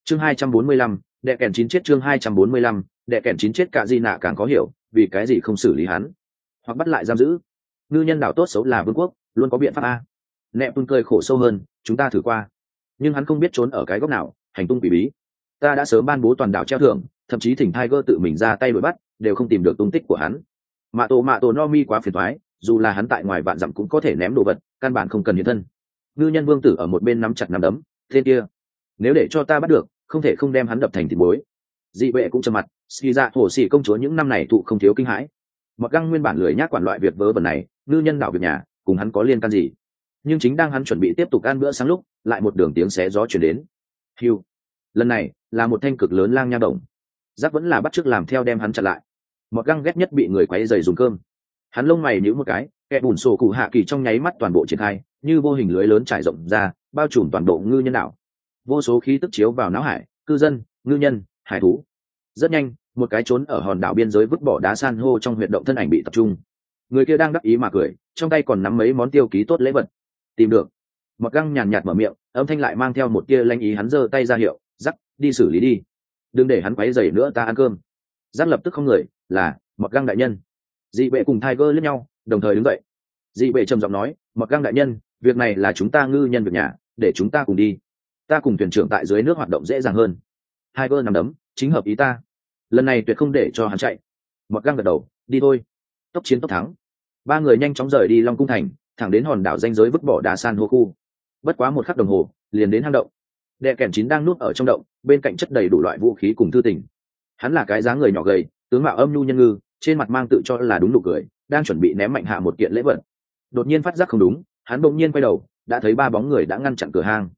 chương 245, đệ kèn chín chết. chương 245, đệ kèn chín chết. Cả Di Nạ càng có hiểu vì cái gì không xử lý hắn hoặc bắt lại giam giữ. Ngư nhân đảo tốt xấu là vương quốc, luôn có biện pháp a. Nẹp tuôn cười khổ sâu hơn, chúng ta thử qua, nhưng hắn không biết trốn ở cái góc nào, hành tung quỷ bí. Ta đã sớm ban bố toàn đảo treo thưởng, thậm chí thỉnh Tiger tự mình ra tay đuổi bắt, đều không tìm được tung tích của hắn. Mạ tổ no mi quá phiền toái, dù là hắn tại ngoài vạn dặm cũng có thể ném đồ vật, căn bản không cần hiện thân. Ngư nhân vương tử ở một bên nắm chặt nắm đấm, tên kia, nếu để cho ta bắt được, không thể không đem hắn đập thành thịt muối. Dị vệ cũng trầm mặt, xì dạ hồ xì công chúa những năm này thụ không thiếu kinh hãi. Mặc Găng nguyên bản lười nhác quản loại việc vớ vẩn này, ngư nhân đảo việc nhà, cùng hắn có liên can gì? Nhưng chính đang hắn chuẩn bị tiếp tục ăn bữa sáng lúc, lại một đường tiếng xé gió truyền đến. Hưu, lần này là một thanh cực lớn lang nha động. Giác vẫn là bắt chước làm theo đem hắn chặn lại. Mặc Găng ghét nhất bị người quấy rầy dùng cơm. Hắn lông mày nhíu một cái, kẻ bùn sổ cụ hạ kỳ trong nháy mắt toàn bộ triển khai, như vô hình lưới lớn trải rộng ra, bao trùm toàn bộ ngư nhân đảo. Vô số khí tức chiếu vào não hải, cư dân, ngư nhân, hải thú. Rất nhanh, một cái trốn ở hòn đảo biên giới vứt bỏ đá san hô trong huyệt động thân ảnh bị tập trung. Người kia đang đắc ý mà cười, trong tay còn nắm mấy món tiêu ký tốt lễ vật. Tìm được. Mặc Găng nhàn nhạt mở miệng, âm thanh lại mang theo một tia lanh ý, hắn giơ tay ra hiệu, "Dắt, đi xử lý đi. Đừng để hắn quấy rầy nữa, ta ăn cơm." Dắt lập tức không người, là Mặc Găng đại nhân. Dị Bệ cùng Tiger liếc nhau, đồng thời đứng dậy. Dị Bệ trầm giọng nói, "Mặc Găng đại nhân, việc này là chúng ta ngư nhân việc nhà, để chúng ta cùng đi. Ta cùng thuyền trưởng tại dưới nước hoạt động dễ dàng hơn." Tiger nằm đấm, chính hợp ý ta. Lần này tuyệt không để cho hắn chạy. Mặc Găng gật đầu, "Đi thôi." Tốc chiến tốc thắng. Ba người nhanh chóng rời đi Long Cung thành, thẳng đến hòn đảo danh giới vứt bỏ đá san hô khu. Bất quá một khắc đồng hồ, liền đến hang động. Đệ kèn chín đang nuốt ở trong động, bên cạnh chất đầy đủ loại vũ khí cùng thư tình. Hắn là cái dáng người nhỏ gầy, tướng mạo âm nhu nhân ngư, trên mặt mang tự cho là đúng nụ cười, đang chuẩn bị ném mạnh hạ một kiện lễ vật. Đột nhiên phát giác không đúng, hắn bỗng nhiên quay đầu, đã thấy ba bóng người đã ngăn chặn cửa hang.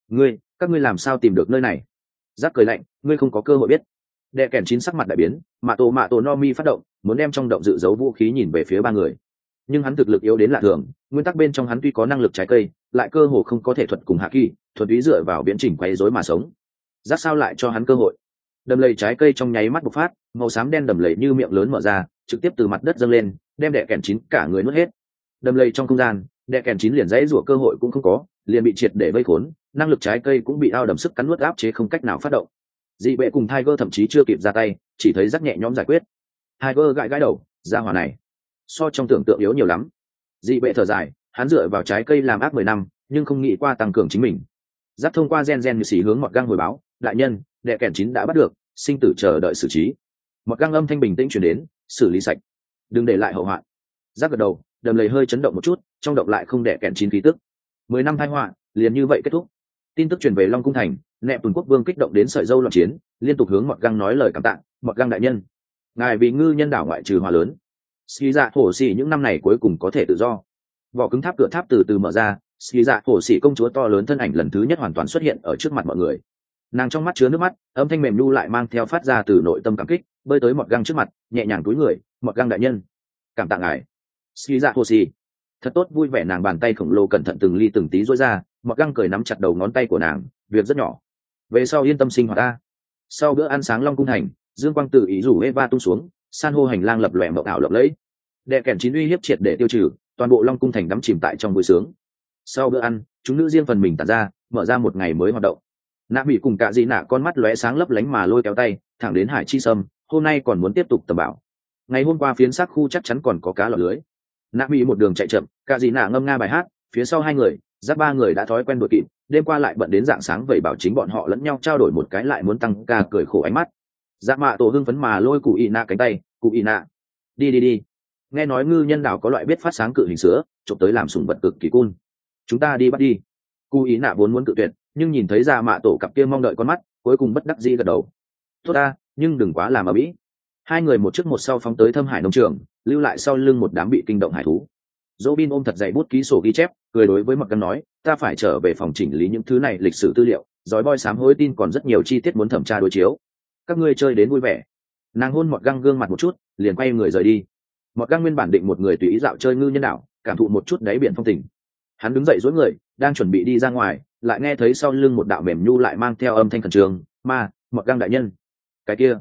Các ngươi làm sao tìm được nơi này?" Giác cười lạnh, "Ngươi không có cơ hội biết." Đệ kèn chín sắc mặt đại biến, mạ tổ no mi phát động, muốn đem trong động dự giấu vũ khí nhìn về phía ba người. Nhưng hắn thực lực yếu đến lạ thường, nguyên tắc bên trong hắn tuy có năng lực trái cây, lại cơ hồ không có thể thuật cùng hạ kỳ, thuật ý dựa vào biến chỉnh quấy rối mà sống. Giác sao lại cho hắn cơ hội? Đầm lầy trái cây trong nháy mắt bộc phát, màu xám đen đầm lầy như miệng lớn mở ra, trực tiếp từ mặt đất dâng lên, đem đệ kèn chín cả người nuốt hết. Đầm lầy trong không gian, đệ kèn chín liền dãy rủa cơ hội cũng không có, liền bị triệt để vây khốn, năng lực trái cây cũng bị ao đầm sức cắn nuốt áp chế không cách nào phát động. Dị Bệ cùng Tiger thậm chí chưa kịp ra tay, chỉ thấy rắc nhẹ nhõm giải quyết. Tiger gãi gãi đầu, ra hỏa này so trong tưởng tượng yếu nhiều lắm. Dị Bệ thở dài, hắn dựa vào trái cây làm ác 10 năm, nhưng không nghĩ qua tăng cường chính mình. Rắc thông qua gen như xì hướng Mọt Găng hồi báo, "Đại nhân, đệ kèn chín đã bắt được, sinh tử chờ đợi xử trí." Mọt Găng âm thanh bình tĩnh truyền đến, "Xử lý sạch, đừng để lại hậu hoạn." Rắc gật đầu, đầm lầy hơi chấn động một chút, trong động lại không đệ kèn chín khí tức. 10 năm tai họa, liền như vậy kết thúc. Tin tức truyền về Long Cung thành, Nẹp Tuần quốc vương kích động đến sợi dâu loạn chiến, liên tục hướng Mọt Găng nói lời cảm tạ. "Mọt Găng đại nhân, ngài vì ngư nhân đảo ngoại trừ hòa lớn, ski dạ hổ xỉ những năm này cuối cùng có thể tự do." Vỏ cứng tháp cửa tháp từ từ mở ra, ski dạ hổ xỉ công chúa to lớn thân ảnh lần thứ nhất hoàn toàn xuất hiện ở trước mặt mọi người. Nàng trong mắt chứa nước mắt, âm thanh mềm nhu lại mang theo phát ra từ nội tâm cảm kích, bơi tới Mọt Găng trước mặt, nhẹ nhàng cúi người, "Mọt Găng đại nhân, cảm tạ ngài." Ski dạ hổ xỉ thật tốt vui vẻ, nàng bàn tay khổng lồ cẩn thận từng ly từng tí duỗi ra, Mọt Găng cười nắm chặt đầu ngón tay của nàng, "Việc rất nhỏ, về sau yên tâm sinh hoạt ta." Sau bữa ăn sáng Long Cung thành, dương quang tự ý rủ Eva tung xuống, san hô hành lang lập lòe mộng ảo lộng lẫy. Đệ kèn chín uy hiếp triệt để tiêu trừ, toàn bộ Long Cung thành đắm chìm tại trong vui sướng. Sau bữa ăn, chúng nữ riêng phần mình tản ra, mở ra một ngày mới hoạt động. Nạ Mỹ cùng Cả Dị Nạ con mắt lóe sáng lấp lánh mà lôi kéo tay, thẳng đến Hải Chi Sâm, hôm nay còn muốn tiếp tục tầm bảo. Ngày hôm qua phiến xác khu chắc chắn còn có cá lọt lưới. Nạ Mỹ một đường chạy chậm, Cả Dị Nạ ngâm nga bài hát, phía sau hai người, giáp ba người đã thói quen đuổi kịp, đêm qua lại bận đến rạng sáng vậy bảo chính bọn họ lẫn nhau trao đổi một cái lại muốn tăng ca cười khổ ánh mắt. Dạ mạ tổ hưng phấn mà lôi Cụ Y Nạ cánh tay, "Cụ Y Nạ, đi. Nghe nói ngư nhân đảo có loại biết phát sáng cự hình sữa, trộm tới làm sủng vật cực kỳ cool. Chúng ta đi bắt đi." Cụ Y Nạ vốn muốn cự tuyệt, nhưng nhìn thấy dạ mạ tổ cặp kia mong đợi con mắt, cuối cùng bất đắc dĩ gật đầu. "Tốt ta, nhưng đừng quá làm ở mỹ." Hai người một trước một sau phóng tới Thâm Hải nông trường, lưu lại sau lưng một đám bị kinh động hải thú. Robin ôm thật dày bút ký sổ ghi chép, cười đối với Mọt Găng nói, "Ta phải trở về phòng chỉnh lý những thứ này lịch sử tư liệu, dõi boy sám hối tin còn rất nhiều chi tiết muốn thẩm tra đối chiếu. Các ngươi chơi đến vui vẻ." Nàng hôn Mọt Găng gương mặt một chút, liền quay người rời đi. Mọt Găng nguyên bản định một người tùy ý dạo chơi ngư nhân đảo, cảm thụ một chút đáy biển phong tình. Hắn đứng dậy duỗi người, đang chuẩn bị đi ra ngoài, lại nghe thấy sau lưng một đạo mềm nhu lại mang theo âm thanh khẩn trương, Mọt Găng đại nhân." "Cái kia,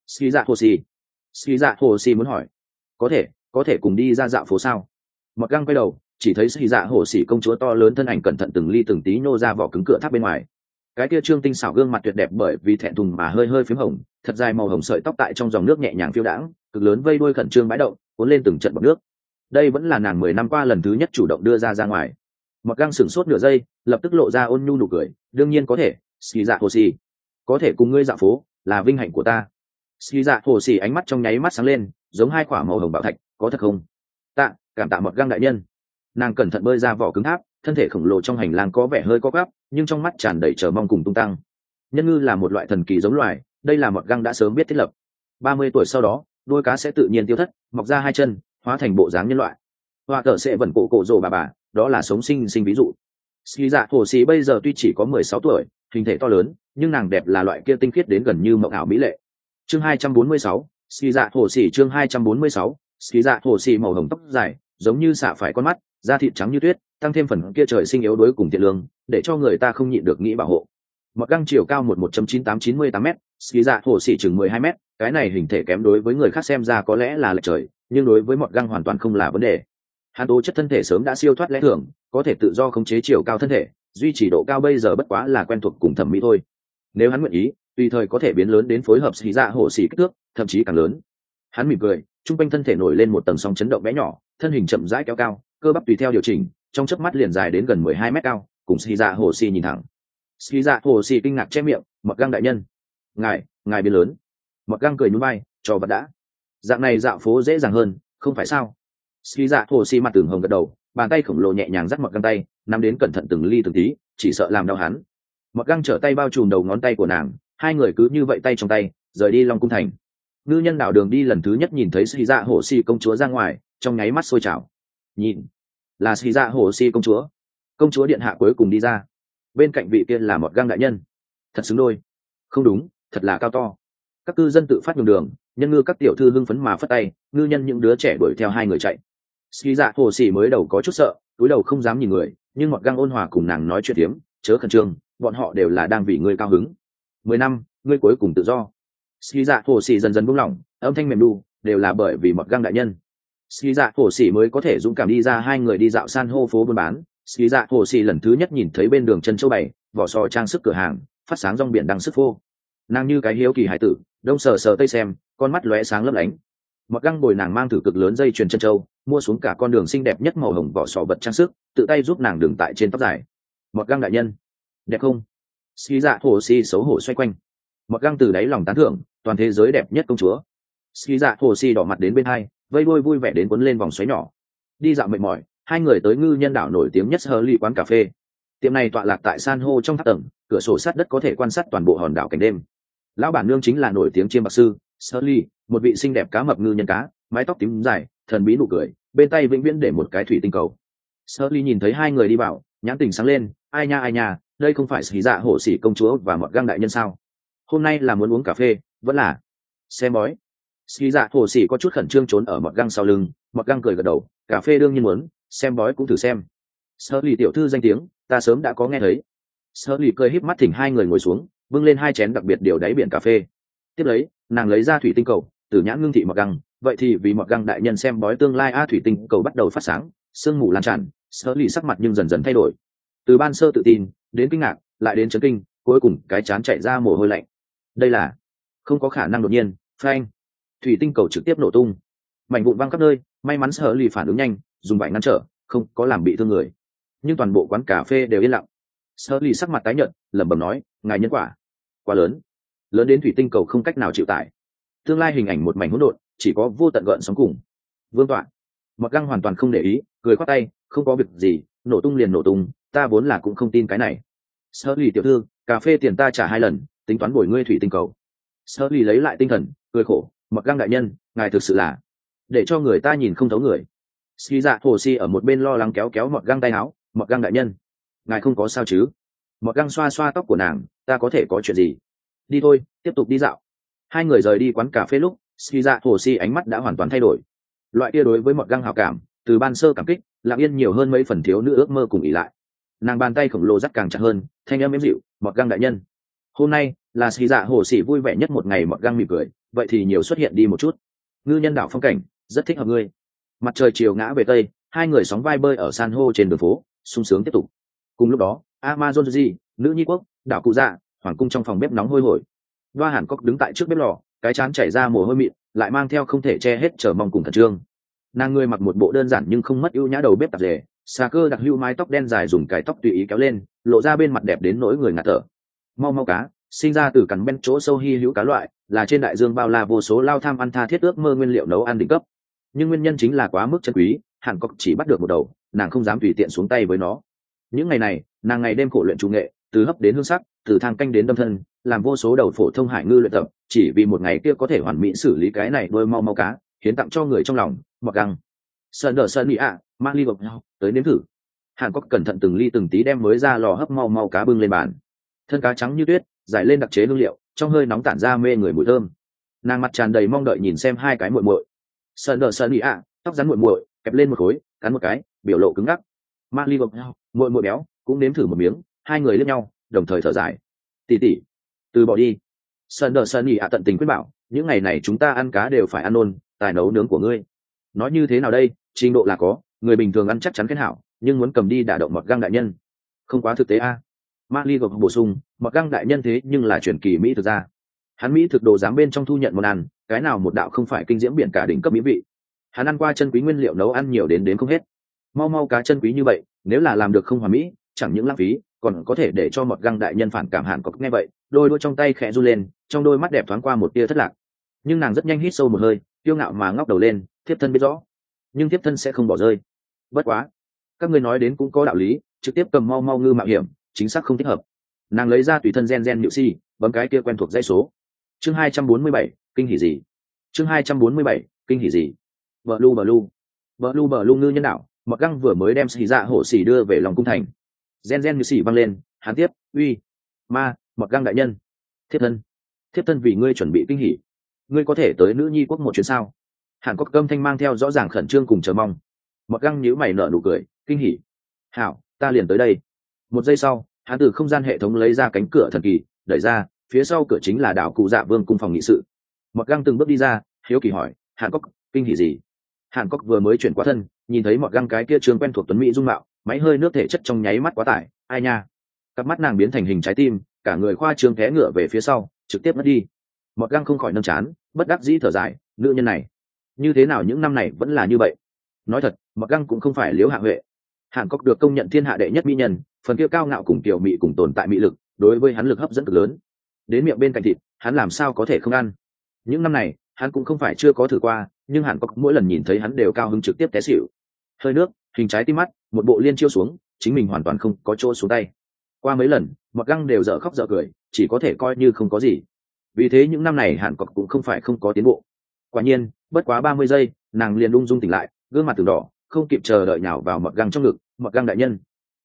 Ski Dạ Hồ Xỉ muốn hỏi, có thể cùng đi ra dạo phố sao?" Mọt Găng quay đầu, chỉ thấy Ski Dạ Hồ Xỉ công chúa to lớn thân ảnh cẩn thận từng ly từng tí nhô ra vỏ cứng cửa tháp bên ngoài. cái kia trương tinh xảo gương mặt tuyệt đẹp bởi vì thẹn thùng mà hơi hơi phím hồng, thật dài màu hồng sợi tóc tại trong dòng nước nhẹ nhàng phiêu đãng, cực lớn vây đuôi khẩn trương bãi động cuốn lên từng trận bọt nước. Đây vẫn là nàng 10 năm qua lần thứ nhất chủ động đưa ra ngoài. Mặc găng sửng sốt nửa giây, lập tức lộ ra ôn nhu nụ cười, đương nhiên có thể, ski dạ hồ xì, có thể cùng ngươi dạo phố là vinh hạnh của ta. Ski dạ hồ xì ánh mắt trong nháy mắt sáng lên, giống hai quả màu hồng bảo thạch, có thật không? Tạ, cảm tạ Mặc găng đại nhân. Nàng cẩn thận bơi ra vỏ cứng tháp, thân thể khổng lồ trong hành lang có vẻ hơi co quắp, nhưng trong mắt tràn đầy chờ mong cùng tung tăng. Nhân ngư là một loại thần kỳ giống loài, đây là Mặc găng đã sớm biết thiết lập. 30 tuổi sau đó, đuôi cá sẽ tự nhiên tiêu thất, mọc ra hai chân, hóa thành bộ dáng nhân loại. Hoa cờ sẽ vẫn cổ rồ bà, đó là sống sinh ví dụ. Ski dạ hồ xì bây giờ tuy chỉ có 16 tuổi, hình thể to lớn, nhưng nàng đẹp là loại kia tinh khiết đến gần như mộng ảo mỹ lệ. Chương 246, Ski dạ hồ xì chương 246, Ski dạ hồ xì màu hồng tóc dài, giống như xạ phải con mắt, da thịt trắng như tuyết, tăng thêm phần kia trời sinh yếu đuối cùng thiện lương, để cho người ta không nhịn được nghĩ bảo hộ. Mặc găng chiều cao 1.9898 m, Ski dạ hồ xì chừng 12 m, cái này hình thể kém đối với người khác xem ra có lẽ là lệch trời, nhưng đối với Mọt găng hoàn toàn không là vấn đề. Hắn tố chất thân thể sớm đã siêu thoát lẽ thường, có thể tự do khống chế chiều cao thân thể, duy trì độ cao bây giờ bất quá là quen thuộc cùng thẩm mỹ thôi. Nếu hắn nguyện ý, tùy thời có thể biến lớn đến phối hợp xì dạ hổ xì kích thước, thậm chí càng lớn. Hắn mỉm cười, trung quanh thân thể nổi lên một tầng sóng chấn động bé nhỏ, thân hình chậm rãi kéo cao, cơ bắp tùy theo điều chỉnh, trong chớp mắt liền dài đến gần 12 mét cao, cùng xì dạ hổ xì nhìn thẳng. Xì dạ hổ xì kinh ngạc che miệng, Mọt găng đại nhân, ngài biến lớn. Mọt găng cười nhún vai, cho vật đã. Dạng này dạo phố dễ dàng hơn, không phải sao? Ski dạ hồ xì mặt tường hồng gật đầu, bàn tay khổng lồ nhẹ nhàng dắt Mọt găng tay, nắm đến cẩn thận từng ly từng tí, chỉ sợ làm đau hắn. Mọt găng trở tay bao trùm đầu ngón tay của nàng, hai người cứ như vậy tay trong tay rời đi Long cung thành. Ngư nhân đảo đường đi lần thứ nhất nhìn thấy Ski dạ hồ xì công chúa ra ngoài, trong nháy mắt sôi trào. Nhìn, là Ski dạ hồ xì công chúa điện hạ cuối cùng đi ra. Bên cạnh vị kia là Mọt găng đại nhân, thật xứng đôi. Không đúng, thật là cao to. Các cư dân tự phát nhường đường, nhân ngư các tiểu thư hưng phấn mà phất tay, ngư nhân những đứa trẻ đuổi theo hai người chạy. Ski dạ hồ xì mới đầu có chút sợ, túi đầu không dám nhìn người, nhưng Mọt găng ôn hòa cùng nàng nói chuyện tiếm, chớ khẩn trương, bọn họ đều là đang vì ngươi cao hứng. 10 năm, ngươi cuối cùng tự do. Ski dạ hồ xì dần dần buông lỏng, âm thanh mềm đu, đều là bởi vì Mọt găng đại nhân. Ski dạ hồ xì mới có thể dũng cảm đi ra hai người đi dạo san hô phố buôn bán. Ski dạ hồ xì lần thứ nhất nhìn thấy bên đường chân châu bày, vỏ sò trang sức cửa hàng, phát sáng rong biển đằng sức phô. Nàng như cái hiếu kỳ hải tử, đông sờ sờ tây xem, con mắt lóe sáng lấp lánh. Mọt găng bồi nàng mang thử cực lớn dây chuyền chân châu, mua xuống cả con đường xinh đẹp nhất màu hồng vỏ sò vật trang sức, tự tay giúp nàng đường tại trên tóc dài. Mọt găng đại nhân, đẹp không? Ski dạ hồ xì xấu hổ xoay quanh. Mọt găng từ đáy lòng tán thưởng, toàn thế giới đẹp nhất công chúa. Ski dạ hồ xì đỏ mặt đến bên hai, vây đuôi vui vẻ đến cuốn lên vòng xoáy nhỏ. Đi dạo mệt mỏi, hai người tới ngư nhân đảo nổi tiếng nhất Hurley quán cà phê. Tiệm này tọa lạc tại san hô trong tháp tầng, cửa sổ sát đất có thể quan sát toàn bộ hòn đảo cảnh đêm. Lão bản nương chính là nổi tiếng chiêm bạc sư Shirley, một vị xinh đẹp cá mập ngư nhân cá, mái tóc tím dài, thần bí nụ cười, bên tay vĩnh viễn để một cái thủy tinh cầu. Shirley nhìn thấy hai người đi vào, nhãn tình sáng lên, ai nha, đây không phải Ski dạ hổ xỉ công chúa và Mọt găng đại nhân sao? Hôm nay là muốn uống cà phê, vẫn là xem bói. Ski dạ hổ xỉ có chút khẩn trương trốn ở Mọt găng sau lưng, Mọt găng cười gật đầu, cà phê đương nhiên muốn, xem bói cũng thử xem. Shirley tiểu thư danh tiếng, ta sớm đã có nghe thấy. Shirley cười híp mắt thỉnh hai người ngồi xuống, bưng lên hai chén đặc biệt điều đáy biển cà phê. Tiếp lấy, nàng lấy ra thủy tinh cầu, từ nhãn ngưng thị Mọt găng, vậy thì vì Mọt găng đại nhân xem bói tương lai thủy tinh cầu bắt đầu phát sáng, sương mù lan tràn, Shirley sắc mặt nhưng dần dần thay đổi. Từ ban sơ tự tin, đến kinh ngạc, lại đến chấn kinh, cuối cùng cái chán chạy ra mồ hôi lạnh. Đây là không có khả năng đột nhiên, phanh, thủy tinh cầu trực tiếp nổ tung, mảnh vụn văng khắp nơi, may mắn Shirley phản ứng nhanh, dùng vải ngăn trở, không có làm bị thương người. Nhưng toàn bộ quán cà phê đều yên lặng. Shirley sắc mặt tái nhợt, lẩm bẩm nói, ngài nhân quả quá lớn, lớn đến thủy tinh cầu không cách nào chịu tải. Tương lai hình ảnh một mảnh hỗn độn, chỉ có vô tận gợn sóng cùng. Vương tọa, Mọt găng hoàn toàn không để ý, cười khoát tay, không có việc gì, nổ tung liền nổ tung, ta vốn là cũng không tin cái này. Shirley tiểu thư, cà phê tiền ta trả 2 lần, tính toán bồi ngươi thủy tinh cầu. Shirley lấy lại tinh thần, cười khổ, Mọt găng đại nhân, ngài thực sự là để cho người ta nhìn không thấu người. Ski dạ hồ xì ở một bên lo lắng kéo kéo Mọt găng tay áo, Mọt găng đại nhân, ngài không có sao chứ? Mọt găng xoa xoa tóc của nàng, ta có thể có chuyện gì? Đi thôi, tiếp tục đi dạo. Hai người rời đi quán cà phê lúc, Ski dạ hồ xì ánh mắt đã hoàn toàn thay đổi. Loại kia đối với Mọt găng hảo cảm, từ ban sơ cảm kích, lặng yên nhiều hơn mấy phần thiếu nữ ước mơ cùng ỷ lại. Nàng bàn tay khổng lồ dắt càng chặt hơn, thanh âm êm dịu, Mọt găng đại nhân, hôm nay là Ski dạ hồ xì vui vẻ nhất một ngày. Mọt găng mỉm cười, vậy thì nhiều xuất hiện đi một chút. Ngư nhân đảo phong cảnh rất thích hợp ngươi. Mặt trời chiều ngã về tây, hai người sóng vai bơi ở san hô trên đường phố, sung sướng tiếp tục. Cùng lúc đó, Amazon nữ nhi quốc đảo cụ dạ hoàng cung trong phòng bếp nóng hôi hổi. Đoa Hàn Cốc đứng tại trước bếp lò, cái trán chảy ra mồ hôi mịn, lại mang theo không thể che hết chờ mong cùng khẩn trương. Nàng người mặc một bộ đơn giản nhưng không mất ưu nhã đầu bếp tạp dề, xà cơ đặc hữu mái tóc đen dài dùng cái tóc tùy ý kéo lên, lộ ra bên mặt đẹp đến nỗi người ngạt thở. Mau mau cá, sinh ra từ cắn bên chỗ sâu hi hữu cá loại, là trên đại dương bao la vô số lao tham ăn tha thiết ước mơ nguyên liệu nấu ăn đỉnh cấp. Nhưng nguyên nhân chính là quá mức chân quý, Hàn Cốc chỉ bắt được một đầu, nàng không dám tùy tiện xuống tay với nó. Những ngày này, nàng ngày đêm khổ luyện chủ nghệ, từ hấp đến hương sắc, từ thang canh đến đâm thân, làm vô số đầu phổ thông hải ngư luyện tập, chỉ vì một ngày kia có thể hoàn mỹ xử lý cái này đôi mau mau cá, hiến tặng cho người trong lòng. Mọt găng sơn đờ sơn mỹ ạ mang ly gọc nhau tới nếm thử. Hàn Cốc cẩn thận từng ly từng tí đem mới ra lò hấp mau mau cá bưng lên bàn. Thân cá trắng như tuyết, giải lên đặc chế hương liệu, trong hơi nóng tản ra mê người mùi thơm. Nàng mặt tràn đầy mong đợi nhìn xem hai cái muội muội. Sơn đờ sơn mỹ ạ tóc rắn muội muội kẹp lên một khối, cắn một cái, biểu lộ cứng ngắc. Mang ly gọc nhau muội muội béo cũng nếm thử một miếng, hai người liếc nhau đồng thời thở dài. Tỷ tỷ từ bỏ đi. Sơn đờ sơn mỹ ạ tận tình khuyên bảo, những ngày này chúng ta ăn cá đều phải ăn nôn, tài nấu nướng của ngươi nói như thế nào đây, trình độ là có, người bình thường ăn chắc chắn khen hảo, nhưng muốn cầm đi đả động Mọt găng đại nhân không quá thực tế a. Marley gật bổ sung, Mọt găng đại nhân thế nhưng là truyền kỳ mỹ thực ra, hắn mỹ thực đồ dám bên trong thu nhận món ăn, cái nào một đạo không phải kinh diễm biển cả đỉnh cấp mỹ vị. Hắn ăn qua chân quý nguyên liệu nấu ăn nhiều đến không hết, mau mau cá chân quý như vậy, nếu là làm được không hoàn mỹ, chẳng những lãng phí, còn có thể để cho Mọt găng đại nhân phản cảm. Hàn Cốc nghe vậy, đôi đũa trong tay khẽ run lên, trong đôi mắt đẹp thoáng qua một tia thất lạc, nhưng nàng rất nhanh hít sâu một hơi, kiêu ngạo mà ngóc đầu lên. Thiếp thân biết rõ, nhưng thiếp thân sẽ không bỏ rơi. Bất quá các ngươi nói đến cũng có đạo lý, trực tiếp cầm mau mau ngư mạo hiểm chính xác không thích hợp. Nàng lấy ra tùy thân gen nhự si, bấm cái kia quen thuộc dãy số. Chương 247, kinh hỉ gì? Chương 247, kinh hỉ gì? Blu ngư nhân đạo, Mọt găng vừa mới đem xì dạ hổ xỉ đưa về lòng cung thành. Gen nhự si văng lên, hắn tiếp, uy ma Mọt găng đại nhân, thiếp thân vì ngươi chuẩn bị kinh hỉ, ngươi có thể tới nữ nhi quốc một chuyến sao? Hàn Cốc câm thanh mang theo rõ ràng khẩn trương cùng chờ mong. Mọt găng nhíu mày nở nụ cười, kinh hỉ. Hảo, ta liền tới đây. Một giây sau, hắn từ không gian hệ thống lấy ra cánh cửa thần kỳ, đẩy ra, phía sau cửa chính là đảo cụ dạ vương cung phòng nghị sự. Mọt găng từng bước đi ra, hiếu kỳ hỏi, Hàn Cốc, kinh hỉ gì? Hàn Cốc vừa mới chuyển qua thân, nhìn thấy Mọt găng cái kia trương quen thuộc tuấn mỹ dung mạo, máy hơi nước thể chất trong nháy mắt quá tải, ai nha. Cặp mắt nàng biến thành hình trái tim, cả người khoa trương té ngựa về phía sau, trực tiếp mất đi. Mọt găng không khỏi nâng chán, bất đắc dĩ thở dài, nữ nhân này như thế nào những năm này vẫn là như vậy. Nói thật, Mọt găng cũng không phải Liễu Hạ Huệ. Hàn Cốc được công nhận thiên hạ đệ nhất mỹ nhân, phần kia cao ngạo cùng tiểu mỹ cùng tồn tại mỹ lực, đối với hắn lực hấp dẫn cực lớn. Đến miệng bên cạnh thịt, hắn làm sao có thể không ăn. Những năm này, hắn cũng không phải chưa có thử qua, nhưng Hàn Cốc mỗi lần nhìn thấy hắn đều cao hứng trực tiếp té xỉu. Hơi nước, hình trái tim mắt, một bộ liên chiêu xuống, chính mình hoàn toàn không có chỗ xuống tay. Qua mấy lần, Mọt găng đều dở khóc dở cười, chỉ có thể coi như không có gì. Vì thế những năm này Hàn Cốc cũng không phải không có tiến bộ. Quả nhiên, bất quá 30 giây, nàng liền ung dung tỉnh lại, gương mặt từng đỏ, không kịp chờ đợi nhào vào Mọt găng trong ngực. Mọt găng đại nhân,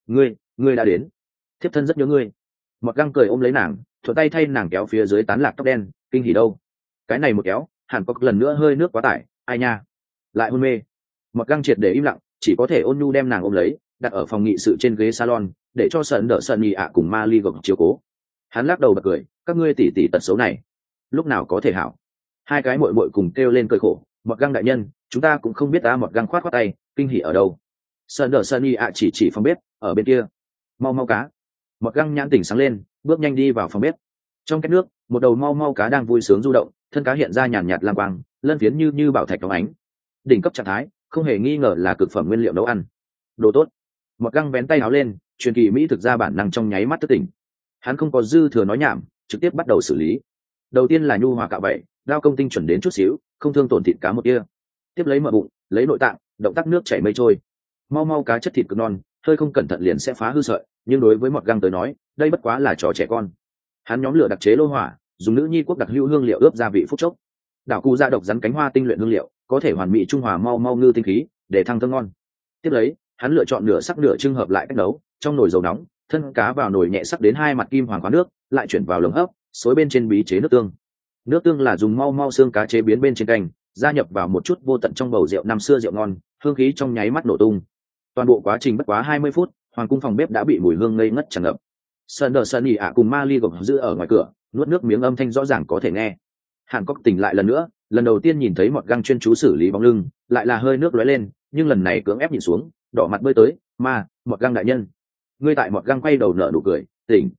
ngươi đã đến, thiếp thân rất nhớ ngươi. Mọt găng cười ôm lấy nàng, thuận tay thay nàng kéo phía dưới tán lạc tóc đen, kinh hỉ đâu. Cái này một kéo, Hàn Cốc lần nữa hơi nước quá tải, ai nha, lại hôn mê. Mọt găng triệt để im lặng, chỉ có thể ôn nhu đem nàng ôm lấy, đặt ở phòng nghị sự trên ghế salon, để cho Sợn Đỡ Sợn Nhì ạ cùng Marley gật chiếu cố. Hắn lắc đầu bật cười, các ngươi tỉ tỉ tật xấu này, lúc nào có thể hảo. Hai cái muội muội cùng kêu lên cười khổ, Mọt găng đại nhân, chúng ta cũng không biết. Mọt găng khoát tay, kinh hỉ ở đâu? Sợn Đỡ Sợn Nhì ạ chỉ phòng bếp, ở bên kia. Mau mau cá. Mọt găng nhãn tỉnh sáng lên, bước nhanh đi vào phòng bếp. Trong két nước, một đầu mau mau cá đang vui sướng du động, thân cá hiện ra nhàn nhạt lam quang, lân phiến như bảo thạch óng ánh. Đỉnh cấp trạng thái, không hề nghi ngờ là cực phẩm nguyên liệu nấu ăn. Đồ tốt. Mọt găng vén tay áo lên, truyền kỳ mỹ thực ra bản năng trong nháy mắt thức tỉnh. Hắn không có dư thừa nói nhảm, trực tiếp bắt đầu xử lý. Đầu tiên là nhu hòa cạo bậy, đao công tinh chuẩn đến chút xíu, không thương tổn thịt cá một tia. Tiếp lấy mở bụng, lấy nội tạng, động tác nước chảy mây trôi. Mau mau cá chất thịt cực non, hơi không cẩn thận liền sẽ phá hư sợi, nhưng đối với Mọt găng tới nói, đây bất quá là trò trẻ con. Hắn nhóm lửa đặc chế lô hỏa, dùng nữ nhi quốc đặc hữu hương liệu ướp gia vị phút chốc. Đảo cụ dạ độc rắn cánh hoa tinh luyện hương liệu, có thể hoàn mỹ trung hòa mau mau ngư tinh khí, để thăng thơm ngon. Tiếp lấy, hắn lựa chọn nửa sắc nửa trưng hợp lại cách nấu, trong nồi dầu nóng, thân cá vào nồi nhẹ sắc đến hai mặt kim hoàng khoáng nước, lại chuyển vào lồng hấp, xối bên trên bí chế nước tương. Nước tương là dùng mau mau xương cá chế biến bên trên canh, gia nhập vào một chút vô tận trong bầu rượu năm xưa rượu ngon, hương khí trong nháy mắt nổ tung. Toàn bộ quá trình bất quá 20 phút, hoàng cung phòng bếp đã bị mùi hương ngây ngất tràn ngập. Sơn Đờ Sơn Nhì ạ cùng Marley gục giữ ở ngoài cửa, nuốt nước miếng âm thanh rõ ràng có thể nghe. Hàn Cốc tỉnh lại lần nữa, lần đầu tiên nhìn thấy Mọt găng chuyên chú xử lý bóng lưng, lại là hơi nước lóe lên, nhưng lần này cưỡng ép nhìn xuống, đỏ mặt bơi tới, Mọt găng đại nhân. Ngươi tại. Mọt găng quay đầu nở nụ cười, tỉnh.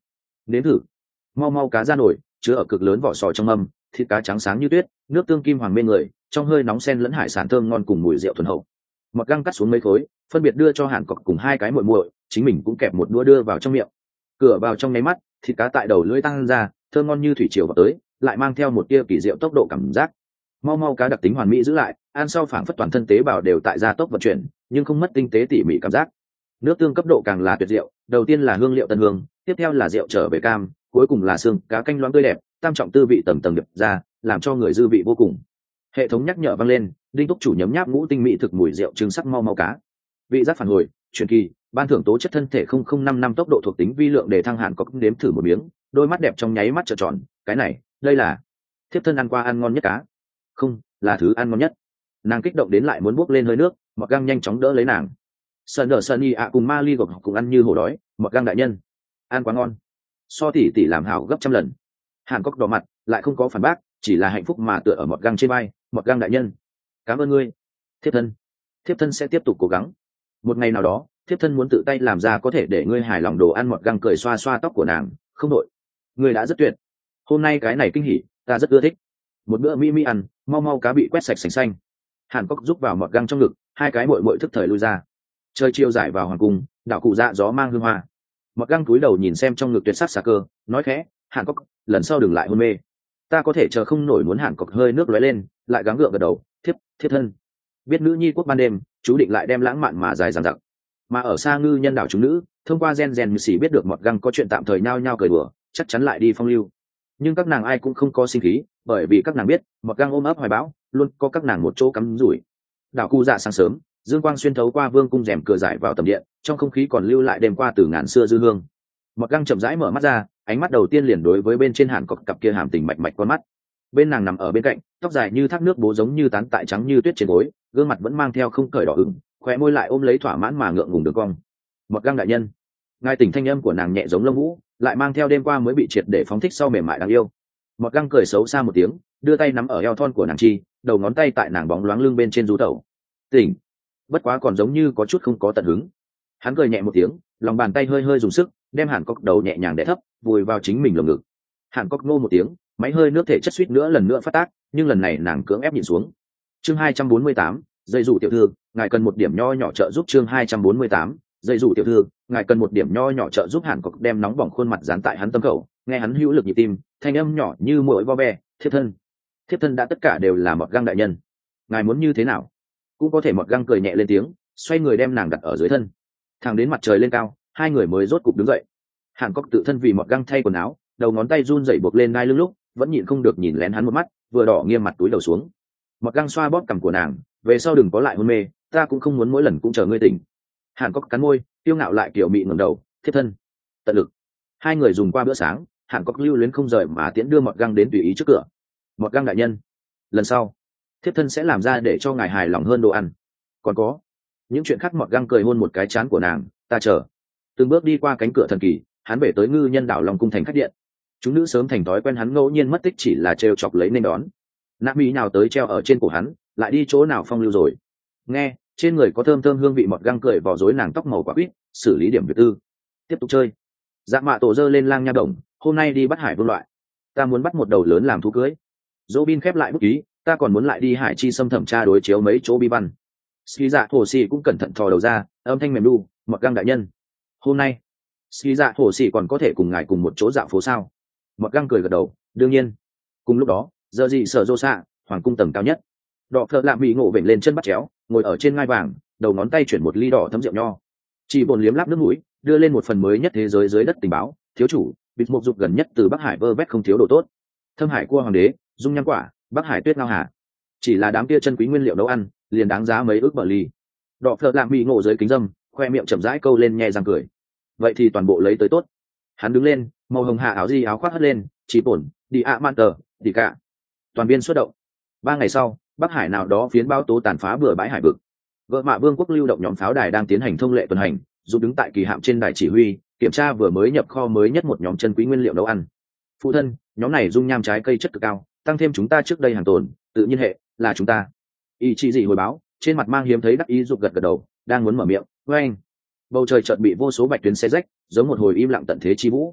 Nếm thử. Mau mau cá ra nổi, chứa ở cực lớn vỏ sò trong mâm, thịt cá trắng sáng như tuyết, nước tương kim hoàng bên người, trong hơi nóng xen lẫn hải sản thơm ngon cùng mùi rượu thuần hậu. Mọt găng cắt xuống mấy khối, phân biệt đưa cho Hàn Cốc cùng hai cái muội muội, chính mình cũng kẹp một đũa đưa vào trong miệng. Cửa vào trong nháy mắt, thịt cá tại đầu lưỡi tăng ra, thơm ngon như thủy triều vào tới, lại mang theo một tia kỳ diệu tốc độ cảm giác. Mau mau cá đặc tính hoàn mỹ giữ lại, ăn sau phảng phất toàn thân tế bào đều tại gia tốc vận chuyển, nhưng không mất tinh tế tỉ mỉ cảm giác. Nước tương cấp độ càng là tuyệt diệu, đầu tiên là hương liệu tân hương, tiếp theo là rượu trở về cam, cuối cùng là xương cá canh loãng tươi đẹp, tam trọng tư vị tầng tầng điệp ra, làm cho người dư vị vô cùng. Hệ thống nhắc nhở vang lên, đinh túc chủ nhấm nháp ngũ tinh mỹ thực mùi rượu trưng sắc mau mau cá. Vị giác phản hồi, truyền kỳ, ban thưởng tố chất thân thể 0055 tốc độ thuộc tính vi lượng để thăng hạn có nếm thử một miếng, đôi mắt đẹp trong nháy mắt trợn tròn, cái này, đây là thiếp thân ăn qua ăn ngon nhất cá. Không, là thứ ăn ngon nhất. Nàng kích động đến lại muốn buốc lên hơi nước, Mọt găng nhanh chóng đỡ lấy nàng. Sunny ạ cùng Mali gộp cùng ăn như hổ đói, Mọt găng đại nhân, ăn quá ngon. So tỷ làm hảo gấp trăm lần. Hàn Cốc đỏ mặt, lại không có phản bác, chỉ là hạnh phúc mà tựa ở Mọt găng trên vai. Mọt găng đại nhân, cảm ơn ngươi. Thiếp thân sẽ tiếp tục cố gắng. Một ngày nào đó, thiếp thân muốn tự tay làm ra có thể để ngươi hài lòng đồ ăn. Mọt găng cười xoa xoa tóc của nàng, không đội, ngươi đã rất tuyệt. Hôm nay cái này kinh hỉ, ta rất ưa thích. Một bữa mỹ ăn, mau mau cá bị quét sạch sành xanh. Hàn Cốc giúp vào Mọt găng trong ngực, hai cái muội muội thức thời lui ra. Trời chiều giải vào hoàng cung, đảo cụ dạ gió mang hương hoa. Mọt găng cúi đầu nhìn xem trong ngực tuyệt sắc xà cơ, nói khẽ, Hàn Cốc, lần sau đừng lại hôn mê. Ta có thể chờ không nổi. Muốn Hàn Cốc hơi nước lóe lên, lại gắng gượng gật đầu, thiếp thân. Biết nữ nhi quốc ban đêm, chú định lại đem lãng mạn mà dài dằng dặc. Mà ở xa ngư nhân đảo chúng nữ, thông qua gen như xỉ biết được Mọt găng có chuyện tạm thời nhao nhao cười đùa, chắc chắn lại đi phong lưu. Nhưng các nàng ai cũng không có sinh khí, bởi vì các nàng biết Mọt găng ôm ấp hoài bão, luôn có các nàng một chỗ cắm rủi. Đảo cụ dạ sáng sớm, dương quang xuyên thấu qua vương cung rèm cửa giải vào tầm điện, trong không khí còn lưu lại đêm qua từ ngàn xưa dư hương. Mọt găng chậm rãi mở mắt ra, ánh mắt đầu tiên liền đối với bên trên Hàn Cốc cặp kia hàm tình mạch mạch con mắt. Bên nàng nằm ở bên cạnh, tóc dài như thác nước bố giống như tán tại trắng như tuyết trên gối, gương mặt vẫn mang theo không cởi đỏ ửng, khóe môi lại ôm lấy thỏa mãn mà ngượng ngùng đường cong. Mọt găng đại nhân, ngài tỉnh thanh âm của nàng nhẹ giống lông vũ, lại mang theo đêm qua mới bị triệt để phóng thích sau mềm mại đáng yêu. Mọt găng cười xấu xa một tiếng, đưa tay nắm ở eo thon của nàng chi, đầu ngón tay tại nàng bóng loáng lưng bên trên du tẩu. Tỉnh, bất quá còn giống như có chút không có tận hứng. Hắn cười nhẹ một tiếng, lòng bàn tay hơi hơi dùng sức, đem Hàn Cốc đầu nhẹ nhàng đè thấp, vùi vào chính mình lồng ngực. Hàn Cốc ngô một tiếng, máy hơi nước thể chất suýt nữa lần nữa phát tác, nhưng lần này nàng cưỡng ép nhịn xuống. Chương 248, dây dụ tiểu thư, ngài cần một điểm nho nhỏ trợ giúp. Chương 248, dây dụ tiểu thư, ngài cần một điểm nho nhỏ trợ giúp. Hàn Cốc đem nóng bỏng khuôn mặt dán tại hắn tâm khẩu, nghe hắn hữu lực nhịp tim, thanh âm nhỏ như muỗi vo ve, thiếp thân đã tất cả đều là Mọt găng đại nhân, ngài muốn như thế nào cũng có thể. Mọt găng cười nhẹ lên tiếng, xoay người đem nàng đặt ở dưới thân. Thẳng đến mặt trời lên cao, hai người mới rốt cục đứng dậy. Hàn Cốc tự thân vì Mọt găng thay quần áo, đầu ngón tay run rẩy buộc lên ngai lưng lúc vẫn nhịn không được nhìn lén hắn một mắt, vừa đỏ nghiêm mặt túi đầu xuống. Mọt găng xoa bóp cằm của nàng, về sau đừng có lại hôn mê, ta cũng không muốn mỗi lần cũng chờ ngươi tỉnh. Hàn Cốc cắn môi, kiêu ngạo lại kiểu mị ngẩng đầu, thiếp thân tận lực. Hai người dùng qua bữa sáng, Hàn Cốc lưu luyến không rời mà tiễn đưa Mọt găng đến tùy ý trước cửa. Mọt găng đại nhân, lần sau thiếp thân sẽ làm ra để cho ngài hài lòng hơn đồ ăn. Còn có những chuyện khác. Mọt găng cười hôn một cái trán của nàng, ta chờ. Từng bước đi qua cánh cửa thần kỳ, hắn về tới ngư nhân đảo Long cung thành khách điện. Chúng nữ sớm thành thói quen hắn ngẫu nhiên mất tích chỉ là trêu chọc lấy nên đón. Nạ mỹ nào tới treo ở trên cổ hắn, lại đi chỗ nào phong lưu rồi. Nghe trên người có thơm thơm hương vị. Mọt găng cười vò rối nàng tóc màu quả quýt, xử lý điểm việc tư. Tiếp tục chơi. Dạ mạ tổ dơ lên lang nha đồng, hôm nay đi bắt hải vương loại. Ta muốn bắt một đầu lớn làm thú cưới. Dỗ bin khép lại bút ký, ta còn muốn lại đi hải chi xâm thẩm tra đối chiếu mấy chỗ bi văn. Ski dạ hồ xì cũng cẩn thận thò đầu ra, âm thanh mềm đu, Mọt găng đại nhân, hôm nay Ski dạ hồ xì còn có thể cùng ngài cùng một chỗ dạo phố sao? Mọt găng cười gật đầu, đương nhiên. Cùng lúc đó, giờ gì sở rô xạ, hoàng cung tầng cao nhất. Đỏ phở lạm bị ngộ vểnh lên chân bắt chéo, ngồi ở trên ngai vàng, đầu ngón tay chuyển một ly đỏ thấm rượu nho. Chỉ bồn liếm láp nước mũi, đưa lên một phần mới nhất thế giới dưới đất tình báo. Thiếu chủ, bịt mục dục gần nhất từ Bắc Hải vơ vét không thiếu đồ tốt. Thâm Hải cua hoàng đế, dung nham quả, Bắc Hải tuyết ngao hà. Chỉ là đám kia chân quý nguyên liệu nấu ăn, liền đáng giá mấy ước bờ ly. Đỏ phở lạm bị ngộ dưới kính dâm, khoe miệng chậm rãi câu lên nhẹ răng cười. Vậy thì toàn bộ lấy tới tốt. Hắn đứng lên, màu hồng hạ áo di áo khoác hất lên, chỉ bổn đi ạ man tờ đi cả. Toàn viên xuất động. 3 ngày sau, Bắc Hải nào đó phiến bao tố tàn phá bừa bãi hải vực. Vợ mạ vương quốc lưu động nhóm pháo đài đang tiến hành thông lệ tuần hành, giúp đứng tại kỳ hạm trên đài chỉ huy, kiểm tra vừa mới nhập kho mới nhất một nhóm chân quý nguyên liệu nấu ăn. Phụ thân, nhóm này dung nham trái cây chất cực cao, tăng thêm chúng ta trước đây hàng tồn, tự nhiên hệ là chúng ta. Ý chị gì hồi báo, trên mặt mang hiếm thấy đắc ý rụt gật gật đầu, đang muốn mở miệng, với anh. Bầu trời chợt bị vô số bạch tuyến xé rách, giống một hồi im lặng tận thế chi vũ.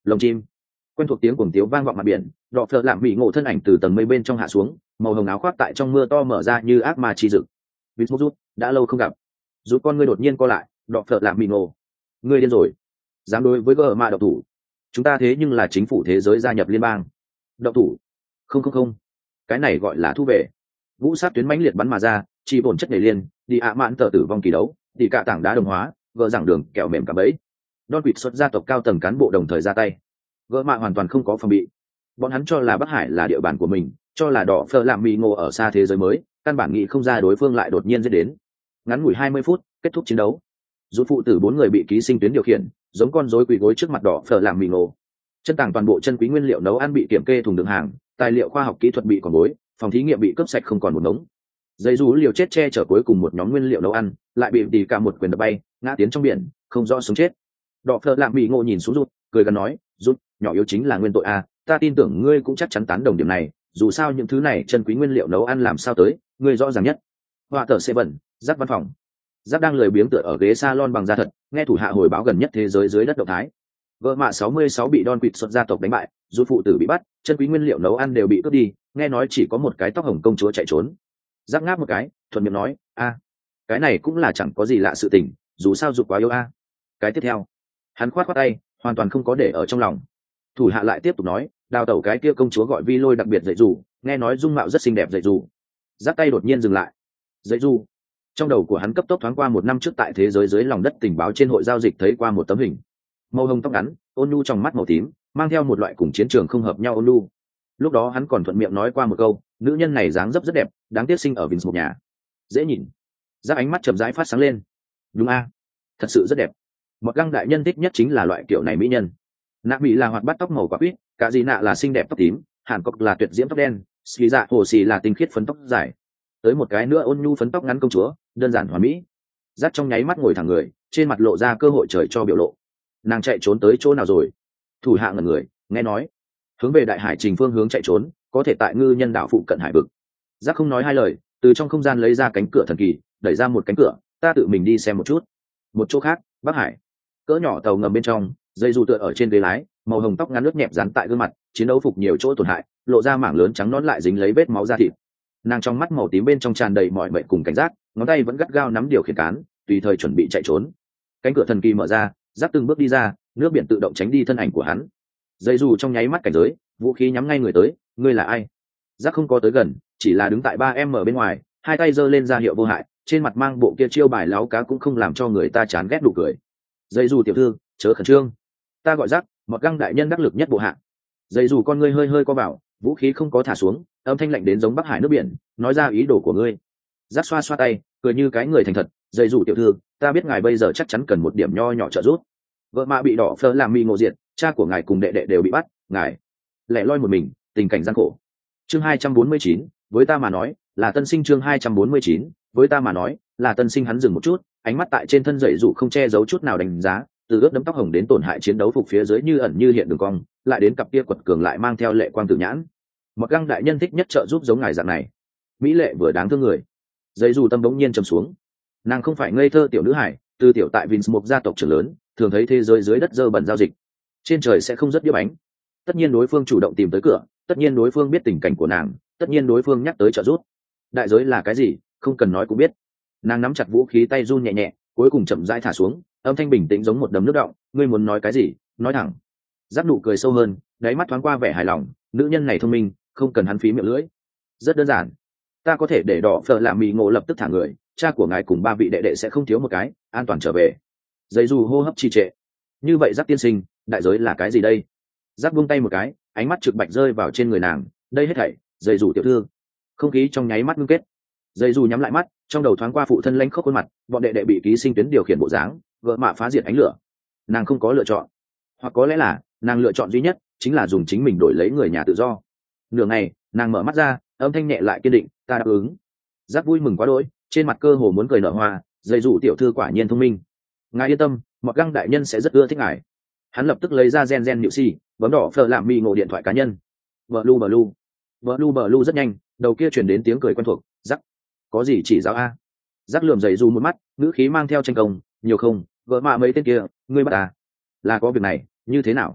lồng chim. Quen thuộc tiếng cuồng tiếu vang vọng mặt biển, đọ phợ lạm mỹ ngộ thân ảnh từ tầng mây bên trong hạ xuống, màu hồng áo khoác tại trong mưa to mở ra như ác ma chi dực. Vịt mô rút, đã lâu không gặp. Rút con ngươi đột nhiên co lại, đọ phợ lạm mỹ ngộ. Ngươi điên rồi, dám đối với gờ mạ độc thủ. Chúng ta thế nhưng là chính phủ thế giới gia nhập liên bang. Độc thủ? Không không không, cái này gọi là thu về. Vũ sát tuyến mãnh liệt bắn mà ra, chi bổn chất nhảy liên, đi ạ mạn tờ tử vong kỳ đấu, đi cả tảng đá đồng hóa, gờ giảng đường kẹo mềm cả bẫy. Don quỵt xuất gia tộc cao tầng cán bộ đồng thời ra tay. Gỡ mạ hoàn toàn không có phòng bị. Bọn hắn cho là Bắc Hải là địa bàn của mình, cho là đỏ phở làm mì ngộ ở xa thế giới mới, căn bản nghĩ không ra đối phương lại đột nhiên giết đến. Ngắn ngủi 20 phút, kết thúc chiến đấu. Rút phụ tử 4 người bị ký sinh tuyến điều khiển, giống con rối quỳ gối trước mặt đỏ phở làm mì ngộ. Chân tàng toàn bộ chân quý nguyên liệu nấu ăn bị kiểm kê thùng đựng hàng, tài liệu khoa học kỹ thuật bị còn bối, phòng thí nghiệm bị cướp sạch không còn một ngống. Dây rú liều chết che chở cuối cùng một nhóm nguyên liệu nấu ăn, lại bị tỉ cả một quyền đập bay, ngã tiến trong biển, không rõ sống chết. Đỏ phở làm mì ngộ nhìn xuống rút, cười gần nói, rút, nhỏ yếu chính là nguyên tội a, ta tin tưởng ngươi cũng chắc chắn tán đồng điểm này, dù sao những thứ này chân quý nguyên liệu nấu ăn làm sao tới, ngươi rõ ràng nhất. Họa tờ C7, Giáp văn phòng. Giáp đang lười biếng tựa ở ghế salon bằng da thật, nghe thủ hạ hồi báo gần nhất thế giới dưới đất động thái. Vợ mạ 66 bị Don quỵt xuất gia tộc đánh bại, rút phụ tử bị bắt, chân quý nguyên liệu nấu ăn đều bị cướp đi, nghe nói chỉ có một cái tóc hồng công chúa chạy trốn. Giáp ngáp một cái, thuận miệng nói, a, cái này cũng là chẳng có gì lạ sự tình, dù sao rụt quá yêu a. Cái tiếp theo, hắn khoát tay, hoàn toàn không có để ở trong lòng. Thủ hạ lại tiếp tục nói, đào tẩu cái kia công chúa gọi vi lôi đặc biệt dạy dù, nghe nói dung mạo rất xinh đẹp dạy dù. Giáp tay đột nhiên dừng lại. Dạy dù. Trong đầu của hắn cấp tốc thoáng qua một năm trước tại thế giới dưới lòng đất tình báo trên hội giao dịch thấy qua một tấm hình. Màu hồng tóc ngắn, ôn nhu trong mắt màu tím, mang theo một loại cùng chiến trường không hợp nhau ôn nhu. Lúc đó hắn còn thuận miệng nói qua một câu, nữ nhân này dáng dấp rất đẹp, đáng tiếc sinh ở Vince một nhà. Dễ nhìn. Giáp ánh mắt chậm rãi phát sáng lên. Đúng a, thật sự rất đẹp. Một găng đại nhân thích nhất chính là loại kiểu này mỹ nhân. Nạ mỹ là hoạt bát tóc màu quả quýt, cả gì nạ là xinh đẹp tóc tím, hàn cốc là tuyệt diễm tóc đen, xì dạ hồ xì là tinh khiết phấn tóc dài, tới một cái nữa ôn nhu phấn tóc ngắn công chúa, đơn giản hoàn mỹ. Dắt trong nháy mắt ngồi thẳng người, trên mặt lộ ra cơ hội trời cho biểu lộ. Nàng chạy trốn tới chỗ nào rồi? Thủ hạ ngẩn người, nghe nói hướng về đại hải trình phương hướng chạy trốn, có thể tại ngư nhân đảo phụ cận hải vực. Giác không nói hai lời, từ trong không gian lấy ra cánh cửa thần kỳ, đẩy ra một cánh cửa, ta tự mình đi xem một chút. Một chỗ khác, Bắc Hải, cỡ nhỏ tàu ngầm bên trong, dây dù tựa ở trên ghế lái, màu hồng tóc ngắn nước nhẹp dán tại gương mặt, chiến đấu phục nhiều chỗ tổn hại, lộ ra mảng lớn trắng nõn lại dính lấy vết máu da thịt. Nàng trong mắt màu tím bên trong tràn đầy mọi mệnh cùng cảnh giác, ngón tay vẫn gắt gao nắm điều khiển cán, tùy thời chuẩn bị chạy trốn. Cánh cửa thần kỳ mở ra, Giáp từng bước đi ra, nước biển tự động tránh đi thân ảnh của hắn. Dây dù trong nháy mắt cảnh giới, vũ khí nhắm ngay người tới, ngươi là ai? Giáp không có tới gần, chỉ là đứng tại 3m bên ngoài, hai tay giơ lên ra hiệu vô hại, trên mặt mang bộ kia chiêu bài láo cá cũng không làm cho người ta chán ghét nụ cười. Dây dù tiểu thư, chớ khẩn trương, ta gọi Giáp, một găng đại nhân đắc lực nhất bộ hạ. Dây dù con ngươi hơi hơi co vào, vũ khí không có thả xuống, âm thanh lạnh đến giống Bắc Hải nước biển, nói ra ý đồ của ngươi. Giáp xoa xoa tay, cười như cái người thành thật, dây dù tiểu thư, ta biết ngài bây giờ chắc chắn cần một điểm nho nhỏ trợ giúp. Vợ mạ bị đỏ phơ làm mi ngộ diệt, cha của ngài cùng đệ đệ đều bị bắt, ngài lẻ loi một mình, tình cảnh gian khổ. Chương 249, với ta mà nói là tân sinh. Chương 249, với ta mà nói là tân sinh. Hắn dừng một chút, ánh mắt tại trên thân dậy dụ không che giấu chút nào đánh giá, từ ướt đẫm tóc hồng đến tổn hại chiến đấu phục phía dưới như ẩn như hiện đường cong, lại đến cặp kia quật cường lại mang theo lệ quang tử nhãn. Một găng đại nhân thích nhất trợ giúp giống ngài dạng này, mỹ lệ vừa đáng thương người. Dậy dù tâm bỗng nhiên trầm xuống, nàng không phải ngây thơ tiểu nữ hải, từ tiểu tại Vince một gia tộc trưởng lớn, thường thấy thế giới dưới đất dơ bẩn giao dịch, trên trời sẽ không rất điếc bánh. Tất nhiên đối phương chủ động tìm tới cửa, tất nhiên đối phương biết tình cảnh của nàng, tất nhiên đối phương nhắc tới trợ giúp. Đại giới là cái gì không cần nói cũng biết. Nàng nắm chặt vũ khí, tay run nhẹ nhẹ, cuối cùng chậm rãi thả xuống, âm thanh bình tĩnh giống một đầm nước động. Ngươi muốn nói cái gì nói thẳng. Giáp nụ cười sâu hơn, đáy mắt thoáng qua vẻ hài lòng, nữ nhân này thông minh, không cần hắn phí miệng lưỡi. Rất đơn giản, ta có thể để đỏ phở làm mì ngộ lập tức thả người, cha của ngài cùng 3 vị đệ đệ sẽ không thiếu một cái, an toàn trở về. Dây dù hô hấp trì trệ. Như vậy Giáp tiên sinh, đại giới là cái gì đây? Giáp buông tay một cái, ánh mắt trực bạch rơi vào trên người nàng, đây hết thảy, dây dù tiểu thư. Không khí trong nháy mắt ngưng kết. Dây dù nhắm lại mắt, trong đầu thoáng qua phụ thân lãnh khốc khuôn mặt, bọn đệ đệ bị ký sinh tuyến điều khiển bộ dáng, vợ mạ phá diệt ánh lửa. Nàng không có lựa chọn, hoặc có lẽ là nàng lựa chọn duy nhất chính là dùng chính mình đổi lấy người nhà tự do. Nửa ngày, nàng mở mắt ra, âm thanh nhẹ lại kiên định, ta đáp ứng. Giáp vui mừng quá đỗi, trên mặt cơ hồ muốn cười nở hoa, dây dù tiểu thư quả nhiên thông minh. Ngài yên tâm, một găng đại nhân sẽ rất ưa thích ngài. Hắn lập tức lấy ra gen nhự si, bấm đỏ phở làm mi ngộ điện thoại cá nhân. Blu rất nhanh, đầu kia chuyển đến tiếng cười quen thuộc. Giắc, có gì chỉ giáo a? Giắc lườm dày dù một mắt, ngữ khí mang theo tranh công, nhiều không, vợ mạ mấy tên kia, ngươi bắt à? Là có việc này, như thế nào?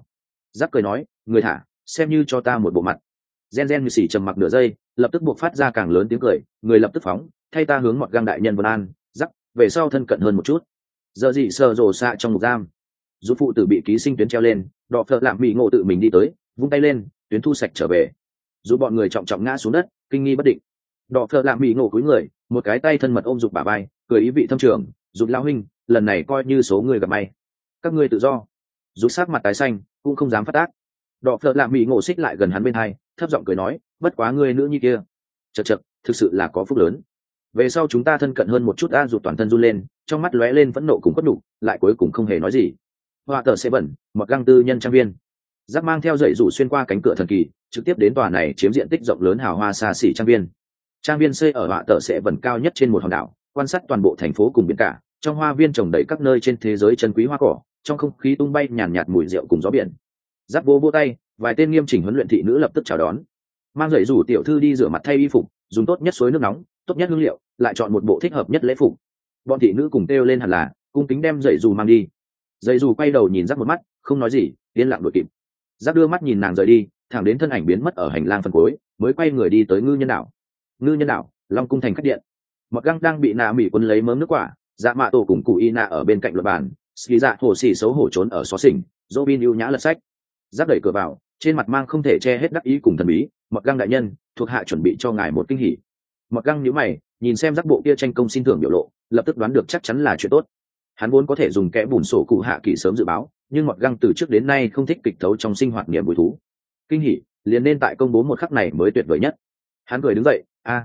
Giáp cười nói, người thả, xem như cho ta một bộ mặt. Gen như xỉ trầm mặc nửa giây, lập tức buộc phát ra càng lớn tiếng cười, người lập tức phóng, thay ta hướng Mọt Găng đại nhân vân an. Giáp về sau thân cận hơn một chút. Giờ gì sờ rồ xạ trong ngục giam, giúp phụ tử bị ký sinh tuyến treo lên, đọ phợ lạm bị ngộ tự mình đi tới, vung tay lên, tuyến thu sạch trở về. Giúp bọn người trọng trọng ngã xuống đất, kinh nghi bất định. Đọ phợ lạm bị ngộ cúi người, một cái tay thân mật ôm Dục bả vai, cười ý vị thâm trường, Dục lao huynh, lần này coi như số người gặp may. Các ngươi tự do. Dục sắc mặt tái xanh, cũng không dám phát tác. Đọ phợ lạm bị ngộ xích lại gần hắn bên hai, thấp giọng cười nói, bất quá ngươi nữ nhi kia, chật chật, thực sự là có phúc lớn. Về sau chúng ta thân cận hơn một chút. A Dục toàn thân run lên, trong mắt lóe lên phẫn nộ cùng khuất nhục, lại cuối cùng không hề nói gì. Họa tờ sẽ bẩn, Mọt Găng tư nhân trang viên. Giáp mang theo dậy rủ xuyên qua cánh cửa thần kỳ, trực tiếp đến tòa này chiếm diện tích rộng lớn hào hoa xa xỉ trang viên. Trang viên xây ở họa tờ sẽ bẩn cao nhất trên một hòn đảo, quan sát toàn bộ thành phố cùng biển cả. Trong hoa viên trồng đầy các nơi trên thế giới chân quý hoa cỏ, trong không khí tung bay nhàn nhạt mùi rượu cùng gió biển. Giáp vô tay, vài tên nghiêm chỉnh huấn luyện thị nữ lập tức chào đón. Mang dậy rủ tiểu thư đi rửa mặt thay y phục, dùng tốt nhất suối nước nóng, tốt nhất hương liệu, lại chọn một bộ thích hợp nhất lễ phục. Bọn thị nữ cùng kêu lên hẳn là cung kính đem dậy rủ mang đi. Dậy rủ quay đầu nhìn Giáp một mắt, không nói gì, yên lặng đuổi kịp. Giáp đưa mắt nhìn nàng rời đi, thẳng đến thân ảnh biến mất ở hành lang phần cuối, mới quay người đi tới ngư nhân đảo. Ngư nhân đảo, Long cung thành khách điện. Mọt Găng đang bị nạ mỹ quân lấy mớm nước quả, dạ mạ tổ cùng cụ y nạ ở bên cạnh luật bàn, ski dạ hồ xì xấu hổ trốn ở xó xỉnh, Robin ưu nhã lật sách. Giáp đẩy cửa vào, trên mặt mang không thể che hết đắc ý cùng thần bí. Mọt Găng đại nhân, thuộc hạ chuẩn bị cho ngài một kinh hỉ. Mọt Găng nhíu mày, nhìn xem Giáp bộ kia tranh công xin thưởng biểu lộ, lập tức đoán được chắc chắn là chuyện tốt. Hắn vốn có thể dùng kẽ bùn sổ cụ hạ kỳ sớm dự báo, nhưng Mọt Găng từ trước đến nay không thích kịch thấu trong sinh hoạt niềm vui thú. Kinh hỉ liền nên tại công bố một khắc này mới tuyệt vời nhất. Hắn cười đứng dậy,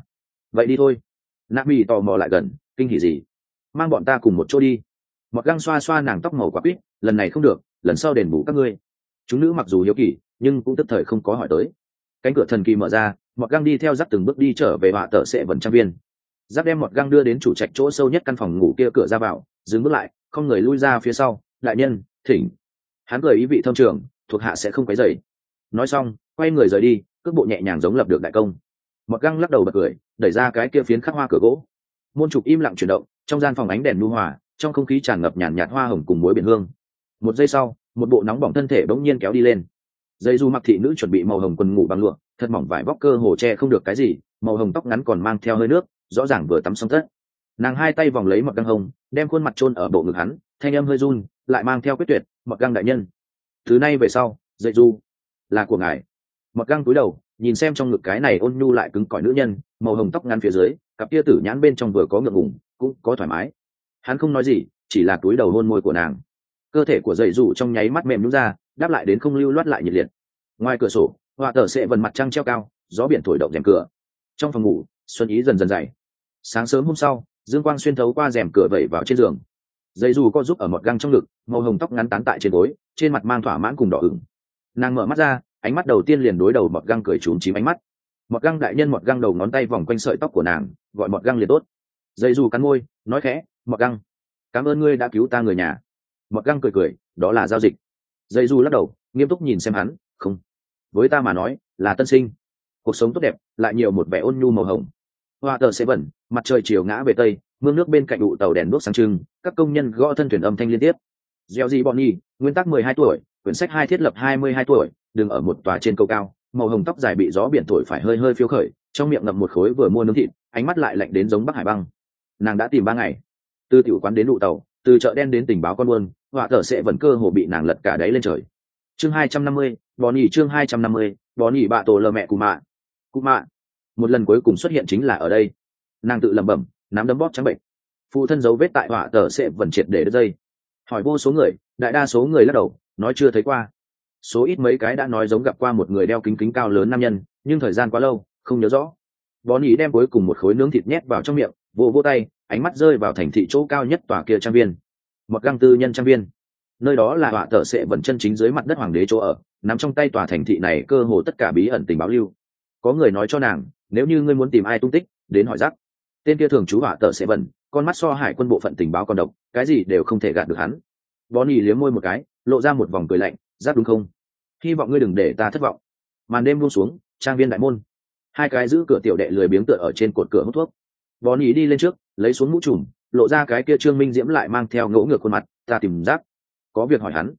vậy đi thôi. Nami tò mò lại gần, kinh hỉ gì? Mang bọn ta cùng một chỗ đi. Mọt Găng xoa xoa nàng tóc màu quả quýt, lần này không được, lần sau đền bù các ngươi. Chúng nữ mặc dù hiếu kỳ, nhưng cũng tức thời không có hỏi tới. Cánh cửa thần kỳ mở ra, Mọt Găng đi theo Giáp từng bước đi trở về họa tờ sẽ vần trang viên. Giáp đem Mọt Găng đưa đến chủ trạch chỗ sâu nhất căn phòng ngủ kia cửa ra vào, dừng bước lại, không người lui ra phía sau. Đại nhân, thỉnh. Hắn cười ý vị thâm trường, thuộc hạ sẽ không quấy rầy. Nói xong, quay người rời đi, cước bộ nhẹ nhàng giống lập được đại công. Mọt Găng lắc đầu bật cười, đẩy ra cái kia phiến khắc hoa cửa gỗ. Môn trục im lặng chuyển động, trong gian phòng ánh đèn nhu hòa, trong không khí tràn ngập nhàn nhạt hoa hồng cùng muối biển hương. Một giây sau, một bộ nóng bỏng thân thể bỗng nhiên kéo đi lên. Dây du mặc thị nữ chuẩn bị màu hồng quần ngủ bằng lụa, thật mỏng vải vóc cơ hồ che không được cái gì, màu hồng tóc ngắn còn mang theo hơi nước, rõ ràng vừa tắm xong tất. Nàng hai tay vòng lấy Mọt Găng hồng, đem khuôn mặt chôn ở bộ ngực hắn, thanh âm hơi run, lại mang theo quyết tuyệt, Mọt Găng đại nhân, thứ nay về sau, dây du là của ngài. Mọt Găng cúi đầu, nhìn xem trong ngực cái này ôn nhu lại cứng cỏi nữ nhân, màu hồng tóc ngắn phía dưới, cặp kia tử nhãn bên trong vừa có ngượng ngùng, cũng có thoải mái. Hắn không nói gì, chỉ là cúi đầu hôn môi của nàng. Cơ thể của dậy dù trong nháy mắt mềm nhũn ra, đáp lại đến không lưu loát lại nhiệt liệt. Ngoài cửa sổ, họa tờ sẽ vần mặt trăng treo cao, gió biển thổi động rèm cửa. Trong phòng ngủ, xuân ý dần dần dày. Sáng sớm hôm sau, dương quang xuyên thấu qua rèm cửa vẩy vào trên giường. Dậy dù co giúp ở Mọt Găng trong ngực, màu hồng tóc ngắn tán tại trên gối, trên mặt mang thỏa mãn cùng đỏ ửng. Nàng mở mắt ra, ánh mắt đầu tiên liền đối đầu Mọt Găng cười trúng chím ánh mắt. Mọt Găng đại nhân. Mọt Găng đầu ngón tay vòng quanh sợi tóc của nàng, gọi Mọt Găng liền tốt. Dậy dù cắn môi, nói khẽ, Mọt Găng, cảm ơn ngươi đã cứu ta người nhà. Mọt Găng cười cười, đó là giao dịch. Dậy dù lắc đầu, nghiêm túc nhìn xem hắn, không, với ta mà nói là tân sinh, cuộc sống tốt đẹp, lại nhiều một vẻ ôn nhu màu hồng. Hoa tờ sẽ bẩn, mặt trời chiều ngã về tây, mương nước bên cạnh đụ tàu đèn đuốc sáng trưng, các công nhân gõ thân thuyền âm thanh liên tiếp. Gieo gì bọn nhi, nguyên tắc 12 tuổi, quyển sách 2 thiết lập 22 tuổi, đứng ở một tòa trên cầu cao, màu hồng tóc dài bị gió biển thổi phải hơi hơi phiêu khởi, trong miệng ngậm một khối vừa mua nướng thịt, ánh mắt lại lạnh đến giống Bắc Hải băng. Nàng đã tìm 3 ngày, từ tiểu quán đến đụ tàu, từ chợ đen đến tình báo con buôn, họa tờ sẽ vẫn cơ hồ bị nàng lật cả đáy lên trời. Chương 250, bọn nhỉ chương 250, bọn nhỉ bạ tổ lờ mẹ cụ mạ. Cụ mạ, một lần cuối cùng xuất hiện chính là ở đây. Nàng tự lẩm bẩm, nắm đấm bóp trắng bệnh. Phụ thân dấu vết tại họa tờ sẽ vẫn triệt để đứt dây. Hỏi vô số người, đại đa số người lắc đầu, nói chưa thấy qua. Số ít mấy cái đã nói giống gặp qua một người đeo kính kính cao lớn nam nhân, nhưng thời gian quá lâu, không nhớ rõ. Bọn nhỉ đem cuối cùng một khối nướng thịt nhét vào trong miệng, vô tay, ánh mắt rơi vào thành thị chỗ cao nhất tòa kia trang viên. Mọt Găng tư nhân trang viên. Nơi đó là họa tờ sẽ vẫn chân chính dưới mặt đất hoàng đế chỗ ở, nằm trong tay tòa thành thị này cơ hồ tất cả bí ẩn tình báo lưu. Có người nói cho nàng, nếu như ngươi muốn tìm ai tung tích, đến hỏi Rắc. Tên kia thường trú họa tờ sẽ vẫn, con mắt so hải quân bộ phận tình báo còn độc, cái gì đều không thể gạt được hắn. Bonnie liếm môi một cái, lộ ra một vòng cười lạnh, Rắc đúng không? Hy vọng ngươi đừng để ta thất vọng. Màn đêm buông xuống, trang viên đại môn. Hai cái giữ cửa tiểu đệ lười biếng tựa ở trên cột cửa hút thuốc. Bonnie đi lên trước, lấy xuống mũ trùm, lộ ra cái kia Trương Minh Diễm lại mang theo ngỗ ngược khuôn mặt, ta tìm Rắc, có việc hỏi hắn.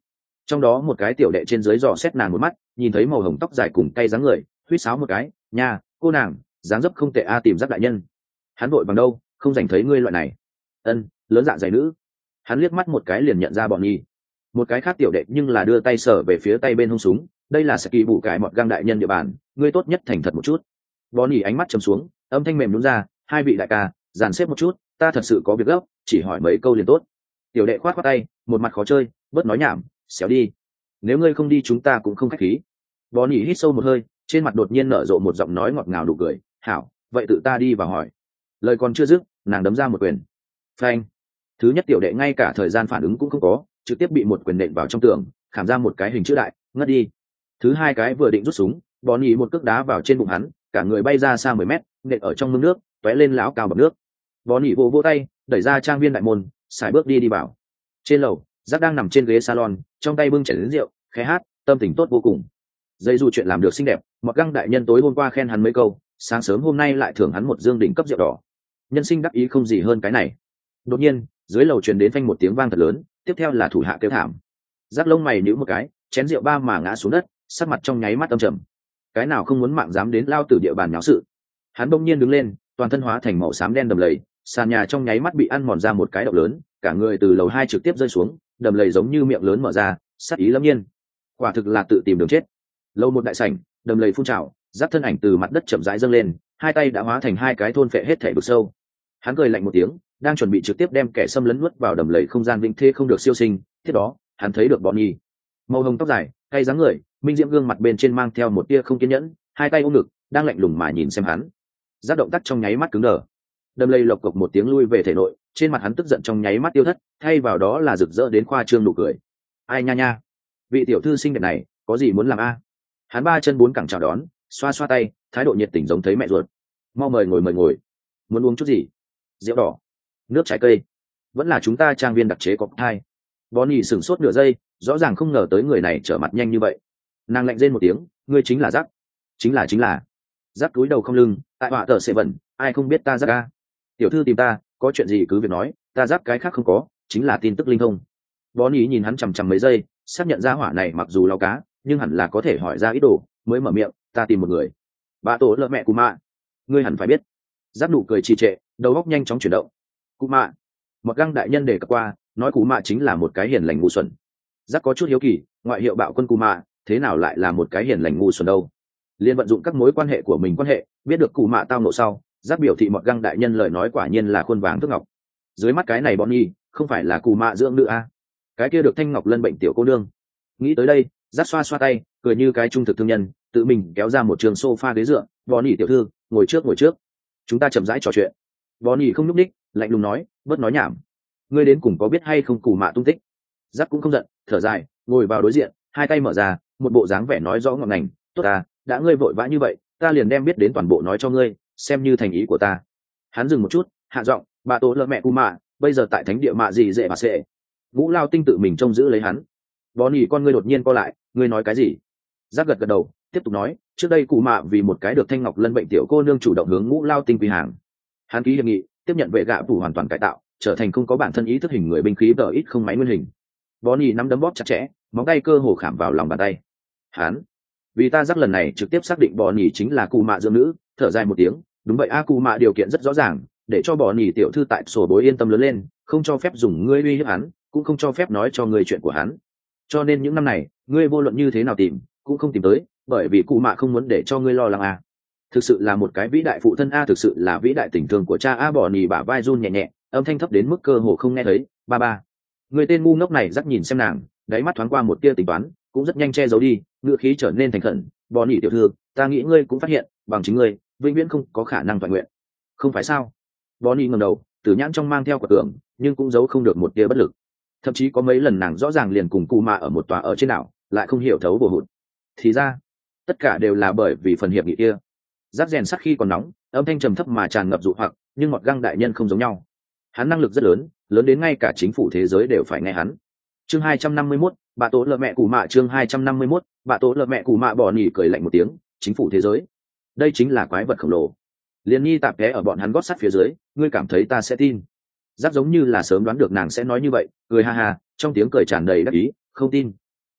Trong đó một cái tiểu đệ trên dưới dò xét nàng một mắt, nhìn thấy màu hồng tóc dài cùng tay dáng người, huýt sáo một cái, nha, cô nàng dáng dấp không tệ a, tìm Giác đại nhân. Hắn vội bằng đâu, không dành thấy ngươi loại này. Ân, lớn dạ dày nữ. Hắn liếc mắt một cái liền nhận ra bọn nhi. Một cái khác tiểu đệ nhưng là đưa tay sờ về phía tay bên hông súng, đây là sẽ kỳ bụ cải mọt găng đại nhân địa bàn, ngươi tốt nhất thành thật một chút. Bọn nhi ánh mắt trầm xuống, âm thanh mềm nhún ra, hai vị đại ca, dàn xếp một chút, ta thật sự có việc gấp, chỉ hỏi mấy câu liền tốt. Tiểu đệ khoát khoát tay, một mặt khó chơi, bớt nói nhảm, xéo đi. Nếu ngươi không đi chúng ta cũng không khách khí. Bọn nhi hít sâu một hơi, trên mặt đột nhiên nở rộ một giọng nói ngọt ngào đủ cười, hảo, vậy tự ta đi và hỏi. Lời còn chưa dứt, nàng đấm ra một quyền. Phanh. Thứ nhất tiểu đệ ngay cả thời gian phản ứng cũng không có, trực tiếp bị một quyền nện vào trong tường, khảm ra một cái hình chữ đại, ngất đi. Thứ hai cái vừa định rút súng, bọn nhỉ một cước đá vào trên bụng hắn, cả người bay ra xa 10 mét, nện ở trong mương nước, tóe lên lão cao bọt nước. Bọn nhỉ vỗ tay, đẩy ra trang viên đại môn, xài bước đi vào. Trên lầu, Giác đang nằm trên ghế salon, trong tay bưng chén lớn rượu, khẽ hát, tâm tình tốt vô cùng. Dây dù chuyện làm được xinh đẹp, Mọt Găng đại nhân tối hôm qua khen hắn mấy câu, sáng sớm hôm nay lại thưởng hắn một dương đỉnh cấp rượu đỏ. Nhân sinh đắc ý không gì hơn cái này. Đột nhiên, dưới lầu truyền đến phanh một tiếng vang thật lớn, tiếp theo là thủ hạ kêu thảm. Giác lông mày nhíu một cái, chén rượu ba mà ngã xuống đất, sắc mặt trong nháy mắt âm trầm. Cái nào không muốn mạng dám đến lao tử địa bàn nháo sự. Hắn bỗng nhiên đứng lên, toàn thân hóa thành màu xám đen đầm lầy, sàn nhà trong nháy mắt bị ăn mòn ra một cái động lớn, cả người từ lầu 2 trực tiếp rơi xuống, đầm lầy giống như miệng lớn mở ra, sát ý lâm nhiên. Quả thực là tự tìm đường chết. Lầu một đại sảnh, đầm lầy phun trào, Giác thân ảnh từ mặt đất chậm rãi dâng lên, hai tay đã hóa thành hai cái thôn phệ hết thể vực sâu. Hắn cười lạnh một tiếng, đang chuẩn bị trực tiếp đem kẻ xâm lấn nuốt vào đầm lầy không gian vĩnh thế không được siêu sinh. Tiếp đó, hắn thấy được bọn nhi, màu hồng tóc dài, tay dáng người, minh diễm gương mặt bên trên mang theo một tia không kiên nhẫn, hai tay ôm ngực, đang lạnh lùng mà nhìn xem hắn. Giác động tác trong nháy mắt cứng đờ. Đầm lầy lộc cộc một tiếng lui về thể nội, trên mặt hắn tức giận trong nháy mắt tiêu thất, thay vào đó là rực rỡ đến khoa trương nụ cười. Ai nha nha, vị tiểu thư xinh đẹp này, có gì muốn làm a? Hắn ba chân bốn cẳng chào đón, xoa xoa tay, thái độ nhiệt tình giống thấy mẹ ruột. Mau mời ngồi mời ngồi. Muốn uống chút gì? Rượu đỏ, nước trái cây, vẫn là chúng ta trang viên đặc chế cocktail. Bonnie sửng sốt nửa giây, rõ ràng không ngờ tới người này trở mặt nhanh như vậy. Nàng lạnh rên một tiếng, ngươi chính là Giác? Chính là. Giác cúi đầu không lưng, tại họa tờ sẽ vẩn, ai không biết ta Giác a? Tiểu thư tìm ta, có chuyện gì cứ việc nói, ta Giác cái khác không có, chính là tin tức linh thông. Bonnie nhìn hắn chằm chằm mấy giây, xác nhận ra hỏa này mặc dù lao cá, nhưng hẳn là có thể hỏi ra ít đồ, mới mở miệng, ta tìm một người. Bà tổ lợ mẹ của mạ, ngươi hẳn phải biết. Giác nụ cười trì trệ, đầu óc nhanh chóng chuyển động. Cụ mạ, Mọt Găng đại nhân đề cập qua, nói cụ mạ chính là một cái hiền lành ngu xuẩn. Giác có chút hiếu kỳ, ngoại hiệu bạo quân cụ mạ, thế nào lại là một cái hiền lành ngu xuẩn đâu? Liên vận dụng các mối quan hệ của mình quan hệ, biết được cụ mạ tao nộ sau, Giác biểu thị Mọt Găng đại nhân lời nói quả nhiên là khuôn vàng thước ngọc. Dưới mắt cái này bọn nhi, không phải là cụ mạ dưỡng nữ a? Cái kia được thanh ngọc lân bệnh tiểu cô nương. Nghĩ tới đây, Giác xoa xoa tay, cười như cái trung thực thương nhân, tự mình kéo ra một trường sofa ghế dựa, Bonnie tiểu thư, ngồi trước. Chúng ta chậm rãi trò chuyện. Bonnie không nhúc ních, lạnh lùng nói, bớt nói nhảm. Ngươi đến cùng có biết hay không cù mạ tung tích? Giác cũng không giận, thở dài, ngồi vào đối diện, hai tay mở ra, một bộ dáng vẻ nói rõ ngọn ngành. Tốt ta, đã ngươi vội vã như vậy, ta liền đem biết đến toàn bộ nói cho ngươi, xem như thành ý của ta. Hắn dừng một chút, hạ giọng, bà tố lợ mẹ cù mạ, bây giờ tại thánh địa mạ gì dễ bà sệ. Ngũ Lao Tinh tự mình trông giữ lấy hắn. Bonnie con ngươi đột nhiên co lại, ngươi nói cái gì? Giác gật đầu, tiếp tục nói, trước đây cụ mạ vì một cái được thanh ngọc lân bệnh tiểu cô nương chủ động hướng Ngũ Lao Tinh quy hàng. Hắn ký hiệp nghị, tiếp nhận vệ gạ phủ hoàn toàn cải tạo, trở thành không có bản thân ý thức hình người binh khí đỡ ít không máy nguyên hình. Bonnie nắm đấm bóp chặt chẽ, móng tay cơ hồ khảm vào lòng bàn tay. Hắn, vì ta Giác lần này trực tiếp xác định Bonnie chính là cụ mạ dưỡng nữ, thở dài một tiếng, đúng vậy a, cụ mạ điều kiện rất rõ ràng, để cho Bonnie tiểu thư tại sổ bối yên tâm lớn lên, không cho phép dùng ngươi uy hiếp hắn, cũng không cho phép nói cho ngươi chuyện của hắn. Cho nên những năm này, ngươi vô luận như thế nào tìm, cũng không tìm tới, bởi vì cụ mạ không muốn để cho ngươi lo lắng a. Thực sự là một cái vĩ đại phụ thân a, thực sự là vĩ đại tình thương của cha a. Bỏ nỉ bả vai run nhẹ nhẹ, âm thanh thấp đến mức cơ hồ không nghe thấy. Ba người tên ngu ngốc này dắt nhìn xem nàng, đáy mắt thoáng qua một tia tính toán, cũng rất nhanh che giấu đi, ngữ khí trở nên thành khẩn. Bỏ nỉ tiểu thư, ta nghĩ ngươi cũng phát hiện, bằng chính ngươi vĩnh viễn không có khả năng toàn nguyện, không phải sao? Bỏ nỉ ngẩng đầu, tử nhãn trong mang theo quả tưởng, nhưng cũng giấu không được một tia bất lực. Thậm chí có mấy lần nàng rõ ràng liền cùng cụ mạ ở một tòa ở trên đảo, lại không hiểu thấu vô hụt. Thì ra tất cả đều là bởi vì phần hiệp nghị kia. Giác rèn sắt khi còn nóng, âm thanh trầm thấp mà tràn ngập dụ hoặc, nhưng Mọt Găng đại nhân không giống nhau. Hắn năng lực rất lớn, lớn đến ngay cả chính phủ thế giới đều phải nghe hắn. Chương 251, bà tố lợ mẹ cụ mạ. Chương 251, bà tố lợ mẹ cụ mạ. Bỏ nỉ cười lạnh một tiếng, chính phủ thế giới, đây chính là quái vật khổng lồ. Liên nhi tạp ghé ở bọn hắn gót sắt phía dưới, ngươi cảm thấy ta sẽ tin? Giác giống như là sớm đoán được nàng sẽ nói như vậy, cười ha ha, trong tiếng cười tràn đầy đắc ý, không tin.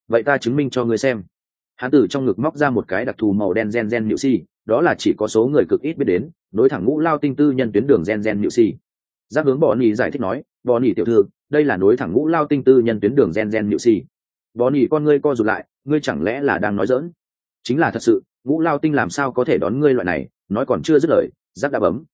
vậy ta chứng minh cho ngươi xem. Hắn từ trong ngực móc ra một cái đặc thù màu đen gen nhự si, đó là chỉ có số người cực ít biết đến, nối thẳng ngũ lao tinh tư nhân tuyến đường gen nhự si. Giác hướng Bonnie giải thích nói, Bonnie tiểu thư, đây là nối thẳng ngũ lao tinh tư nhân tuyến đường gen nhự si. Bonnie con ngươi co rụt lại, ngươi chẳng lẽ là đang nói giỡn? Chính là thật sự, ngũ lao tinh làm sao có thể đón ngươi loại này, nói còn chưa dứt lời, Giác đã bấm.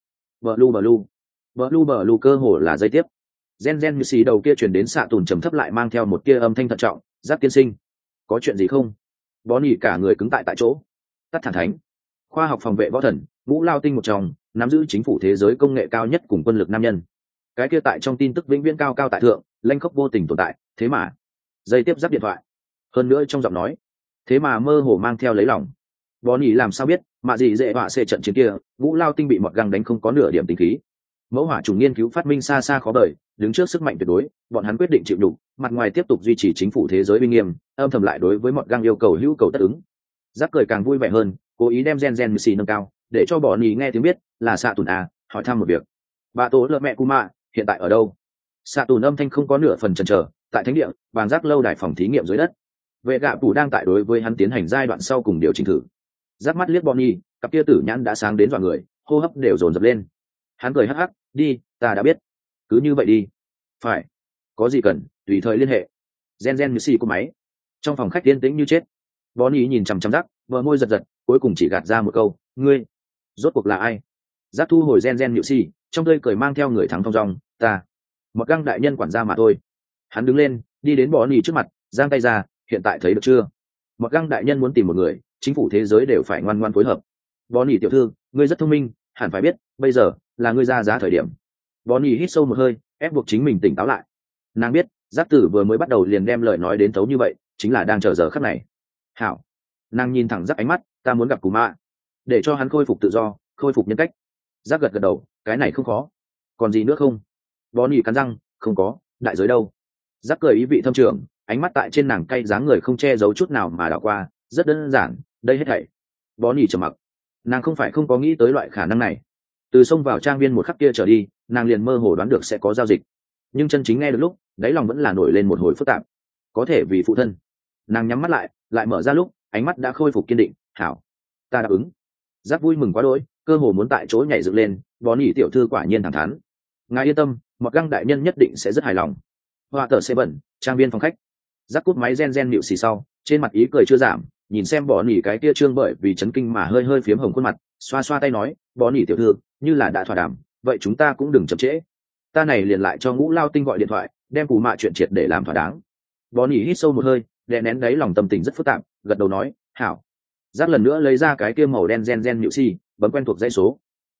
Blue cơ hồ là dây tiếp. Gen như xì đầu kia truyền đến xạ tùn trầm thấp lại mang theo một tia âm thanh thận trọng, Giác tiên sinh, có chuyện gì không? Bonnie cả người cứng tại chỗ. Tắt thản thánh, khoa học phòng vệ võ thần, ngũ lao tinh một trong, nắm giữ chính phủ thế giới công nghệ cao nhất cùng quân lực nam nhân. Cái kia tại trong tin tức vĩnh viễn cao cao tại thượng, lanh khốc vô tình tồn tại, thế mà dây tiếp Giác điện thoại. Hơn nữa trong giọng nói, thế mà mơ hồ mang theo lấy lòng. Bonnie làm sao biết, mà gì dễ họa xê trận chiến kia, ngũ lao tinh bị mọt găng đánh không có nửa điểm tính khí. Mẫu hỏa chủng nghiên cứu phát minh xa xa khó bời, đứng trước sức mạnh tuyệt đối, bọn hắn quyết định chịu đục, mặt ngoài tiếp tục duy trì chính phủ thế giới uy nghiêm, âm thầm lại đối với mọt găng yêu cầu hữu cầu tất ứng. Giác cười càng vui vẻ hơn, cố ý đem gen xì nâng cao, để cho Bonnie nghe tiếng biết là xạ tùn à, hỏi thăm một việc. Bà tố lợ mẹ Kuma hiện tại ở đâu? Xạ tùn âm thanh không có nửa phần chần chờ, tại thánh địa, vàng Giác lâu đài phòng thí nghiệm dưới đất. Vệ gạ tù đang tại đối với hắn tiến hành giai đoạn sau cùng điều chỉnh thử. Giác mắt liếc Bonnie, cặp kia tử nhãn đã sáng đến dọa người, hô hấp đều dồn dập lên. Hắn cười hắc hắc, đi, ta đã biết, cứ như vậy đi. Phải, có gì cần tùy thời liên hệ. Gen như xì của máy. Trong phòng khách yên tĩnh như chết. Bonnie nhìn chằm chằm Giác, bờ môi giật giật, cuối cùng chỉ gạt ra một câu, ngươi rốt cuộc là ai? Giác thu hồi gen như xì, trong tươi cười mang theo người thắng thong dong, ta một găng đại nhân quản gia mà thôi. Hắn đứng lên, đi đến Bonnie trước mặt, giang tay ra, hiện tại thấy được chưa? Một găng đại nhân muốn tìm một người, chính phủ thế giới đều phải ngoan ngoan phối hợp. Bonnie tiểu thư, ngươi rất thông minh, hẳn phải biết, bây giờ là ngươi ra giá thời điểm. Bonnie hít sâu một hơi, ép buộc chính mình tỉnh táo lại. Nàng biết, Giác tử vừa mới bắt đầu liền đem lời nói đến thấu như vậy, chính là đang chờ giờ khắc này. Hảo. Nàng nhìn thẳng Giác ánh mắt, ta muốn gặp Cú Mạ, để cho hắn khôi phục tự do, khôi phục nhân cách. Giác gật gật đầu, cái này không khó. Còn gì nữa không? Bonnie cắn răng, không có, đại giới đâu. Giác cười ý vị thâm trường, ánh mắt tại trên nàng cay dáng người không che giấu chút nào mà đảo qua, rất đơn giản, đây hết thảy. Bonnie trầm mặc. Nàng không phải không có nghĩ tới loại khả năng này. Từ xông vào trang viên một khắc kia trở đi, nàng liền mơ hồ đoán được sẽ có giao dịch. Nhưng chân chính nghe được lúc, đáy lòng vẫn là nổi lên một hồi phức tạp. Có thể vì phụ thân. Nàng nhắm mắt lại mở ra lúc, ánh mắt đã khôi phục kiên định, hảo, ta đáp ứng. Giác vui mừng quá đỗi, cơ hồ muốn tại chỗ nhảy dựng lên, Bonnie tiểu thư quả nhiên thẳng thắn. Ngài yên tâm, một găng đại nhân nhất định sẽ rất hài lòng. Họa tờ xe bẩn, trang viên phòng khách. Giác cút máy gen nịu xì sau, trên mặt ý cười chưa giảm, nhìn xem Bonnie cái kia trương bởi vì chấn kinh mà hơi phiếm hồng khuôn mặt, xoa xoa tay nói, Bonnie tiểu thư, như là đã thỏa đàm, vậy chúng ta cũng đừng chậm trễ. Ta này liền lại cho Ngũ Lao Tinh gọi điện thoại, đem Cú Mạ chuyện triệt để làm thỏa đáng. Bonnie hít sâu một hơi, đè nén đáy lòng tâm tình rất phức tạp, gật đầu nói, hảo. Giác lần nữa lấy ra cái kia màu đen gen nịu xì, bấm quen thuộc dãy số.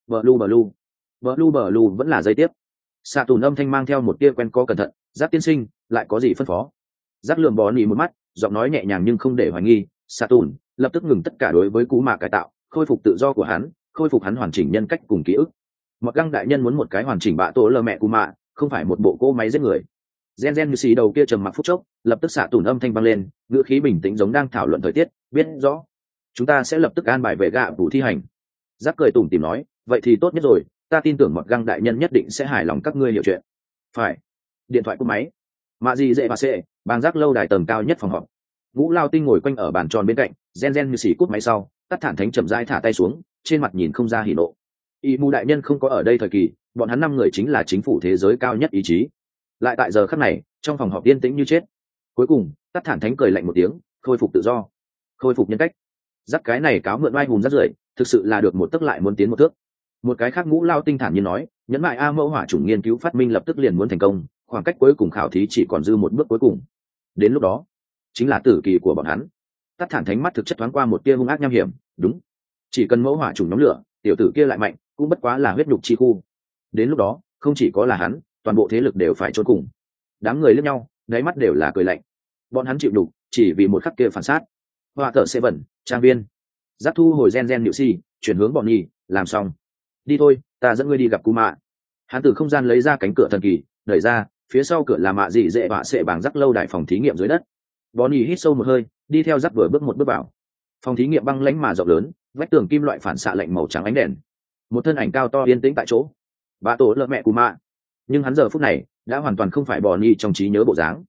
Blue vẫn là dây tiếp. Xạ tùn âm thanh mang theo một tia quen có cẩn thận, Giác tiên sinh, lại có gì phân phó? Giác lườm Bonnie một mắt, giọng nói nhẹ nhàng nhưng không để hoài nghi, xạ tùn lập tức ngừng tất cả đối với Cú Mạ cải tạo, khôi phục tự do của hắn, khôi phục hắn hoàn chỉnh nhân cách cùng ký ức. Một găng đại nhân muốn một cái hoàn chỉnh bạ tổ lơ mẹ Cú Mạ, không phải một bộ cỗ máy giết người. Gen như xì đầu kia trầm mặc phút chốc, lập tức xạ tùn âm thanh vang lên, ngữ khí bình tĩnh giống đang thảo luận thời tiết, biết rõ chúng ta sẽ lập tức an bài về gạ vụ thi hành. Giác cười tủm tỉm nói, vậy thì tốt nhất rồi, ta tin tưởng một găng đại nhân nhất định sẽ hài lòng các ngươi hiểu chuyện. Phải. Điện thoại cúp máy. Mạ gì dễ bà xệ, bang Giác lâu đài tầng cao nhất phòng họp. Ngũ Lao Tinh ngồi quanh ở bàn tròn bên cạnh, gen như xì cúp máy sau, Tắt Thản Thánh chậm rãi thả tay xuống, trên mặt nhìn không ra hỉ nộ. Y Mù đại nhân không có ở đây thời kỳ, bọn hắn 5 người chính là chính phủ thế giới cao nhất ý chí. Lại tại giờ khắc này, trong phòng họp yên tĩnh như chết. Cuối cùng, Tắt Thản Thánh cười lạnh một tiếng, khôi phục tự do, khôi phục nhân cách. Giác cái này cáo mượn oai hùng rất rưởi, thực sự là được một tấc lại muốn tiến một thước. Một cái khác Ngũ Lao Tinh thản nhiên nói, nhẫn mại mẫu hỏa chủng nghiên cứu phát minh lập tức liền muốn thành công, khoảng cách cuối cùng khảo thí chỉ còn dư một bước cuối cùng. Đến lúc đó, chính là tử kỳ của bọn hắn. Tắt Thản Thánh mắt thực chất thoáng qua một tia hung ác nham hiểm, đúng, chỉ cần mẫu hỏa chủng nhóm lửa, tiểu tử kia lại mạnh, cũng bất quá là huyết nhục chi khu. Đến lúc đó, không chỉ có là hắn, toàn bộ thế lực đều phải chôn cùng. Đám người liếc nhau, đáy mắt đều là cười lạnh. Bọn hắn chịu đủ, chỉ vì một khắc kia phản sát. Họa tờ sẽ bẩn, trang viên. Giác thu hồi gen nhự si, chuyển hướng bọn nhì, làm xong. Đi thôi, ta dẫn ngươi đi gặp Cú Mạ. Hắn từ không gian lấy ra cánh cửa thần kỳ, đẩy ra, phía sau cửa là mạ dị dễ bạ sệ bảng Giác lâu đài phòng thí nghiệm dưới đất. Bonnie hít sâu một hơi, đi theo Giác vừa bước một bước vào. Phòng thí nghiệm băng lãnh mà rộng lớn, vách tường kim loại phản xạ lạnh màu trắng ánh đèn. Một thân ảnh cao to yên tĩnh tại chỗ. Bạ tổ lợ mẹ Cú Mạ. Nhưng hắn giờ phút này đã hoàn toàn không phải Bonnie trong trí nhớ bộ dáng.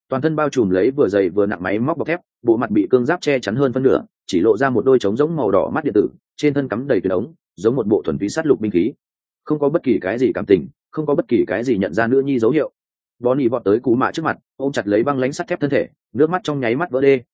toàn thân bao trùm lấy vừa dày vừa nặng máy móc bọc thép, bộ mặt bị cương giáp che chắn hơn phân nửa, chỉ lộ ra một đôi trống giống màu đỏ mắt điện tử, trên thân cắm đầy tuyến ống, giống một bộ thuần túy sát lục binh khí. Không có bất kỳ cái gì cảm tình, không có bất kỳ cái gì nhận ra nữ nhi dấu hiệu. Bonnie vọt tới Cú Mạ trước mặt, ôm chặt lấy băng lãnh sắt thép thân thể, nước mắt trong nháy mắt vỡ đê.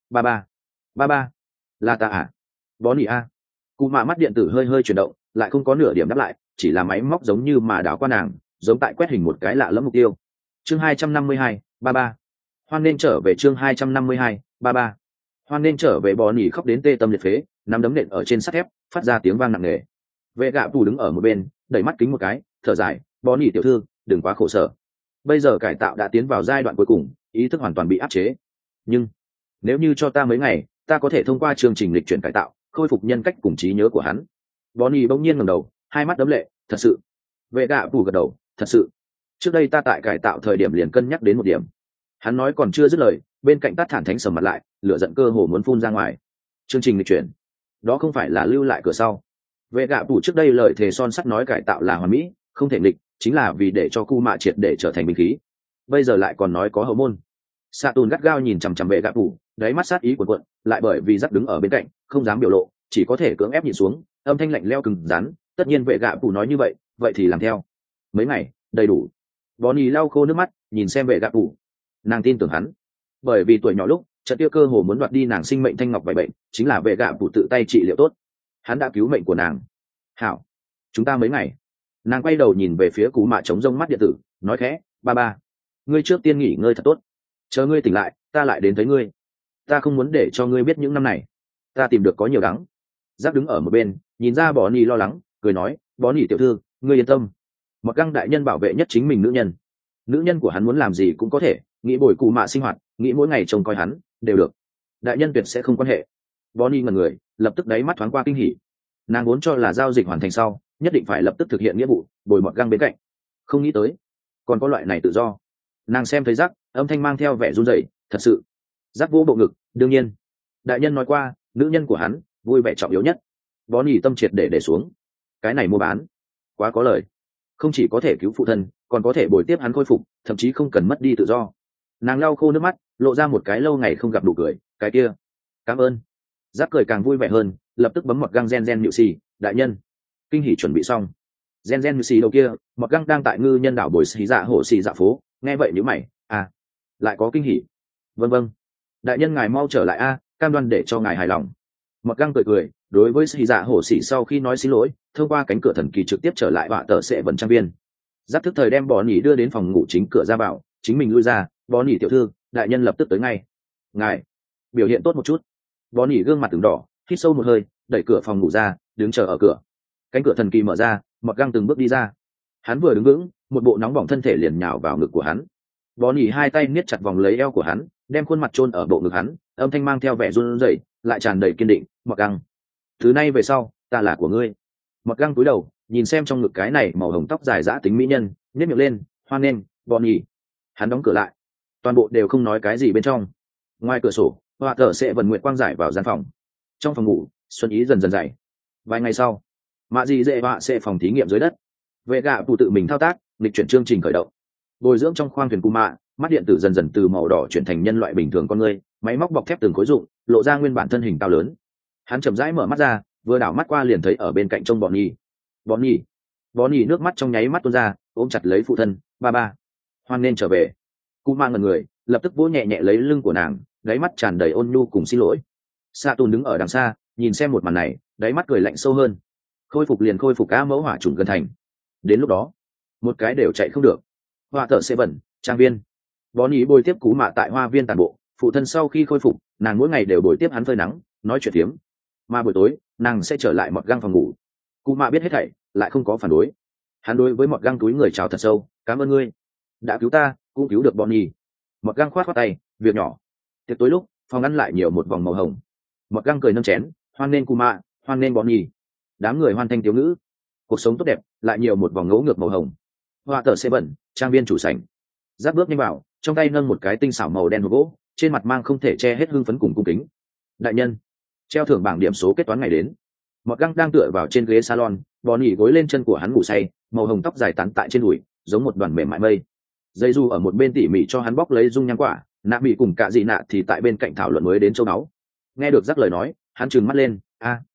Ba, là ta à? Bonnie a. Cú Mạ mắt điện tử hơi hơi chuyển động, lại không có nửa điểm đáp lại, chỉ là máy móc giống như mà đảo qua nàng, giống tại quét hình một cái lạ lẫm mục tiêu. Chương 252, ba. Hoan nên trở về chương 252, ba. Hoan nên trở về. Bonnie khóc đến tê tâm liệt phế, nắm đấm nện ở trên sắt thép, phát ra tiếng vang nặng nề. Vệ gạ tù đứng ở một bên, đẩy mắt kính một cái, thở dài, Bonnie tiểu thư, đừng quá khổ sở. Bây giờ cải tạo đã tiến vào giai đoạn cuối cùng, ý thức hoàn toàn bị áp chế. Nhưng nếu như cho ta mấy ngày, ta có thể thông qua chương trình lịch chuyển cải tạo, khôi phục nhân cách cùng trí nhớ của hắn. Bonnie bỗng nhiên ngẩng đầu, hai mắt đấm lệ, thật sự. Vệ gạ tù gật đầu, thật sự. Trước đây ta tại cải tạo thời điểm liền cân nhắc đến một điểm. Hắn nói còn chưa dứt lời, bên cạnh Tát Thản Thánh sầm mặt lại, lửa giận cơ hồ muốn phun ra ngoài. Chương trình lịch chuyển, đó không phải là lưu lại cửa sau. Vệ gạ tù trước đây lời thề son sắt nói cải tạo là hoàn mỹ, không thể nghịch, chính là vì để cho Cu Mạ triệt để trở thành binh khí. Bây giờ lại còn nói có hậu môn. Sa Tùn gắt gao nhìn chằm chằm vệ gạ tù, đáy mắt sát ý cuồn cuộn, lại bởi vì Giáp đứng ở bên cạnh, không dám biểu lộ, chỉ có thể cưỡng ép nhìn xuống, âm thanh lạnh lẽo cứng rắn. Tất nhiên vệ gạ tù nói như vậy, vậy thì làm theo. Mấy ngày, đầy đủ. Bonnie lau khô nước mắt, nhìn xem vệ gạ tù. Nàng tin tưởng hắn, bởi vì tuổi nhỏ lúc trận tiêu cơ hồ muốn đoạt đi nàng sinh mệnh thanh ngọc vậy bệnh, chính là vệ gạ tù tự tay trị liệu tốt. Hắn đã cứu mệnh của nàng. Hảo, chúng ta mấy ngày. Nàng quay đầu nhìn về phía Cú Mạ chống rông mắt điện tử, nói khẽ, ba, ngươi trước tiên nghỉ ngơi thật tốt, chờ ngươi tỉnh lại ta lại đến thấy ngươi. Ta không muốn để cho ngươi biết những năm này ta tìm được có nhiều đắng. Giáp đứng ở một bên, nhìn ra Bonnie lo lắng, cười nói, Bonnie tiểu thư, ngươi yên tâm. Một găng đại nhân bảo vệ nhất chính mình nữ nhân của hắn muốn làm gì cũng có thể, nghĩ bồi Cú Mạ sinh hoạt, nghĩ mỗi ngày trông coi hắn đều được, đại nhân tuyệt sẽ không quan hệ. Bonnie ngẩn người, lập tức đáy mắt thoáng qua kinh hỉ. Nàng vốn cho là giao dịch hoàn thành sau nhất định phải lập tức thực hiện nghĩa vụ bồi mọt găng bên cạnh, không nghĩ tới còn có loại này tự do. Nàng xem thấy Rắc, âm thanh mang theo vẻ run rẩy, thật sự. Rắc vỗ bộ ngực, đương nhiên, đại nhân nói qua nữ nhân của hắn vui vẻ trọng yếu nhất. Bonnie tâm triệt để xuống. Cái này mua bán quá có lời, không chỉ có thể cứu phụ thân, còn có thể bồi tiếp hắn khôi phục, thậm chí không cần mất đi tự do. Nàng lau khô nước mắt, lộ ra một cái lâu ngày không gặp đủ cười, cái kia, cảm ơn. Rắc cười càng vui vẻ hơn, lập tức bấm mọt găng gen nhự xì, đại nhân kinh hỉ chuẩn bị xong. Gen nhự xì đầu kia, mọt găng đang tại ngư nhân đảo bồi xì dạ hổ xì dạ phố, nghe vậy nhíu mày, à, lại có kinh hỉ. Vâng, đại nhân ngài mau trở lại a, cam đoan để cho ngài hài lòng. Mọt găng cười đối với xì dạ hổ xì sau khi nói xin lỗi, thông qua cánh cửa thần kỳ trực tiếp trở lại họa tờ sẽ vận trang viên. Giáp thức thời đem bò nỉ đưa đến phòng ngủ chính cửa ra vào, chính mình lui ra, bò nỉ tiểu thư, đại nhân lập tức tới ngay. Ngài biểu hiện tốt một chút. Bò nỉ gương mặt từng đỏ, hít sâu một hơi, đẩy cửa phòng ngủ ra, đứng chờ ở cửa. Cánh cửa thần kỳ mở ra, Mọt găng từng bước đi ra. Hắn vừa đứng vững, một bộ nóng bỏng thân thể liền nhào vào ngực của hắn. Bò nỉ hai tay niết chặt vòng lấy eo của hắn, đem khuôn mặt chôn ở bộ ngực hắn, âm thanh mang theo vẻ run rẩy, lại tràn đầy kiên định, Mọt găng, thứ nay về sau ta là của ngươi. Mọt găng cúi đầu nhìn xem trong ngực cái này màu hồng tóc dài dã tính mỹ nhân, nhếch miệng lên, hoan nghênh, Bò nỉ. Hắn đóng cửa lại, toàn bộ đều không nói cái gì bên trong. Ngoài cửa sổ, họa thở sẽ vần nguyện quang giải vào gian phòng. Trong phòng ngủ, xuân ý dần dần dày. Vài ngày sau, mạ dị dễ họa sẽ phòng thí nghiệm dưới đất. Vệ gạ phụ tự mình thao tác, lịch chuyển chương trình khởi động. Bồi dưỡng trong khoang thuyền Cú Mạ, mắt điện tử dần dần từ màu đỏ chuyển thành nhân loại bình thường con người, máy móc bọc thép từng khối dụng, lộ ra nguyên bản thân hình cao lớn. Hắn chậm rãi mở mắt ra, vừa đảo mắt qua liền thấy ở bên cạnh trông Bonnie nước mắt trong nháy mắt tuôn ra, ôm chặt lấy phụ thân, ba, hoan nên trở về. Cú Mạ ngẩn người, lập tức vỗ nhẹ nhẹ lấy lưng của nàng, đáy mắt tràn đầy ôn nhu cùng xin lỗi. Sa Tùn đứng ở đằng xa, nhìn xem một màn này, đáy mắt cười lạnh sâu hơn. Khôi phục liền khôi phục cá mẫu hỏa trùng gần thành. Đến lúc đó, một cái đều chạy không được. Họa tờ sẽ bẩn, trang viên. Bonnie bồi tiếp Cú Mạ tại hoa viên tàn bộ, phụ thân sau khi khôi phục, nàng mỗi ngày đều bồi tiếp hắn phơi nắng, nói chuyện phiếm. Mà buổi tối, nàng sẽ trở lại Mọt găng phòng ngủ. Cú Mạ biết hết thảy, lại không có phản đối. Hắn đối với Mọt găng túi người chào thật sâu, cảm ơn ngươi, đã cứu ta, cũng cứu được Bonnie. Mọt găng khoát tay, việc nhỏ. Tiệc tối lúc, phòng ăn lại nhiều một vòng màu hồng. Mọt găng cười nâng chén, hoan nên Cú Mạ, hoan nên Bonnie. Đám người hoan thanh thiếu ngữ. Cuộc sống tốt đẹp, lại nhiều một vòng ngẫu ngược màu hồng. Họa tờ sẽ bẩn, trang viên chủ sảnh. Giáp bước nhanh vào, trong tay nâng một cái tinh xảo màu đen hộp gỗ, trên mặt mang không thể che hết hưng phấn cùng cung kính. Đại nhân, treo thưởng bảng điểm số kết toán ngày đến. Mọt găng đang tựa vào trên ghế salon, Bonnie gối lên chân của hắn ngủ say, màu hồng tóc dài tán tại trên đùi, giống một đoàn mềm mại mây. Dây du ở một bên tỉ mỉ cho hắn bóc lấy dung nhang quả, nạ bị cùng cả dị nạ thì tại bên cạnh thảo luận mới đến châu báu. Nghe được Giác lời nói, hắn trừng mắt lên,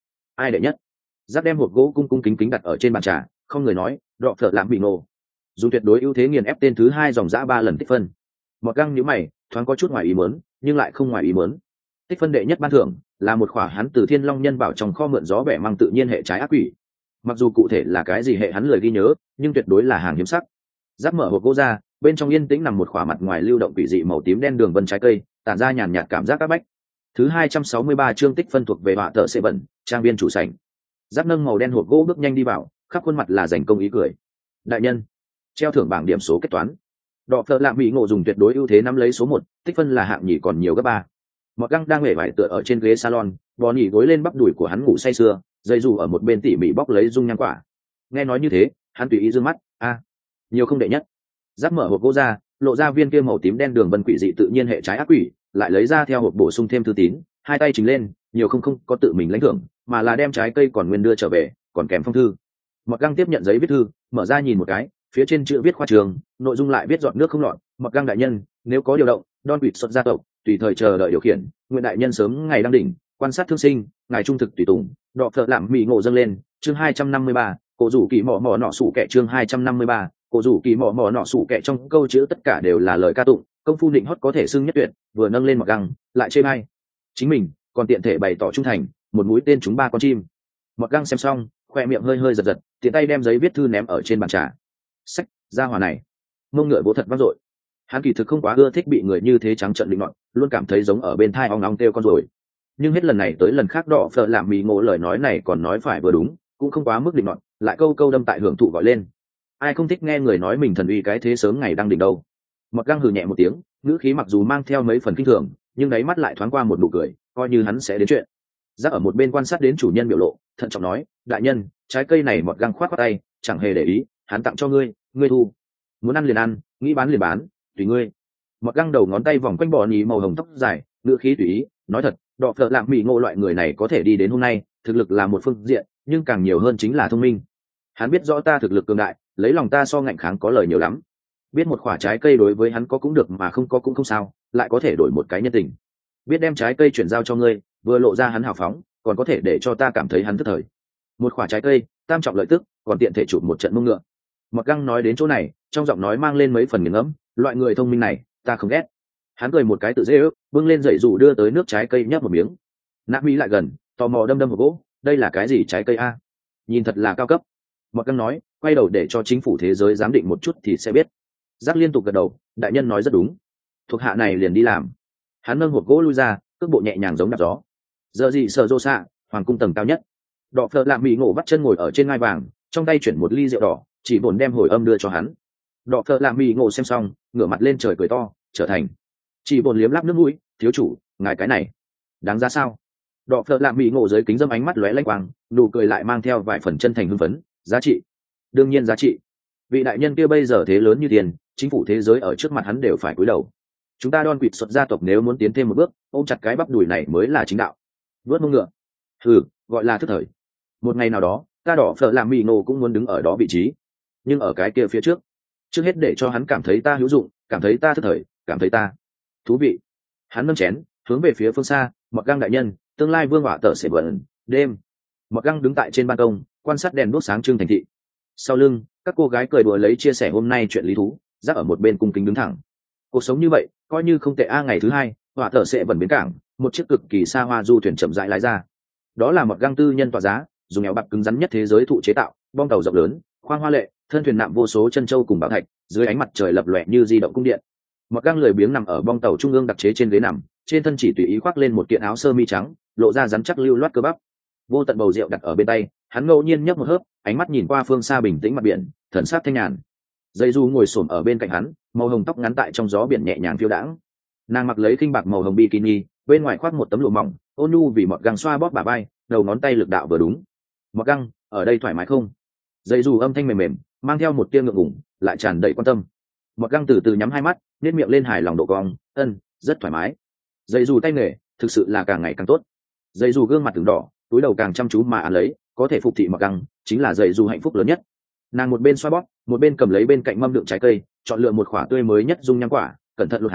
ai đệ nhất? Giác đem hộp gỗ cung cung kính kính đặt ở trên bàn trà, không người nói, đọ phở làm bị ngộ. Dùng tuyệt đối ưu thế nghiền ép tên thứ hai dòng dã 3 lần tích phân. Mọt găng nhíu mày, thoáng có chút ngoài ý muốn, nhưng lại không ngoài ý muốn. Tích phân đệ nhất ban thưởng là một khỏa hắn từ Thiên Long Nhân bảo trong kho mượn gió bẻ mang tự nhiên hệ trái ác quỷ. Mặc dù cụ thể là cái gì hệ hắn lười ghi nhớ, nhưng tuyệt đối là hàng hiếm sắc. Giác mở hộp gỗ ra, bên trong yên tĩnh nằm một khỏa mặt ngoài lưu động quỷ dị màu tím đen đường vân trái cây, tản ra nhàn nhạt cảm giác các bách. Thứ 263 chương tích phân thuộc về họa tợ sẽ bẩn, trang viên chủ sảnh. Giác nâng màu đen hộp gỗ bước nhanh đi vào, khắp khuôn mặt là rảnh công ý cười. Đại nhân, treo thưởng bảng điểm số kết toán. Đọ phở lạm bị ngộ dùng tuyệt đối ưu thế nắm lấy số 1, tích phân là hạng nhì còn nhiều gấp 3. Mọt găng đang mệt mỏi tựa ở trên ghế salon, bò nhỉ gối lên bắp đùi của hắn ngủ say sưa, dây dù ở một bên tỉ mỉ bóc lấy dung nhang quả. Nghe nói như thế, hắn tùy ý dương mắt, nhiều không đệ nhất. Giáp mở hộp gỗ ra, lộ ra viên kia màu tím đen đường vân quỷ dị tự nhiên hệ trái ác quỷ, lại lấy ra theo hộp bổ sung thêm thư tín, hai tay chỉnh lên, nhiều không có tự mình lãnh thưởng, mà là đem trái cây còn nguyên đưa trở về, còn kèm phong thư. Mọt găng tiếp nhận giấy viết thư, mở ra nhìn một cái, phía trên chữ viết khoa trường, nội dung lại viết giọt nước không lọt. Mọt găng đại nhân, nếu có điều động, Don quỷ xuất gia tộc, tùy thời chờ đợi điều khiển, nguyện đại nhân sớm ngày đăng đỉnh, quan sát thương sinh, ngài trung thực tùy tùng. Đọ phở lạm mị ngộ dâng lên, chương 253, cổ rủ kỳ mỏ mỏ nọ sủ kẻ chương 253, cổ rủ kỳ mỏ mỏ nọ sủ kẻ trong câu chữ tất cả đều là lời ca tụng, công phu định hót có thể xưng nhất tuyệt, vừa nâng lên Mọt găng, lại chê bai. Chính mình, còn tiện thể bày tỏ trung thành, một mũi tên trúng 3 con chim. Mọt găng xem xong, khoe miệng hơi hơi giật giật, tiện tay đem giấy viết thư ném ở trên bàn trà. Sách, ra hỏa này, mông ngựa bố thật vang dội. Hắn kỳ thực không quá ưa thích bị người như thế trắng trợn định nọt, luôn cảm thấy giống ở bên thai ong ong kêu con rồi. Nhưng hết lần này tới lần khác Đọ phở làm mì ngộ lời nói này còn nói phải vừa đúng, cũng không quá mức định nọt, lại câu câu đâm tại hưởng thụ gọi lên. Ai không thích nghe người nói mình thần uy cái thế sớm ngày đang đỉnh đâu. Mọt găng hừ nhẹ một tiếng, ngữ khí mặc dù mang theo mấy phần kinh thường, nhưng đáy mắt lại thoáng qua một nụ cười, coi như hắn sẽ đến chuyện. Giác ở một bên quan sát đến chủ nhân biểu lộ, thận trọng nói, đại nhân, trái cây này. Mọt găng khoát tay, chẳng hề để ý, hắn tặng cho ngươi, ngươi thu. Muốn ăn liền ăn, nghĩ bán liền bán, tùy ngươi. Mọt găng đầu ngón tay vòng quanh bò nhì màu hồng tóc dài, ngữ khí tùy ý, nói thật, Đọ phở lạm mị ngộ loại người này có thể đi đến hôm nay, thực lực là một phương diện, nhưng càng nhiều hơn chính là thông minh. Hắn biết rõ ta thực lực cường đại, lấy lòng ta so ngạnh kháng có lời nhiều lắm. Biết một quả trái cây đối với hắn có cũng được mà không có cũng không sao, lại có thể đổi một cái nhân tình. Biết đem trái cây chuyển giao cho ngươi, vừa lộ ra hắn hào phóng, còn có thể để cho ta cảm thấy hắn thất thời. Một quả trái cây, tam trọng lợi tức, còn tiện thể chụp một trận mông ngựa. Mọt găng nói đến chỗ này, trong giọng nói mang lên mấy phần nghiền ngẫm, loại người thông minh này, ta không ghét. Hắn cười một cái tự dễ ước, bưng lên dậy dù đưa tới nước trái cây nhấp một miếng. Nạp Mỹ lại gần, tò mò đâm vào gỗ, đây là cái gì trái cây a? Nhìn thật là cao cấp. Mọt găng nói, quay đầu để cho chính phủ thế giới giám định một chút thì sẽ biết. Giác liên tục gật đầu, đại nhân nói rất đúng. Thuộc hạ này liền đi làm. Hắn nâng hộp gỗ lui ra, cước bộ nhẹ nhàng giống đạp gió. Giờ gì sờ rô xạ, hoàng cung tầng cao nhất. Đọ phở lạm Mỹ ngộ vắt chân ngồi ở trên ngai vàng, trong tay chuyển một ly rượu đỏ, chỉ bổn đem hồi âm đưa cho hắn. Đọ phở lạm Mỹ ngộ xem xong, ngửa mặt lên trời cười to, trở thành. Chỉ bổn liếm láp nước mũi, thiếu chủ, ngài cái này đáng giá sao? Đọ phở lạm Mỹ ngộ dưới kính dâm ánh mắt lóe lanh quang, nụ cười lại mang theo vài phần chân thành hưng phấn, giá trị. Đương nhiên giá trị. Vị đại nhân kia bây giờ thế lớn như tiền, chính phủ thế giới ở trước mặt hắn đều phải cúi đầu. Chúng ta Don quỵt xuất gia tộc nếu muốn tiến thêm một bước, ôm chặt cái bắp đùi này mới là chính đạo. Vớt mông ngựa. Gọi là thức thời. Một ngày nào đó, ta Đọ phở làm Mỹ nô cũng muốn đứng ở đó vị trí, nhưng ở cái kia phía trước hết để cho hắn cảm thấy ta hữu dụng, cảm thấy ta thức thời, cảm thấy ta thú vị. Hắn nâng chén, hướng về phía phương xa, Mọt găng đại nhân, tương lai vương họa tợ sẽ bẩn. Đêm, Mọt găng đứng tại trên ban công, quan sát đèn đuốc sáng trưng thành thị. Sau lưng, các cô gái cười đùa lấy chia sẻ hôm nay chuyện lý thú, Giác ở một bên cung kính đứng thẳng. Cuộc sống như vậy, coi như không tệ a. Ngày thứ hai, họa tợ sẽ bẩn bến cảng, một chiếc cực kỳ xa hoa du thuyền chậm rãi lái ra. Đó là Mọt găng tư nhân tỏa giá, dùng eo bạc cứng rắn nhất thế giới thụ chế tạo, bong tàu rộng lớn, khoang hoa lệ, thân thuyền nạm vô số chân châu cùng bảo thạch, dưới ánh mặt trời lập lòe như di động cung điện. Mọt găng lười biếng nằm ở bong tàu trung ương đặc chế trên ghế nằm, trên thân chỉ tùy ý khoác lên một kiện áo sơ mi trắng, lộ ra rắn chắc lưu loát cơ bắp. Vô tận bầu rượu đặt ở bên tay, hắn ngẫu nhiên nhấp một hớp, ánh mắt nhìn qua phương xa bình tĩnh mặt biển, thần sắc thanh nhàn. Dây du ngồi xổm ở bên cạnh hắn, màu hồng tóc ngắn tại trong gió biển nhẹ nhàng phiêu đãng. Nàng mặc lấy khinh bạc màu hồng bikini, bên ngoài khoác một tấm lụa mỏng, ôn nhu vì Mọt găng xoa bóp bả vai, đầu ngón tay lực đạo vừa đúng. Mọt găng, ở đây thoải mái không? Dây du âm thanh mềm mềm, mang theo một tia ngượng ngùng, lại tràn đầy quan tâm. Mọt găng từ từ nhắm hai mắt, nét miệng lên hài lòng độ cong, rất thoải mái. Dây du tay nghề, thực sự là càng ngày càng tốt. Dây du gương mặt từng đỏ, túi đầu càng chăm chú mà ăn lấy, có thể phục thị Mọt găng, chính là dây du hạnh phúc lớn nhất. Nàng một bên xoa bóp, một bên cầm lấy bên cạnh mâm đựng trái cây, chọn lựa một quả tươi mới nhất dung nhang quả, cẩn thận luộc hảo,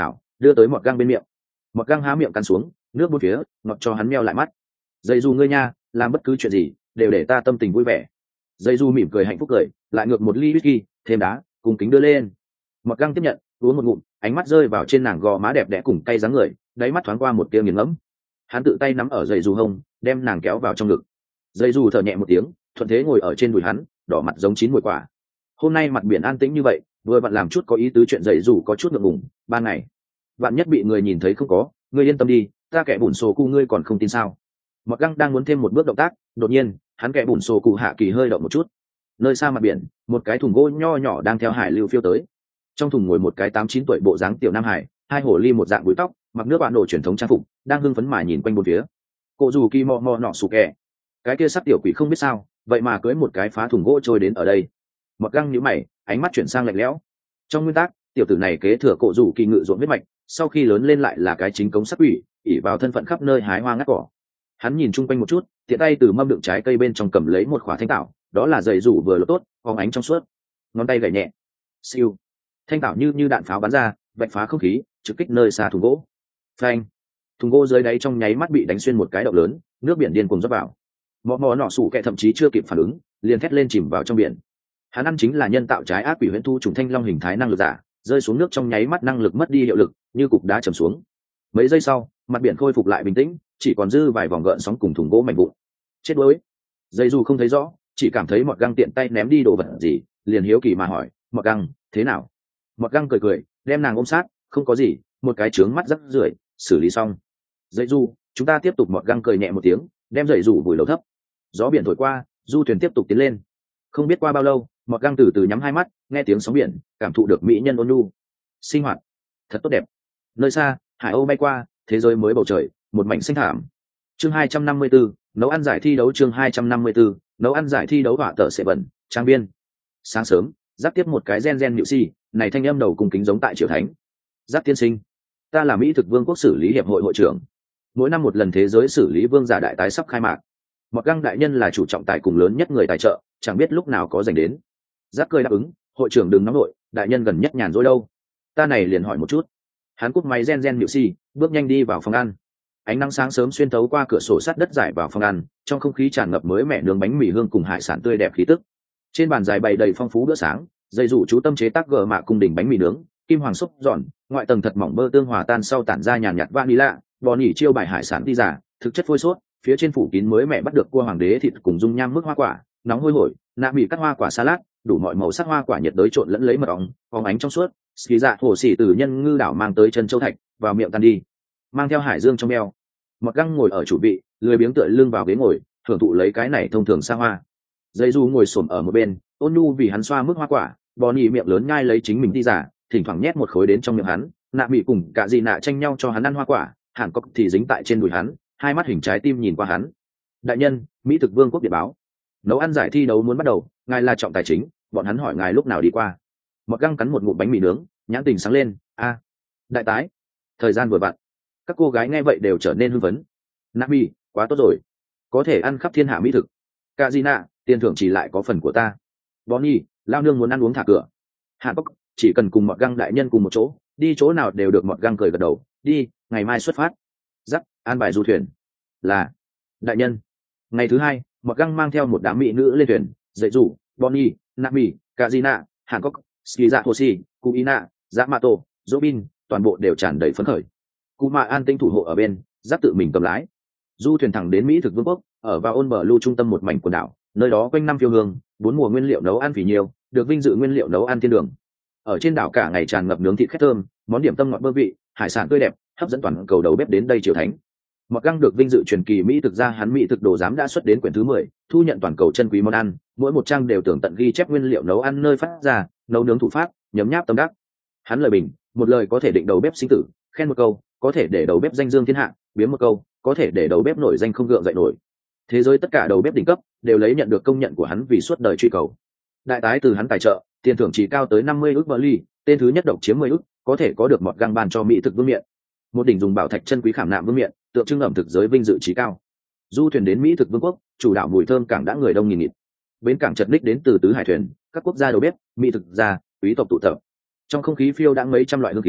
đưa tới mọt găng bên miệng. Mọt găng há miệng cắn xuống, nước bốn phía ngọt cho hắn meo lại mắt. Dây dù ngươi nha, làm bất cứ chuyện gì đều để ta tâm tình vui vẻ. Dây dù mỉm cười hạnh phúc cười, lại ngược một ly whisky thêm đá, cùng kính đưa lên. Mọt găng tiếp nhận, uống một ngụm, ánh mắt rơi vào trên nàng gò má đẹp đẽ cùng cay dáng người, đáy mắt thoáng qua một tia nghiền ngẫm. Hắn tự tay nắm ở dây dù hông, đem nàng kéo vào trong ngực. Dây dù thở nhẹ một tiếng, thuận thế ngồi ở trên đùi hắn, đỏ mặt giống chín mùi quả. Hôm nay mặt biển an tĩnh như vậy, vừa vặn làm chút có ý tứ chuyện dây dù có chút ngượng ngùng. Ban ngày bạn nhất bị người nhìn thấy không có, ngươi yên tâm đi, ta kẻ bùn sổ cụ ngươi còn không tin sao? Mọt găng đang muốn thêm một bước động tác, đột nhiên hắn kẻ bùn sổ cụ hạ kỳ hơi động một chút. Nơi xa mặt biển, một cái thùng gỗ nho nhỏ đang theo hải lưu phiêu tới. Trong thùng ngồi một cái 8-9 tuổi bộ dáng tiểu nam hải, hai hồ ly một dạng búi tóc, mặc nước bạn đồ truyền thống trang phục, đang hưng phấn mà nhìn quanh bốn phía. Cô dù kỳ mò mò nọ sủ kẹ, cái kia sắc tiểu quỷ không biết sao, vậy mà cưới một cái phá thùng gỗ trôi đến ở đây. Mọt găng nhíu mày, ánh mắt chuyển sang lạnh lẽo. Trong nguyên tắc, tiểu tử này kế thừa cổ dù kỳ ngự ruộng huyết mạch, sau khi lớn lên lại là cái chính cống sắc quỷ, ỷ vào thân phận khắp nơi hái hoa ngắt cỏ. Hắn nhìn chung quanh một chút, tiện tay từ mâm đựng trái cây bên trong cầm lấy một khỏa thanh tảo, đó là giày rủ vừa lột tốt, phóng ánh trong suốt. Ngón tay gảy nhẹ, siêu, thanh tảo như đạn pháo bắn ra, vạch phá không khí, trực kích nơi xa thùng gỗ. Phanh, thùng gỗ dưới đáy trong nháy mắt bị đánh xuyên một cái động lớn, nước biển điên cuồng rót vào. Mọ mọ nọ sủ kẹ thậm chí chưa kịp phản ứng, liền thét lên chìm vào trong biển. Hắn ăn chính là nhân tạo trái ác quỷ huyễn thu trùng thanh long hình thái năng lực giả, rơi xuống nước trong nháy mắt năng lực mất đi hiệu lực, như cục đá trầm xuống. Mấy giây sau, mặt biển khôi phục lại bình tĩnh, chỉ còn dư vài vòng gợn sóng cùng thùng gỗ mảnh vụn. Chết đuối. Dây dù không thấy rõ, chỉ cảm thấy Mọt Găng tiện tay ném đi đồ vật gì, liền hiếu kỳ mà hỏi, Mọt Găng, thế nào? Mọt Găng cười cười, đem nàng ôm sát, không có gì, một cái trướng mắt rắc rưởi, xử lý xong. Dây dù, chúng ta tiếp tục. Mọt Găng cười nhẹ một tiếng, đem dây dù vùi đầu thấp. Gió biển thổi qua, du thuyền tiếp tục tiến lên. Không biết qua bao lâu, Mọt Găng từ từ nhắm hai mắt, nghe tiếng sóng biển, cảm thụ được mỹ nhân ôn nhu. Sinh hoạt thật tốt đẹp. Nơi xa, hải âu bay qua, thế giới mới bầu trời, một mảnh xanh thảm. Chương 254, nấu ăn giải thi đấu. Chương 254, nấu ăn giải thi đấu. Họa tờ sẽ bẩn, trang biên. Sáng sớm, giáp tiếp một cái gen nhự si, này thanh âm đầu cùng kính giống tại triều thánh. Giáp tiên sinh, ta là Mỹ thực vương quốc xử lý hiệp hội hội trưởng. Mỗi năm một lần thế giới xử lý vương giả đại tái sắp khai mạc. Mọt Găng đại nhân là chủ trọng tài cùng lớn nhất người tài trợ, chẳng biết lúc nào có dành đến. Giáp cười đáp ứng, hội trưởng đừng nóng nội, đại nhân gần nhất nhàn rỗi đâu. Ta này liền hỏi một chút. Hắn cúp máy gen nhự si, bước nhanh đi vào phòng ăn. Ánh nắng sáng sớm xuyên thấu qua cửa sổ sắt đất giải vào phòng ăn, trong không khí tràn ngập mới mẻ nướng bánh mì hương cùng hải sản tươi đẹp khí tức. Trên bàn dài bày đầy phong phú bữa sáng, dây dụ chú tâm chế tác gờ mạ cung đỉnh bánh mì nướng, kim hoàng xúc giòn, ngoại tầng thật mỏng bơ tương hòa tan sau tản ra nhàn nhạt vanilla, bò nỉ chiêu bài hải sản đi giả, thực chất phôi sốt, phía trên phủ kín mới mẻ bắt được cua hoàng đế thịt cùng dung nham mức hoa quả, nóng hôi hổi, nạ mì cắt hoa quả salad, đủ mọi màu sắc hoa quả nhiệt đới trộn lẫn lấy mật ong, phóng ánh trong suốt, ski dạ hồ xỉ từ nhân ngư đảo mang tới chân châu thạch, vào miệng tan đi, mang theo hải dương trong eo. Mọt Găng ngồi ở chủ vị, lười biếng tựa lưng vào ghế ngồi, thưởng thụ lấy cái này thông thường xa hoa. Dây du ngồi xổm ở một bên, ôn nhu vì hắn xoa mức hoa quả, bò nỉ miệng lớn nhai lấy chính mình đi giả, thỉnh thoảng nhét một khối đến trong miệng hắn, nạ mị cùng cả gì nạ tranh nhau cho hắn ăn hoa quả, hàn cốc thì dính tại trên đùi hắn, hai mắt hình trái tim nhìn qua hắn. Đại nhân, Mỹ thực vương quốc điện báo, nấu ăn giải thi đấu muốn bắt đầu, ngài là trọng tài chính, bọn hắn hỏi ngài lúc nào đi qua. Mọt Găng cắn một ngụm bánh mì nướng, nhãn tình sáng lên, a, đại tái, thời gian vừa vặn. Các cô gái nghe vậy đều trở nên hưng phấn. Nami, quá tốt rồi, có thể ăn khắp thiên hạ mỹ thực. Kazina, tiền thưởng chỉ lại có phần của ta. Bonnie, lao nương muốn ăn uống thả cửa. Hàn Cốc, chỉ cần cùng Mọt Găng đại nhân cùng một chỗ, đi chỗ nào đều được. Mọt Găng cười gật đầu, đi, ngày mai xuất phát. Dắt, an bài du thuyền. Là, đại nhân. Ngày thứ hai, Mọt Găng mang theo một đám mỹ nữ lên thuyền, dạy dụ, Bonnie, Nami, Kazina, Hàn Cốc, Skiza Hoshi, Kuina, Yamato, Robin, toàn bộ đều tràn đầy phấn khởi. Kuma an tinh thủ hộ ở bên, giáp tự mình cầm lái. Du thuyền thẳng đến Mỹ thực vương quốc, ở vào ôn bờ lưu trung tâm một mảnh quần đảo, nơi đó quanh năm phiêu hương, 4 mùa nguyên liệu nấu ăn phỉ nhiều, được vinh dự nguyên liệu nấu ăn thiên đường. Ở trên đảo cả ngày tràn ngập nướng thịt khét thơm, món điểm tâm ngọt bơ vị, hải sản tươi đẹp, hấp dẫn toàn cầu đầu bếp đến đây triều thánh. Mọt Găng được vinh dự truyền kỳ Mỹ thực ra hắn Mỹ thực đồ giám đã xuất đến quyển thứ 10, thu nhận toàn cầu chân quý món ăn, mỗi một trang đều tường tận ghi chép nguyên liệu nấu ăn nơi phát ra, nấu nướng thủ pháp, nhấm nháp tâm đắc. Hắn lời bình, một lời có thể định đầu bếp sinh tử, khen một câu có thể để đầu bếp danh dương thiên hạ, biếm một câu có thể để đầu bếp nổi danh không gượng dậy nổi. Thế giới tất cả đầu bếp đỉnh cấp đều lấy nhận được công nhận của hắn vì suốt đời truy cầu. Đại tái từ hắn tài trợ, tiền thưởng chỉ cao tới 50 ức Berly, tên thứ nhất độc chiếm 10 ức, có thể có được Mọt Găng ban cho Mỹ thực vương miện. Một đỉnh dùng bảo thạch chân quý khảm nạm vương miện, tượng trưng ẩm thực giới vinh dự trí cao. Du thuyền đến Mỹ thực vương quốc, chủ đạo mùi thơm cảng đã người đông nghìn nghịt. Bến cảng chật ních đến từ tứ hải thuyền, các quốc gia đầu bếp, Mỹ thực gia, quý tộc tụ tập. Trong không khí phiêu đãng mấy trăm loại hương khí,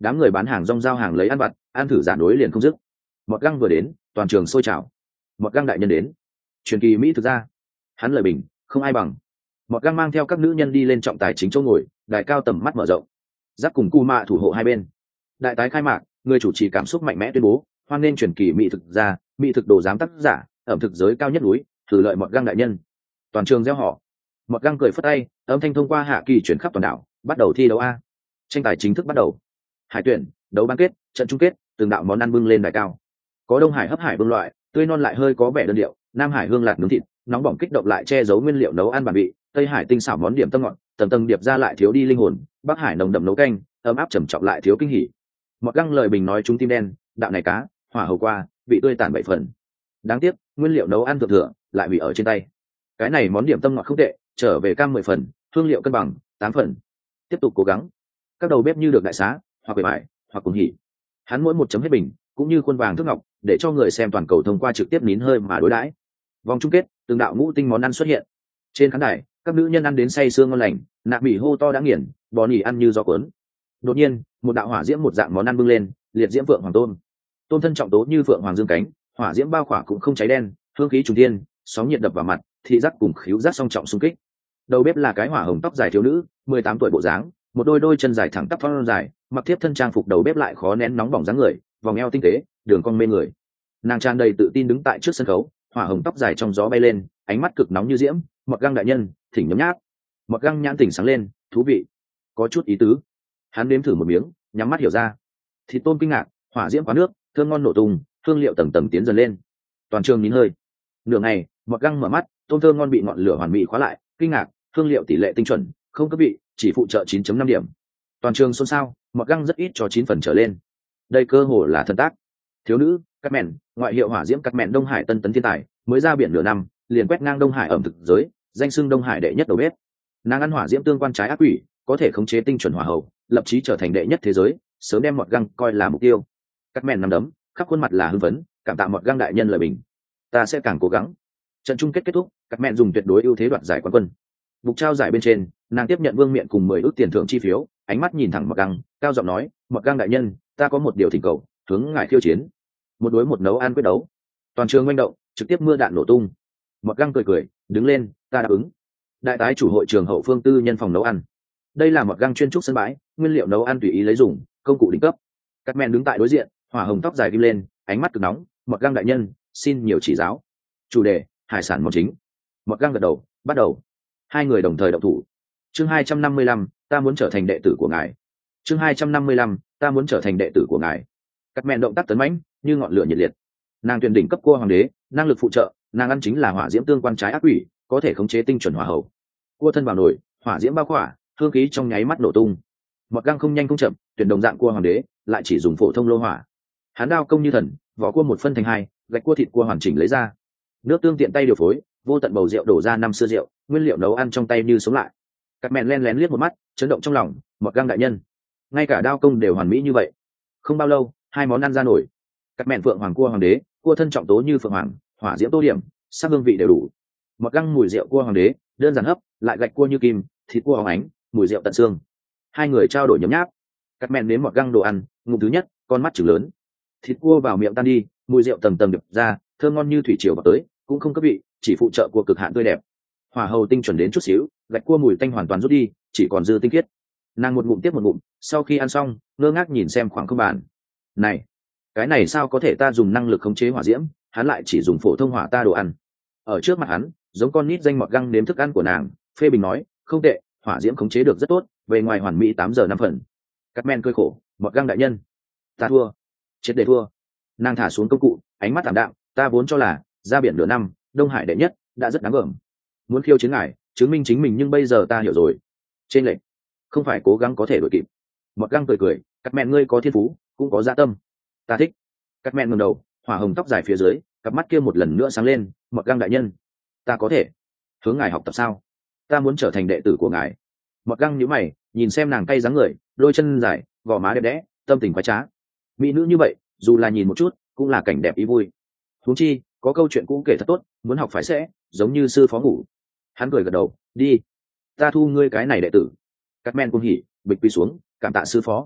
đám người bán hàng rong giao hàng lấy ăn vặt ăn thử giả đối liền không dứt. Mọt găng vừa đến toàn trường sôi trào. Mọt găng đại nhân đến, truyền kỳ Mỹ thực ra hắn lời bình không ai bằng. Mọt găng mang theo các nữ nhân đi lên trọng tài chính chỗ ngồi, đài cao tầm mắt mở rộng, giáp cùng cu mạ thủ hộ hai bên. Đại tái khai mạc, người chủ trì cảm xúc mạnh mẽ tuyên bố hoan nghênh truyền kỳ Mỹ thực ra, Mỹ thực đồ giám tác giả, ẩm thực giới cao nhất núi, thử lợi Mọt găng đại nhân. Toàn trường reo hò. Mọt găng cười phất tay, âm thanh thông qua hạ kỳ chuyển khắp toàn đảo, bắt đầu thi đấu a. Tranh tài chính thức bắt đầu. Hải tuyển, đấu bán kết, trận chung kết, từng đạo món ăn bưng lên đài cao. Có Đông Hải hấp hải vương loại, tươi non lại hơi có vẻ đơn điệu, Nam Hải hương lạc nướng thịt, nóng bỏng kích động lại che giấu nguyên liệu nấu ăn bản vị, Tây Hải tinh xảo món điểm tâm ngọt, tầng tầng điệp ra lại thiếu đi linh hồn, Bắc Hải nồng đậm nấu canh, ấm áp trầm trọng lại thiếu kinh hỉ. Mọt găng lời bình nói chúng tim đen, đạo này cá, hỏa hầu qua, vị tươi tàn 7 phần. Đáng tiếc, nguyên liệu nấu ăn thượng thừa, lại bị ở trên tay. Cái này món điểm tâm ngọt không tệ, trở về cam 10 phần, hương liệu cân bằng, 8 phần. Tiếp tục cố gắng. Các đầu bếp như được đại xá, hoặc bề bại, hoặc cùng hỉ. Hắn mỗi một chấm hết bình, cũng như khuôn vàng thước ngọc, để cho người xem toàn cầu thông qua trực tiếp nín hơi mà đối đãi. Vòng chung kết, từng đạo ngũ tinh món ăn xuất hiện. Trên khán đài, các nữ nhân ăn đến say sương ngon lành, nạc bỉ hô to đã nghiền, bò nỉ ăn như gió cuốn. Đột nhiên, một đạo hỏa diễm một dạng món ăn bưng lên, liệt diễm vượng hoàng tôm. Tôm thân trọng tố như vượng hoàng dương cánh, hỏa diễm bao khỏa cũng không cháy đen, hương khí trùng thiên, sóng nhiệt đập vào mặt, thị giác cùng khứu giác song trọng xung kích. Đầu bếp là cái hỏa hồng tóc dài thiếu nữ, 18 tuổi bộ dáng, một đôi chân dài thẳng tắp thon dài, mặc tiếp thân trang phục đầu bếp lại khó nén nóng bỏng dáng người, vòng eo tinh tế, đường cong mê người. Nàng tràn đầy tự tin đứng tại trước sân khấu, hỏa hồng tóc dài trong gió bay lên, ánh mắt cực nóng như diễm. Mọt găng đại nhân, thỉnh nhấm nháp. Mọt găng nhãn tỉnh sáng lên, thú vị, có chút ý tứ. Hắn nếm thử một miếng, nhắm mắt hiểu ra. Thịt tôm kinh ngạc, hỏa diễm quá nước, thơm ngon nổ tung, hương liệu tầng tầng tiến dần lên. Toàn trường nín hơi. Nửa ngày, Mọt găng mở mắt, tôm thơm ngon bị ngọn lửa hoàn mỹ khóa lại, kinh ngạc, hương liệu tỷ lệ tinh chuẩn, không cấp vị, chỉ phụ trợ 9.5 điểm. Toàn trường xôn xao, Mọt găng rất ít cho 9 phần trở lên. Đây cơ hồ là thần tác. Thiếu nữ, cắt mẹn, ngoại hiệu hỏa diễm cắt mẹn Đông Hải tân tấn thiên tài, mới ra biển nửa năm, liền quét ngang Đông Hải ẩm thực giới, danh xưng Đông Hải đệ nhất đầu bếp. Nàng ăn hỏa diễm tương quan trái ác quỷ, có thể khống chế tinh chuẩn hỏa hậu, lập chí trở thành đệ nhất thế giới, sớm đem Mọt găng coi là mục tiêu. Cắt mẹn nắm đấm, khắp khuôn mặt là hưng phấn, cảm tạ Mọt găng đại nhân lời bình. Ta sẽ càng cố gắng. Trận chung kết kết thúc, cắt mẹn dùng tuyệt đối ưu thế đoạt giải quán quân. Bục trao giải bên trên, nàng tiếp nhận vương miện cùng 10 ước tiền thưởng chi phiếu, ánh mắt nhìn thẳng Mọt găng, cao giọng nói, Mọt găng đại nhân, ta có một điều thỉnh cầu, hướng ngài khiêu chiến. Một đối một nấu ăn quyết đấu. Toàn trường manh động, trực tiếp mưa đạn nổ tung. Mọt găng cười cười, đứng lên, ta đáp ứng. Đại tái chủ hội trường hậu phương tư nhân phòng nấu ăn. Đây là Mọt găng chuyên trúc sân bãi, nguyên liệu nấu ăn tùy ý lấy dùng, công cụ đỉnh cấp. Cắt mẹn đứng tại đối diện, hỏa hồng tóc dài kim lên, ánh mắt cực nóng. Mọt găng đại nhân, xin nhiều chỉ giáo. Chủ đề, hải sản món chính. Mọt găng gật đầu, bắt đầu. Hai người đồng thời động thủ. Chương 255, ta muốn trở thành đệ tử của ngài. Chương 255, ta muốn trở thành đệ tử của ngài. Cắt mẹn động tác tấn mãnh, như ngọn lửa nhiệt liệt. Nàng tuyển đỉnh cấp cua hoàng đế, năng lực phụ trợ, nàng ăn chính là hỏa diễm tương quan trái ác quỷ, có thể khống chế tinh chuẩn hỏa hậu. Cua thân vào nồi, hỏa diễm bao khỏa, hương khí trong nháy mắt nổ tung. Mọt găng không nhanh không chậm, tuyển đồng dạng cua hoàng đế, lại chỉ dùng phổ thông lô hỏa. Hắn đao công như thần, vỏ cua một phân thành hai, gạch cua thịt cua hoàn chỉnh lấy ra. Nước tương tiện tay điều phối, vô tận bầu rượu đổ ra năm xưa rượu, nguyên liệu nấu ăn trong tay như sống lại. Cắt mẹn len lén liếc một mắt, chấn động trong lòng, Mọt găng đại nhân, ngay cả đao công đều hoàn mỹ như vậy. Không bao lâu, hai món ăn ra nổi. Cắt mẹn phượng hoàng cua hoàng đế, cua thân trọng tố như phượng hoàng, hỏa diễm tô điểm, sắc hương vị đều đủ. Mọt găng mùi rượu cua hoàng đế, đơn giản hấp, lại gạch cua như kim, thịt cua hóng ánh, mùi rượu tận xương. Hai người trao đổi nhấm nháp. Cắt mẹn nếm Mọt găng đồ ăn, ngụm thứ nhất, con mắt chừng lớn. Thịt cua vào miệng tan đi, mùi rượu tầng tầng đập ra, thơm ngon như thủy triều vào tới, cũng không cấp vị, chỉ phụ trợ cua cực hạn tươi đẹp. Hỏa hầu tinh chuẩn đến chút xíu, gạch cua mùi tanh hoàn toàn rút đi, chỉ còn dư tinh khiết. Nàng một ngụm tiếp một ngụm, sau khi ăn xong, ngơ ngác nhìn xem khoảng không bàn. Này, cái này sao có thể, ta dùng năng lực khống chế hỏa diễm, hắn lại chỉ dùng phổ thông hỏa ta đồ ăn. Ở trước mặt hắn, giống con nít danh Mọt găng nếm thức ăn của nàng, phê bình nói, không tệ, hỏa diễm khống chế được rất tốt, về ngoài hoàn mỹ 8 giờ 5 phần. Cắt men cười khổ, Mọt găng đại nhân, ta thua, triệt để thua. Nàng thả xuống công cụ, ánh mắt ảm đạm, ta vốn cho là ra biển nửa năm, Đông Hải đệ nhất, đã rất đáng gờm. Muốn khiêu chiến ngài, chứng minh chính mình, nhưng bây giờ ta hiểu rồi. Trên lệnh, không phải cố gắng có thể đổi kịp. Mọt găng cười cười, cắt mẹn ngươi có thiên phú, cũng có dạ tâm. Ta thích. Cắt mẹn ngẩng đầu, hỏa hồng tóc dài phía dưới, cặp mắt kia một lần nữa sáng lên. Mọt găng đại nhân, ta có thể hướng ngài học tập sao? Ta muốn trở thành đệ tử của ngài. Mọt găng nhíu mày, nhìn xem nàng cay dáng người, đôi chân dài, gò má đẹp đẽ, tâm tình khoái trá. Mỹ nữ như vậy, dù là nhìn một chút, cũng là cảnh đẹp ý vui. Huống chi, có câu chuyện cũ kể thật tốt, muốn học phải sẽ, giống như sư phó ngủ. Hắn cười gật đầu, đi, ta thu ngươi cái này đệ tử. Cắt men cung hỉ, bịch quy xuống, cảm tạ sư phó.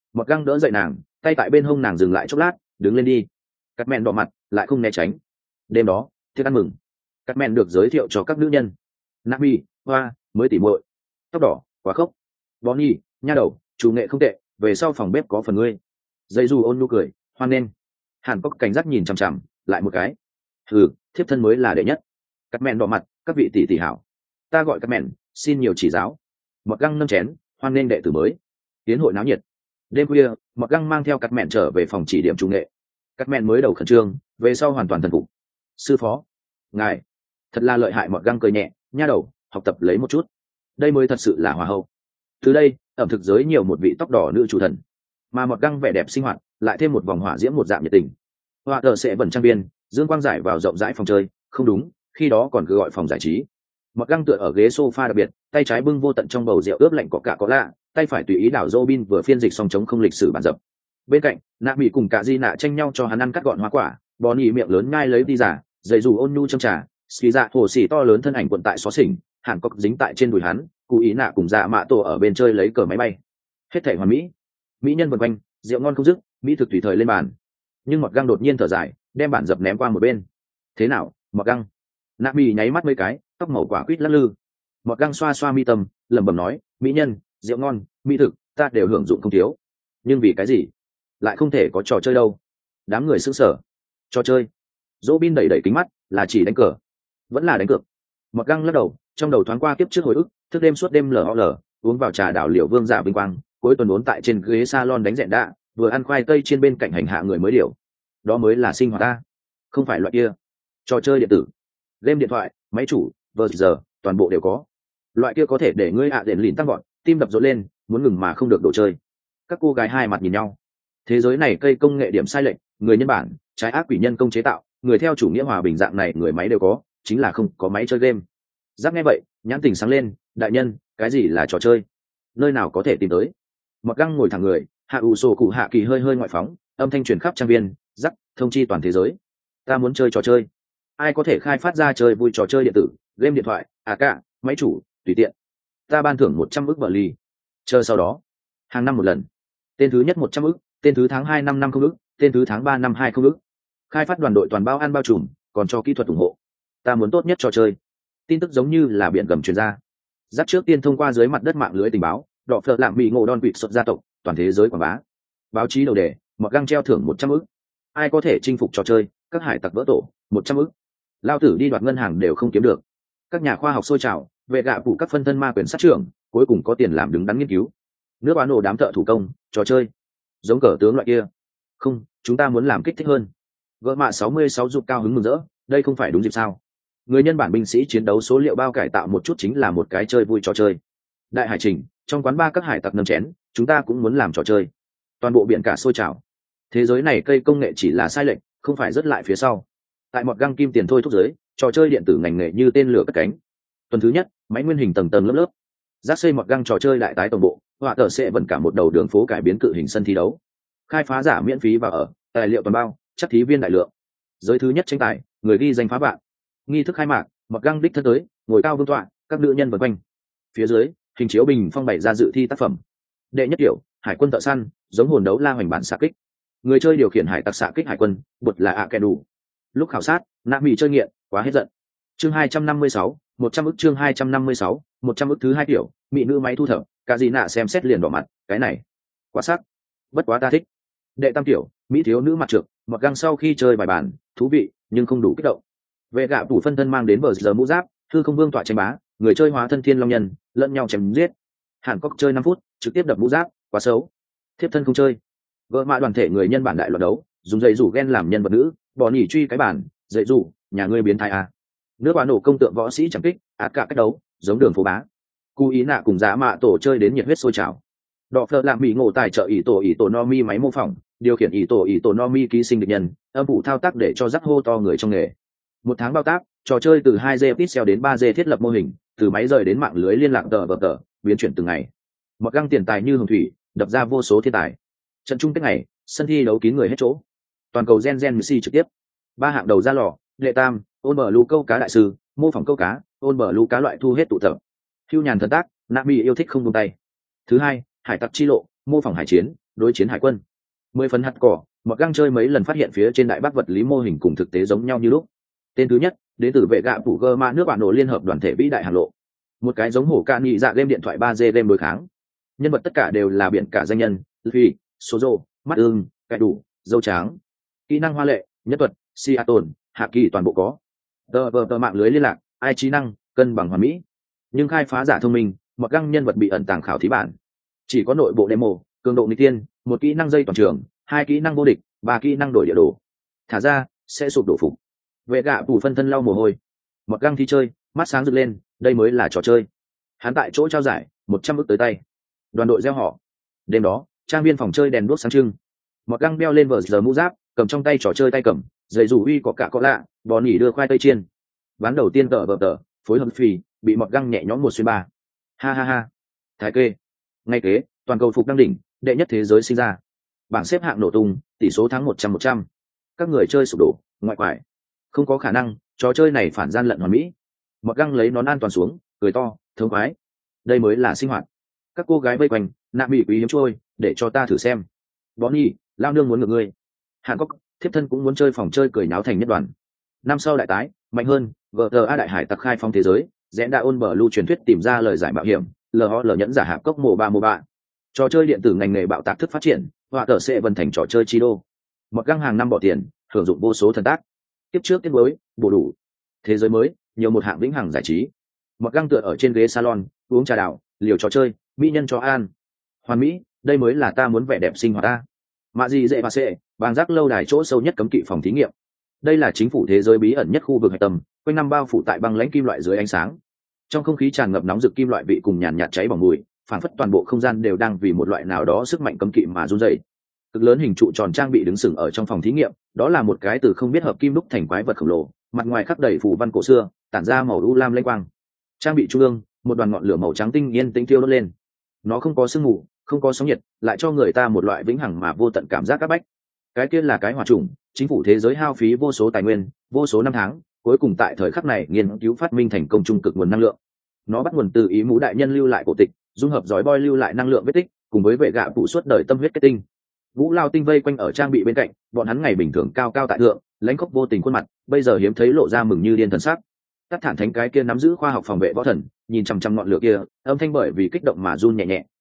Mọt găng đỡ dậy nàng, tay tại bên hông nàng dừng lại chốc lát, đứng lên đi. Cắt mẹn đỏ mặt lại không né tránh. Đêm đó thiệt ăn mừng, cắt mẹn được giới thiệu cho các nữ nhân. Nami, hoa mới tỉ muội, tóc đỏ quá khốc. Bonnie, nha đầu chủ nghệ không tệ, về sau phòng bếp có phần ngươi. Dây dù ôn nhu cười, hoan nghênh. Hàn Cốc cảnh giác nhìn chằm chằm lại một cái. Thiếp thân mới là đệ nhất. Cắt mẹn đỏ mặt, các vị tỷ tỷ hảo, ta gọi cắt mẹn, xin nhiều chỉ giáo. Mọt găng nâng chén, hoan nghênh đệ tử mới. Tiến hội náo nhiệt. Đêm khuya, Mọt găng mang theo cắt mẹn trở về phòng chỉ điểm chủ nghệ. Cắt mẹn mới đầu khẩn trương, về sau hoàn toàn thần phục. Sư phó, ngài thật là lợi hại. Mọt găng cười nhẹ, nha đầu học tập lấy một chút, đây mới thật sự là hòa hậu. Từ đây ẩm thực giới nhiều một vị tóc đỏ nữ chủ thần, mà Mọt găng vẻ đẹp sinh hoạt lại thêm một vòng hỏa diễm, một dạng nhiệt tình. Họa tờ sẽ bẩn trang viên, dương quang giải vào rộng rãi phòng chơi, không đúng, khi đó còn cứ gọi phòng giải trí. Mọt găng tựa ở ghế sofa đặc biệt, tay trái bưng vô tận trong bầu rượu ướp lạnh có cả có lạ, tay phải tùy ý đảo Robin vừa phiên dịch xong chống không lịch sử bản dập. Bên cạnh, Nạ Mỹ cùng cả Di Nạ tranh nhau cho hắn ăn cắt gọn hoa quả, Bonnie miệng lớn ngai lấy đi giả, dậy dù ôn nhu châm trà, xì dạ hồ xì to lớn thân ảnh quận tại xó xỉnh, Hàn Cốc dính tại trên đùi hắn, Cụ Ý Nạ cùng dạ mạ tổ ở bên chơi lấy cờ máy bay. Hết thảy hoàn mỹ, mỹ nhân vần quanh, rượu ngon không dứt, mỹ thực tùy thời lên bàn. Nhưng Mọt găng đột nhiên thở dài, đem bản dập ném qua một bên. Thế nào, Mọt găng? Nạ Mỹ nháy mắt mấy cái, tóc màu quả quýt lắc lư. Mọt găng xoa xoa mi tâm, lẩm bẩm nói, mỹ nhân, rượu ngon, mỹ thực, ta đều hưởng dụng không thiếu. Nhưng vì cái gì lại không thể có trò chơi đâu? Đám người sững sờ. Trò chơi? Robin đẩy đẩy kính mắt, là chỉ đánh cờ, vẫn là đánh cược? Mọt găng lắc đầu, trong đầu thoáng qua kiếp trước hồi ức, thức đêm suốt đêm lol, uống vào trà đảo liệu vương giả vinh quang, cuối tuần uốn tại trên ghế salon đánh rẹn đạ, vừa ăn khoai tây trên bên cạnh hành hạ người mới điều. Đó mới là sinh hoạt ta, không phải loại kia. Trò chơi điện tử, game điện thoại, máy chủ, vờ giờ, toàn bộ đều có. Loại kia có thể để ngươi đền lìn tăng gọn, tim đập rộn lên, muốn ngừng mà không được đồ chơi. Các cô gái hai mặt nhìn nhau. Thế giới này cây công nghệ điểm sai lệch, người nhân bản, trái ác quỷ nhân công chế tạo, người theo chủ nghĩa hòa bình dạng này người máy đều có, chính là không có máy chơi game. Giáp nghe vậy, nhãn tình sáng lên, đại nhân, cái gì là trò chơi? Nơi nào có thể tìm tới? Mọt găng ngồi thẳng người, hạ ủ sổ cụ hạ kỳ hơi hơi ngoại phóng, âm thanh truyền khắp trang viên, giáp thông chi toàn thế giới. Ta muốn chơi trò chơi. Ai có thể khai phát ra chơi vui trò chơi điện tử, game điện thoại, cả máy chủ, tùy tiện. Ta ban thưởng 100 ức bờ ly. Chờ sau đó, hàng năm một lần. Tên thứ nhất 100 ức, tên thứ tháng 2 năm 50 ức, tên thứ tháng 3 năm 20 ức. Khai phát đoàn đội toàn bao ăn bao trùm, còn cho kỹ thuật ủng hộ. Ta muốn tốt nhất trò chơi. Tin tức giống như là biển gầm truyền ra. Giáp trước tiên thông qua dưới mặt đất mạng lưới tình báo, đọ phợ lạm bị ngộ đòn quỵt xuất gia tộc, toàn thế giới quảng bá. Báo chí đầu đề, Mọt găng treo thưởng 100 ức. Ai có thể chinh phục trò chơi, các hải tặc vỡ tổ, 100 ức. Lao tử đi đoạt ngân hàng đều không kiếm được. Các nhà khoa học sôi trào, vệ gạ phủ các phân thân ma quyền sát trưởng, cuối cùng có tiền làm đứng đắn nghiên cứu. Nước bán nổ đám thợ thủ công, trò chơi. Giống cờ tướng loại kia. Không, chúng ta muốn làm kích thích hơn. Gỡ mạ 66 dục cao hứng mừng rỡ, đây không phải đúng dịp sao? Người nhân bản binh sĩ chiến đấu số liệu bao cải tạo một chút chính là một cái chơi vui trò chơi. Đại hải trình, trong quán ba các hải tặc nâng chén, chúng ta cũng muốn làm trò chơi. Toàn bộ biển cả sôi trào. Thế giới này cây công nghệ chỉ là sai lệch, không phải rất lại phía sau. Tại Mọt găng kim tiền thôi thúc giới, trò chơi điện tử ngành nghề như tên lửa cất cánh. Tuần thứ nhất, máy nguyên hình tầng tầng lớp lớp. Giác xây Mọt găng trò chơi đại tái tổng bộ, họa tờ sẽ vận cả một đầu đường phố cải biến cự hình sân thi đấu. Khai phá giả miễn phí và ở, tài liệu toàn bao, chắc thí viên đại lượng. Giới thứ nhất tranh tài, người ghi danh phá bạn. Nghi thức khai mạc, Mọt găng đích thân tới, ngồi cao vương tọa, các nữ nhân vần quanh. Phía dưới, hình chiếu bình phong bày ra dự thi tác phẩm. Đệ nhất kiểu, hải quân thợ săn, giống hồn đấu la hoành bản xạ kích. Người chơi điều khiển hải tặc xạ kích hải quân, bột là kẻ đủ. Lúc khảo sát, Nạ Mỹ chơi nghiện, quá hết giận. Chương 256, 100 ức. Chương 256, 100 ức. Thứ hai kiểu, mỹ nữ máy thu thập, cả gì nạ xem xét liền đỏ mặt, cái này quá sắc, bất quá ta thích. Đệ tam kiểu, mỹ thiếu nữ mặt trược, Mọt găng sau khi chơi bài bản, thú vị nhưng không đủ kích động. Vệ gạ phủ phân thân mang đến bờ giờ mũ giáp, thư không vương tọa tranh bá, người chơi hóa thân thiên long nhân, lẫn nhau chém giết. Hàn Cốc chơi 5 phút, trực tiếp đập mũ giáp, quá xấu. Thiếp thân không chơi. Gỡ mạ đoàn thể người nhân bản đại loạt đấu, dùng dây rủ ghen làm nhân vật nữ, bỏ nhỉ truy cái bản, dạy rủ, nhà ngươi biến thái à. Nước bán nổ công tượng võ sĩ chẳng kích, át cả cách đấu, giống đường phố bá. Cú ý nạ cùng giá mạ tổ chơi đến nhiệt huyết sôi trào. Đọ phợ làm bị ngộ tài trợ ỷ tổ no mi máy mô phỏng, điều khiển ỷ tổ no mi ký sinh địch nhân, âm phụ thao tác để cho rắc hô to người trong nghề. 1 tháng bao tác, trò chơi từ 2G pixel đến 3G thiết lập mô hình, từ máy rời đến mạng lưới liên lạc tờ, biến chuyển từng ngày. Mọt găng tiền tài như hồng thủy, đập ra vô số thiên tài. Trận chung kết ngày, sân thi đấu kín người hết chỗ. Toàn cầu gen Messi trực tiếp. 3 hạng đầu ra lò, đệ tam, ôn bờ lu câu cá đại sư, mô phỏng câu cá, ôn bờ lu cá loại thu hết tụ tập. Hưu nhàn thần tác, Nami yêu thích không buông tay. Thứ hai, hải tặc chi lộ, mô phỏng hải chiến, đối chiến hải quân. 10 phần hạt cỏ, Mọt Găng chơi mấy lần phát hiện phía trên đại bác vật lý mô hình cùng thực tế giống nhau như lúc. Tên thứ nhất đến từ vệ gạ phủ gơ ma nước bạn nổ liên hợp đoàn thể vĩ đại hàng lộ, một cái giống hổ ca nghị dạ game điện thoại 3G game đối kháng. Nhân vật tất cả đều là biển cả danh nhân, Luffy, Sozo, mắt ương, cải đủ, dâu trắng. Kỹ năng hoa lệ, nhất thuật, Seattle, hạ kỳ toàn bộ có. Tờ mạng lưới liên lạc, ai trí năng, cân bằng hoàn mỹ. Nhưng khai phá giả thông minh, Mọt Găng nhân vật bị ẩn tàng khảo thí bản. Chỉ có nội bộ demo, cường độ nghịch tiên, một kỹ năng dây toàn trường, 2 kỹ năng vô địch, 3 kỹ năng đổi địa đồ. Thả ra sẽ sụp đổ phục. Vệ gạ phủ phân thân lau mồ hôi. Mọt Găng thi chơi, mắt sáng rực lên, đây mới là trò chơi. Hắn tại chỗ trao giải, 100 ức tới tay. Đoàn đội gieo họ. Đêm đó, trang viên phòng chơi đèn đuốc sáng trưng. Mọt Găng đeo lên vờ giờ mũ giáp, cầm trong tay trò chơi tay cầm, giày rủ uy có cả có lạ, bò nỉ đưa khoai tây chiên. Ván đầu tiên tờ, phối hợp phì, bị Mọt Găng nhẹ nhõm 1/3. Ha ha ha. Thái kê. Ngay kế, toàn cầu phục đăng đỉnh, đệ nhất thế giới sinh ra. Bảng xếp hạng nổ tung, tỷ số thắng 100%. Các người chơi sụp đổ, ngoại quải. Không có khả năng, trò chơi này phản gian lận hoàn mỹ. Mọt Găng lấy nón an toàn xuống, cười to, thống khoái. Đây mới là sinh hoạt. Các cô gái vây quanh, nạm bị quý hiếm trôi, để cho ta thử xem. Bonnie, lao nương muốn ngược ngươi. Hàn Cốc, thiếp thân cũng muốn chơi phòng chơi cười náo thành nhất đoàn. Năm sau đại tái, mạnh hơn, GTA đại hải tặc khai phong thế giới, rẽn đã ôn bờ lưu truyền thuyết tìm ra lời giải mạo hiểm, LOL nhẫn giả hạp cốc mộ ba. Trò chơi điện tử ngành nghề bạo tạc thức phát triển, họa tờ sẽ vần thành trò chơi chi đô. Mọt Găng hàng năm bỏ tiền, hưởng dụng vô số thần tác. Tiếp trước tiếp mới, bổ đủ. Thế giới mới, nhiều một hạng vĩnh hằng giải trí. Mọt Găng tựa ở trên ghế salon, uống trà đảo, liều trò chơi, mỹ nhân cho an. Hoàn mỹ, đây mới là ta muốn vẻ đẹp sinh hoạt ta. Mạ gì dễ bà sệ, bàng giác lâu đài chỗ sâu nhất cấm kỵ phòng thí nghiệm. Đây là chính phủ thế giới bí ẩn nhất khu vực hạch tâm, quanh năm bao phủ tại băng lãnh kim loại dưới ánh sáng. Trong không khí tràn ngập nóng rực kim loại vị cùng nhàn nhạt cháy bỏng mùi, phảng phất toàn bộ không gian đều đang vì một loại nào đó sức mạnh cấm kỵ mà run rẩy. Cực lớn hình trụ tròn trang bị đứng sừng ở trong phòng thí nghiệm, đó là một cái từ không biết hợp kim đúc thành quái vật khổng lồ, mặt ngoài khắc đầy phù văn cổ xưa, tản ra màu u lam lênh quang. Trang bị trung ương, một đoàn ngọn lửa màu trắng tinh yên tĩnh thiêu đốt lên. Nó không có sương mù, không có sóng nhiệt, lại cho người ta một loại vĩnh hằng mà vô tận cảm giác áp bách. Cái kia là cái hỏa trùng, chính phủ thế giới hao phí vô số tài nguyên, vô số năm tháng, cuối cùng tại thời khắc này nghiên cứu phát minh thành công trung cực nguồn năng lượng. Nó bắt nguồn từ ý mũ đại nhân lưu lại cổ tịch, dung hợp giói boy lưu lại năng lượng vết tích, cùng với vệ gạ phụ suốt đời tâm huyết kết tinh. Vũ Lao Tinh vây quanh ở trang bị bên cạnh, bọn hắn ngày bình thường cao cao tại thượng, lãnh khốc vô tình khuôn mặt, bây giờ hiếm thấy lộ ra mừng như điên thần sắc. Tát Thản Thánh cái kia nắm giữ khoa học phòng vệ võ thần, nhìn chằm chằm ngọn lửa kia, âm thanh bởi vì kích động mà run nhẹ nhẹ,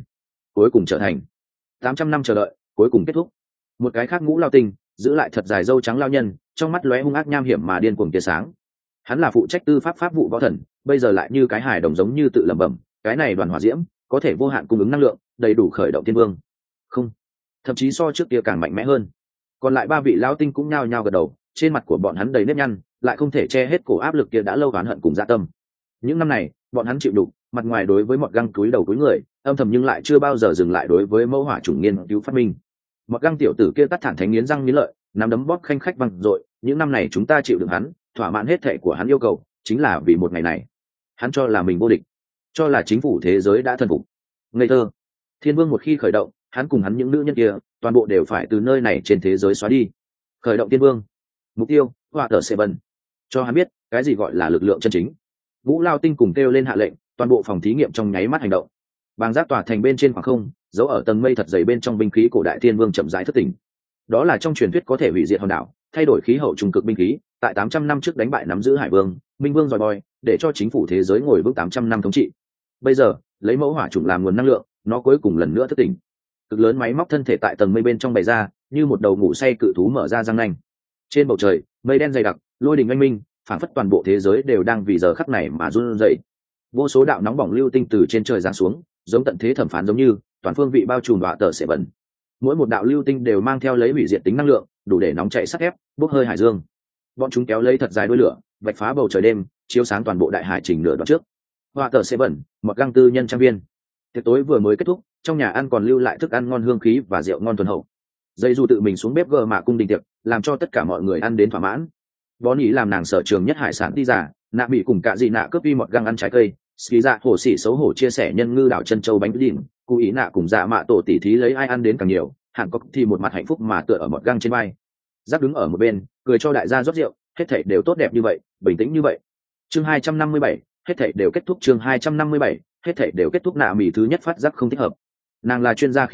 cuối cùng trở thành 800 năm chờ đợi, cuối cùng kết thúc. Một cái khác Ngũ Lao Tinh, giữ lại thật dài râu trắng lao nhân, trong mắt lóe hung ác nham hiểm mà điên cuồng tia sáng. Hắn là phụ trách tư pháp pháp vụ võ thần, bây giờ lại như cái hài đồng giống như tự lẩm bẩm, cái này đoàn hỏa diễm có thể vô hạn cung ứng năng lượng, đầy đủ khởi động thiên vương. Không, thậm chí so trước kia càng mạnh mẽ hơn. Còn lại 3 vị lão tinh cũng nhao nhao gật đầu, trên mặt của bọn hắn đầy nếp nhăn, lại không thể che hết cổ áp lực kia đã lâu oán hận cùng dạ tâm. Những năm này, bọn hắn chịu đục, mặt ngoài đối với Mọt Găng cúi đầu cúi người, âm thầm nhưng lại chưa bao giờ dừng lại đối với mẫu hỏa chủng nghiên cứu phát minh. Mọt Găng tiểu tử kia Tát Thản Thánh nghiến răng nghiến lợi, nắm đấm bóp khanh khách văng dội, những năm này chúng ta chịu đựng hắn, thỏa mãn hết thệ của hắn yêu cầu, chính là vì một ngày này. Hắn cho là mình vô địch, cho là chính phủ thế giới đã thần phục. Ngây thơ. Thiên Vương một khi khởi động, hắn cùng hắn những nữ nhân kia, toàn bộ đều phải từ nơi này trên thế giới xóa đi. Khởi động Thiên Vương. Mục tiêu, họa tờ Seven. Cho hắn biết, cái gì gọi là lực lượng chân chính. Vũ Lao Tinh cùng kêu lên hạ lệnh, toàn bộ phòng thí nghiệm trong nháy mắt hành động. Bàng giác tỏa thành bên trên khoảng không, giấu ở tầng mây thật dày bên trong binh khí cổ đại Thiên Vương chậm rãi thức tỉnh. Đó là trong truyền thuyết có thể hủy diệt hòn đảo, thay đổi khí hậu trung cực binh khí, tại 800 năm trước đánh bại nắm giữ Hải Vương, Minh Vương giỏi boy, để cho chính phủ thế giới ngồi vững 800 năm thống trị. Bây giờ, lấy mẫu hỏa chủng làm nguồn năng lượng, nó cuối cùng lần nữa thức tỉnh. Cực lớn máy móc thân thể tại tầng mây bên trong bày ra, như một đầu ngủ say cự thú mở ra răng nanh. Trên bầu trời, mây đen dày đặc, lôi đình oanh minh, phảng phất toàn bộ thế giới đều đang vì giờ khắc này mà run rẩy. Vô số đạo nóng bỏng lưu tinh từ trên trời giáng xuống, giống tận thế thẩm phán giống như, toàn phương vị bao trùm đọa tờ sẽ bẩn. Mỗi một đạo lưu tinh đều mang theo lấy hủy diệt tính năng lượng, đủ để nóng chảy sắt thép, bốc hơi hải dương. Bọn chúng kéo lấy thật dài đuôi lửa, vạch phá bầu trời đêm, chiếu sáng toàn bộ đại hải trình nửa đoạn trước. Họa tờ sẽ bẩn, Mọt Găng tư nhân trang viên. Tiệc tối vừa mới kết thúc, trong nhà ăn còn lưu lại thức ăn ngon hương khí và rượu ngon thuần hậu. Dây dù tự mình xuống bếp gờ mà cung đình tiệc, làm cho tất cả mọi người ăn đến thỏa mãn. Bón ý làm nàng sở trường nhất hải sản đi giả, nạ bị cùng cả dị nạ cướp đi Mọt Găng ăn trái cây. Ski dạ hổ xỉ xấu hổ chia sẻ nhân ngư đảo chân châu bánh đỉnh, cụ ý nạ cùng dạ mạ tổ tỉ thí lấy ai ăn đến càng nhiều, Hàn Cốc thì một mặt hạnh phúc mà tựa ở Mọt Găng trên vai. Giác đứng ở một bên, cười cho đại gia rót rượu, hết thảy đều tốt đẹp như vậy, bình tĩnh như vậy. Chương 257, hết thảy đều kết thúc. Chương 257, hết thảy đều kết thúc. Nạ mỉ thứ nhất phát giác không thích hợp. Nàng là chuyên gia khí tượng,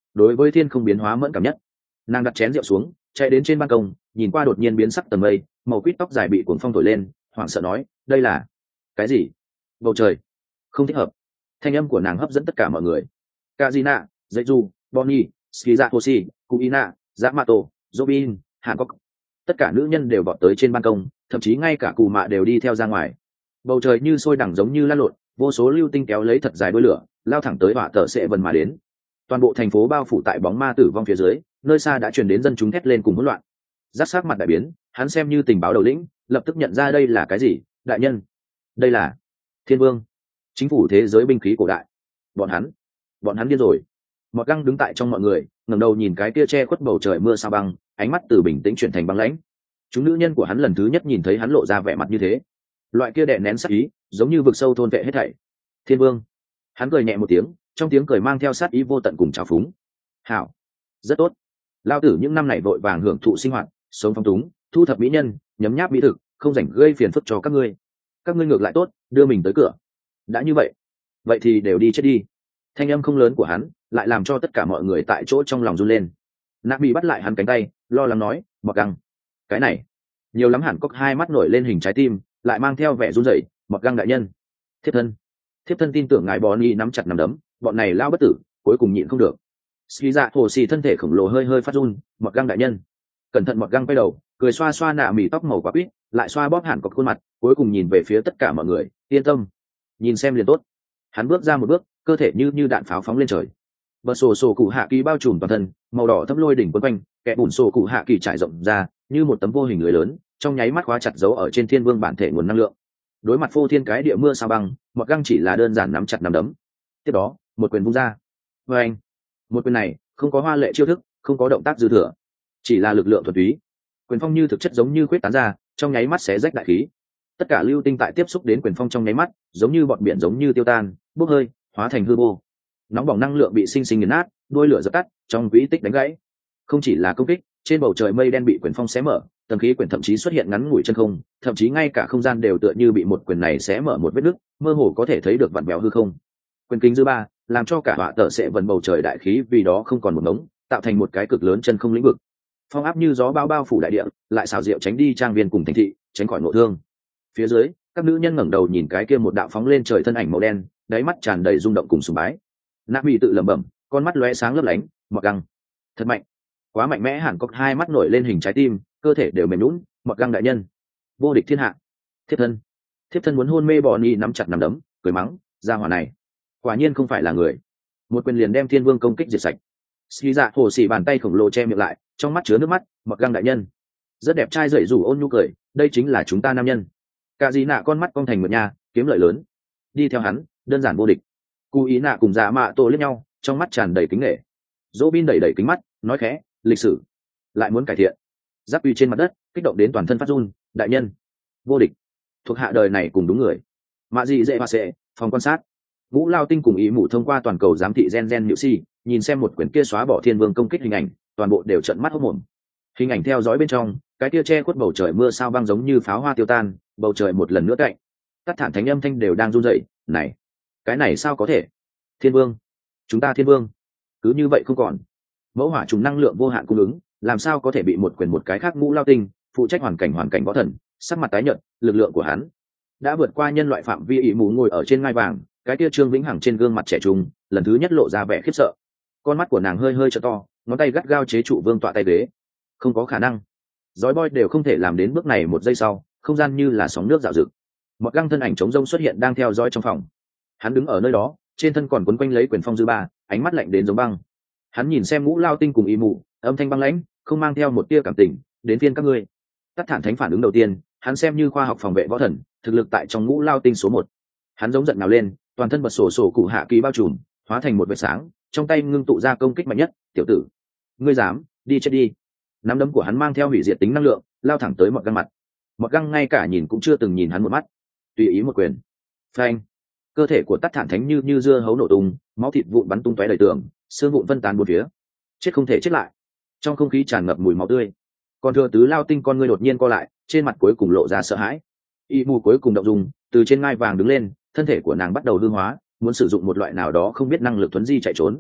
đối với thiên không biến hóa mẫn cảm nhất. Nàng đặt chén rượu xuống, chạy đến trên ban công, nhìn qua đột nhiên biến sắc tầng mây, màu quýt tóc dài bị cuồng phong thổi lên, hoảng sợ nói, đây là cái gì? Bầu trời không thích hợp. Thanh âm của nàng hấp dẫn tất cả mọi người. Kazina, Jeju, Bonnie, Skizahoshi, Kuina, Yamato, Robin, Hancock, tất cả nữ nhân đều vọt tới trên ban công, thậm chí ngay cả Cù Mạ đều đi theo ra ngoài. Bầu trời như sôi đẳng giống như lăn lộn, vô số lưu tinh kéo lấy thật dài đuôi lửa, lao thẳng tới hỏa tở sẽ vần mà đến. Toàn bộ thành phố bao phủ tại bóng ma tử vong phía dưới, nơi xa đã truyền đến dân chúng thét lên cùng hỗn loạn. Giác sắc mặt đại biến, hắn xem như tình báo đầu lĩnh, lập tức nhận ra đây là cái gì, đại nhân, đây là Thiên Vương, chính phủ thế giới binh khí cổ đại. Bọn hắn điên rồi. Mọt Găng đứng tại trong mọi người, ngẩng đầu nhìn cái kia che khuất bầu trời mưa sao băng, ánh mắt từ bình tĩnh chuyển thành băng lãnh. Chúng nữ nhân của hắn lần thứ nhất nhìn thấy hắn lộ ra vẻ mặt như thế, loại kia đè nén sát ý, giống như vực sâu thôn vệ hết thảy. Thiên Vương, hắn cười nhẹ một tiếng, trong tiếng cười mang theo sát ý vô tận cùng trào phúng. Hảo, rất tốt. Lao tử những năm này vội vàng hưởng thụ sinh hoạt, sống phong túng, thu thập mỹ nhân, nhấm nháp mỹ thực, không rảnh gây phiền phức cho các ngươi. Các ngươi ngược lại tốt, đưa mình tới cửa. Đã như vậy thì đều đi chết đi. Thanh âm không lớn của hắn lại làm cho tất cả mọi người tại chỗ trong lòng run lên. Nạp bị bắt lại hắn cánh tay, lo lắng nói, Mọt Găng, cái này nhiều lắm. Hẳn có hai mắt nổi lên hình trái tim, lại mang theo vẻ run rẩy. Mọt Găng đại nhân, thiếp thân tin tưởng ngài Bonnie nắm chặt nắm đấm, bọn này lao bất tử cuối cùng nhịn không được. Ski dạ hồ xì thân thể khổng lồ hơi phát run. Mọt Găng đại nhân, cẩn thận. Mọt Găng quay đầu, cười xoa xoa nạ mỉ tóc màu quả quýt, lại xoa bóp Hàn Cốc khuôn mặt, cuối cùng nhìn về phía tất cả mọi người, yên tâm, nhìn xem liền tốt. Hắn bước ra một bước, cơ thể như đạn pháo phóng lên trời. Bờ sổ cụ hạ kỳ bao trùm toàn thân, màu đỏ thấm lôi đỉnh quấn quanh, kẽ bùn sổ cụ hạ kỳ trải rộng ra như một tấm vô hình lưới lớn, trong nháy mắt khóa chặt dấu ở trên Thiên Vương bản thể nguồn năng lượng. Đối mặt phô thiên cái địa mưa sao băng, Mọt Găng chỉ là đơn giản nắm chặt nắm đấm. Tiếp đó, một quyền vung ra. Và anh, một quyền này không có hoa lệ chiêu thức, không có động tác dư thừa, chỉ là lực lượng thuần túy. Quyền phong như thực chất giống như khuyết tán ra, trong nháy mắt xé rách đại khí. Tất cả lưu tinh tại tiếp xúc đến quyền phong trong nháy mắt, giống như bọt biển giống như tiêu tan, bốc hơi, hóa thành hư vô. Nóng bỏng năng lượng bị sinh sinh nghiền nát, đuôi lửa dập tắt, trong vĩ tích đánh gãy. Không chỉ là công kích, trên bầu trời mây đen bị quyền phong xé mở, tầng khí quyển thậm chí xuất hiện ngắn ngủi chân không, thậm chí ngay cả không gian đều tựa như bị một quyền này xé mở một vết nứt, mơ hồ có thể thấy được vặn vẹo hư không. Quyền kính dư ba, làm cho cả họa tở sẽ vần bầu trời đại khí vì đó không còn một ngống, tạo thành một cái cực lớn chân không lĩnh vực. Phong áp như gió bao phủ đại địa, lại xào rượu tránh đi trang viên cùng thành thị, tránh khỏi nội thương. Phía dưới, các nữ nhân ngẩng đầu nhìn cái kia một đạo phóng lên trời thân ảnh màu đen, đáy mắt tràn đầy rung động cùng sùng bái. Nạp bị tự lẩm bẩm, con mắt lóe sáng lấp lánh. Mọt Găng, thật mạnh, quá mạnh mẽ. Hẳn có hai mắt nổi lên hình trái tim, cơ thể đều mềm nhũn. Mọt Găng đại nhân, vô địch thiên hạ. Thiếp thân muốn hôn mê. Bonnie nắm chặt nắm đấm, cười mắng, gia hỏa này quả nhiên không phải là người. Một quyền liền đem Thiên Vương công kích diệt sạch. Ski dạ hồ xì bàn tay khổng lồ che miệng lại, trong mắt chứa nước mắt. Mọt Găng đại nhân, rất đẹp trai dậy rủ ôn nhu cười, đây chính là chúng ta nam nhân. Cả gì nạ con mắt cong thành một nhà, kiếm lợi lớn. Đi theo hắn, đơn giản vô địch. Cú ý nạ cùng dạ mạ tổ liếc nhau, trong mắt tràn đầy kính nể. Dỗ bin đẩy kính mắt, nói khẽ, lịch sử lại muốn cải thiện. Giáp uy trên mặt đất, kích động đến toàn thân phát run. Đại nhân, vô địch, thuộc hạ đời này cùng đúng người. Mạ dị dễ hoa sệ, phòng quan sát. Vũ Lao Tinh cùng ý mụ thông qua toàn cầu giám thị gen nhự si, nhìn xem một quyển kia xóa bỏ Thiên Vương công kích hình ảnh, toàn bộ đều trợn mắt hốt mồm. Hình ảnh theo dõi bên trong, cái kia che khuất bầu trời mưa sao băng giống như pháo hoa tiêu tan, bầu trời một lần nữa cạnh. Tất thản thánh âm thanh đều đang run rẩy. Này, cái này sao có thể? Thiên Vương, chúng ta Thiên Vương, cứ như vậy không còn. Mẫu hỏa trùng năng lượng vô hạn cung ứng, làm sao có thể bị một quyền một cái khác Ngũ Lao Tinh phụ trách hoàn cảnh võ thần, sắc mặt tái nhợt, lực lượng của hắn đã vượt qua nhân loại phạm vi. Ý mù ngồi ở trên ngai vàng, cái kia Trương Vĩnh Hằng trên gương mặt trẻ trung lần thứ nhất lộ ra vẻ khiếp sợ. Con mắt của nàng hơi trợ to, ngón tay gắt gao chế trụ vương tọa tay ghế. Không có khả năng, dói boy đều không thể làm đến bước này. Một giây sau, không gian như là sóng nước dạo dực. Một Găng thân ảnh trống rông xuất hiện đang theo dõi trong phòng. Hắn đứng ở nơi đó, trên thân còn quấn quanh lấy quyền phong dư ba, ánh mắt lạnh đến giống băng. Hắn nhìn xem Ngũ Lao Tinh cùng ý mù, âm thanh băng lãnh, không mang theo một tia cảm tình. Đến phiên các ngươi. Tất thản thánh phản ứng đầu tiên, hắn xem như khoa học phòng vệ võ thần, thực lực tại trong Ngũ Lao Tinh số 1. Hắn giống giận nào lên, toàn thân bật sổ cụ hạ kỳ bao trùm, hóa thành một vệt sáng, trong tay ngưng tụ ra công kích mạnh nhất. Tiểu tử, ngươi dám đi chết đi. Nắm đấm của hắn mang theo hủy diệt tính năng lượng, lao thẳng tới Mọt Găng mặt. Mọt Găng ngay cả nhìn cũng chưa từng nhìn hắn một mắt, tùy ý một quyền. Phanh! Cơ thể của Tất thản thánh như dưa hấu nổ tung, máu thịt vụn bắn tung tóe đầy tường, xương vụn phân tán bốn phía. Chết không thể chết lại. Trong không khí tràn ngập mùi máu tươi. Còn thừa tứ Lao Tinh con ngươi đột nhiên co lại, trên mặt cuối cùng lộ ra sợ hãi. Y mù cuối cùng động dung, từ trên ngai vàng đứng lên, thân thể của nàng bắt đầu hư hóa, muốn sử dụng một loại nào đó không biết năng lực thuấn di chạy trốn.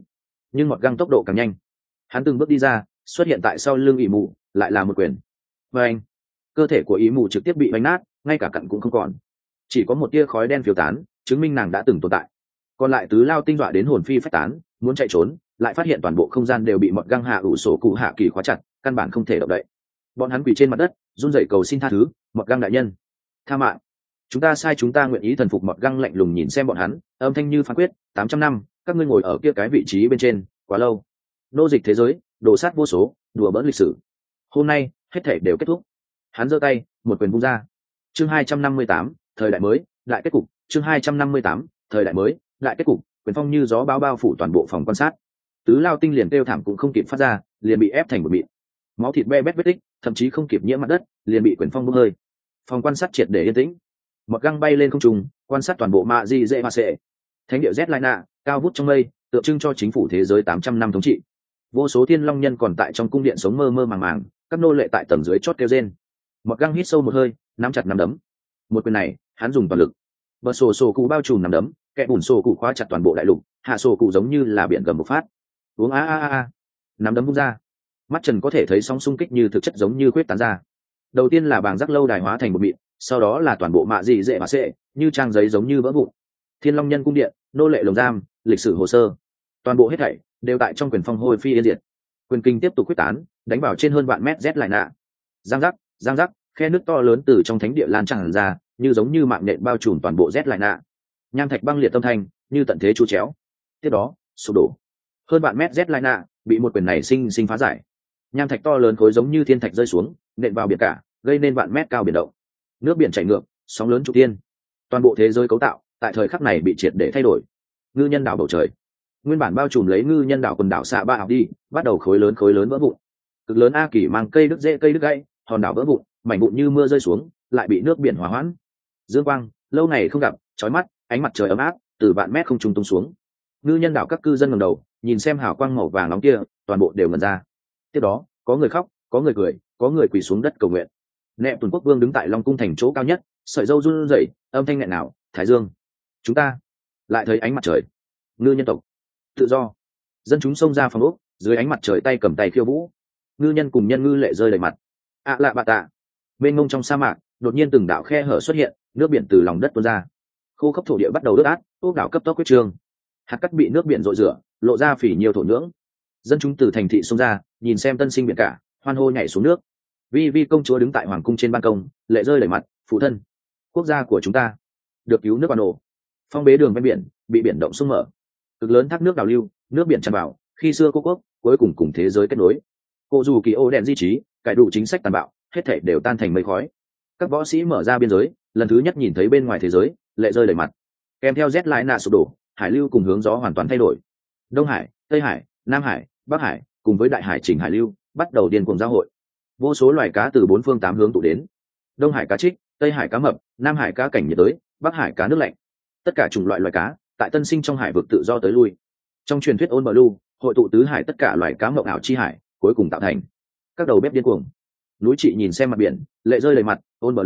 nhưng mọt găng tốc độ càng nhanh. Hắn từng bước đi ra, xuất hiện tại sau lưng ỷ mù, lại là một quyền. Và anh, cơ thể của ỷ mù trực tiếp bị vánh nát, ngay cả cặn cũng không còn, chỉ có một tia khói đen phiêu tán, chứng minh nàng đã từng tồn tại. Còn lại tứ lao tinh dọa đến hồn phi phách tán, muốn chạy trốn, lại phát hiện toàn bộ không gian đều bị mọt găng hạ ủ sổ cụ hạ kỳ khóa chặt, căn bản không thể động đậy. Bọn hắn quỳ trên mặt đất, run rẩy cầu xin tha thứ. Mọt găng đại nhân, tha mạng, chúng ta sai, chúng ta nguyện ý thần phục. Mọt găng lạnh lùng nhìn xem bọn hắn, âm thanh như phán quyết. 800 năm các ngươi ngồi ở kia cái vị trí bên trên quá lâu, nô dịch thế giới, đổ sát vô số, đùa bỡn lịch sử, hôm nay hết thể đều kết thúc. Hắn giơ tay, một quyền vung ra. Chương 258, thời đại mới, lại kết cục. Chương 258, thời đại mới, lại kết cục. Quyền phong như gió bao bao phủ toàn bộ phòng quan sát. Tứ lao tinh liền kêu thảm cũng không kịp phát ra, liền bị ép thành một mịn. Máu thịt be bét vết tích, thậm chí không kịp nhiễm mặt đất, liền bị quyền phong bốc hơi. Phòng quan sát triệt để yên tĩnh. Một găng bay lên không trung, quan sát toàn bộ mạ di dễ mà sệ. Thánh địa Z cao vút trong mây, tượng trưng cho chính phủ thế giới 800 năm thống trị. Vô số thiên long nhân còn tại trong cung điện sống mơ mơ màng màng, các nô lệ tại tầng dưới chót kêu rên. Một găng hít sâu một hơi, nắm chặt nắm đấm. Một quyền này, hắn dùng toàn lực. Bờ sổ cụ bao trùm nắm đấm, kẻ bùn sổ cụ khóa chặt toàn bộ đại lục, hạ sổ cụ giống như là biển gầm một phát. Uống a. Nắm đấm vung ra. Mắt trần có thể thấy sóng xung kích như thực chất giống như quyết tán ra. Đầu tiên là bàng rắc lâu đài hóa thành một mịn, sau đó là toàn bộ mạ dị dễ mà sệ, như trang giấy giống như vỡ vụn. Thiên long nhân cung điện, nô lệ lồng giam, lịch sử hồ sơ, toàn bộ hết thảy đều tại trong quyền phong hôi phi yên diệt. Quyền kinh tiếp tục quyết tán, đánh vào trên hơn vạn mét Z lại nạ. Giang rắc, khe nước to lớn từ trong thánh địa lan tràn ra, như giống như mạng nhện bao trùm toàn bộ Z lại nạ. Nham thạch băng liệt tâm thanh, như tận thế chú chéo. Tiếp đó, sụp đổ. Hơn vạn mét Z lại nạ bị một quyền này sinh phá giải. Nham thạch to lớn khối giống như thiên thạch rơi xuống, nện vào biển cả, gây nên vạn mét cao biển động. Nước biển chảy ngược, sóng lớn trụ tiên. Toàn bộ thế giới cấu tạo tại thời khắc này bị triệt để thay đổi. Ngư nhân đảo bầu trời, nguyên bản bao trùm lấy ngư nhân đảo quần đảo xạ ba học đi, bắt đầu khối lớn vỡ vụn. Cực lớn a kỳ mang cây đứt rễ, cây đứt gãy, hòn đảo vỡ vụn, mảnh vụn như mưa rơi xuống, lại bị nước biển hòa hoãn. Dương quang lâu ngày không gặp, chói mắt, ánh mặt trời ấm áp từ vạn mét không trung tung xuống. Ngư nhân đảo các cư dân ngẩng đầu, nhìn xem hào quang màu vàng nóng kia, toàn bộ đều ngẩn ra. Tiếp đó, có người khóc, có người cười, có người quỳ xuống đất cầu nguyện. Nẹp Tuần Quốc Vương đứng tại Long cung thành chỗ cao nhất, sợi râu run rẩy, âm thanh nghẹn ngào, "Thái Dương, chúng ta lại thấy ánh mặt trời." Ngư nhân tộc tự do. Dân chúng xông ra phòng ốc, dưới ánh mặt trời tay cầm tay khiêu vũ. Ngư nhân cùng nhân ngư lệ rơi đầy mặt. Lạ bạ tạ. Bên ngông trong sa mạc, đột nhiên từng đạo khe hở xuất hiện, nước biển từ lòng đất tuôn ra. Khô khốc thổ địa bắt đầu ướt át, ốc đảo cấp tốc quyết trương. Hạt cát bị nước biển rội rửa, lộ ra phỉ nhiều thổ nhưỡng. Dân chúng từ thành thị xông ra, nhìn xem tân sinh biển cả, hoan hô nhảy xuống nước. Vi công chúa đứng tại hoàng cung trên ban công, lệ rơi đầy mặt, "Phụ thân, quốc gia của chúng ta được cứu nước qua nổ." Phong bế đường ven biển bị biển động sung mở, cực lớn thác nước đào lưu, nước biển tràn vào, khi xưa quốc cuối cùng cùng thế giới kết nối. Cô dù kỳ ô đèn di trí, cải đủ chính sách tàn bạo, hết thảy đều tan thành mây khói. Các võ sĩ mở ra biên giới, lần thứ nhất nhìn thấy bên ngoài thế giới, lệ rơi đầy mặt. Kèm theo rét lại nạ sụp đổ, hải lưu cùng hướng gió hoàn toàn thay đổi. Đông Hải, Tây Hải, Nam Hải, Bắc Hải cùng với đại hải chỉnh hải lưu bắt đầu điên cuồng giao hội. Vô số loài cá từ bốn phương tám hướng tụ đến. Đông Hải cá trích, Tây Hải cá mập, Nam Hải cá cảnh nhiệt đới, Bắc Hải cá nước lạnh. Tất cả chủng loại loài cá tại tân sinh trong hải vực tự do tới lui. Trong truyền thuyết Ôn Blue, hội tụ tứ hải tất cả loài cá mộng ảo chi hải, cuối cùng tạo thành các đầu bếp điên cuồng. Núi chị nhìn xem mặt biển, lệ rơi đầy mặt,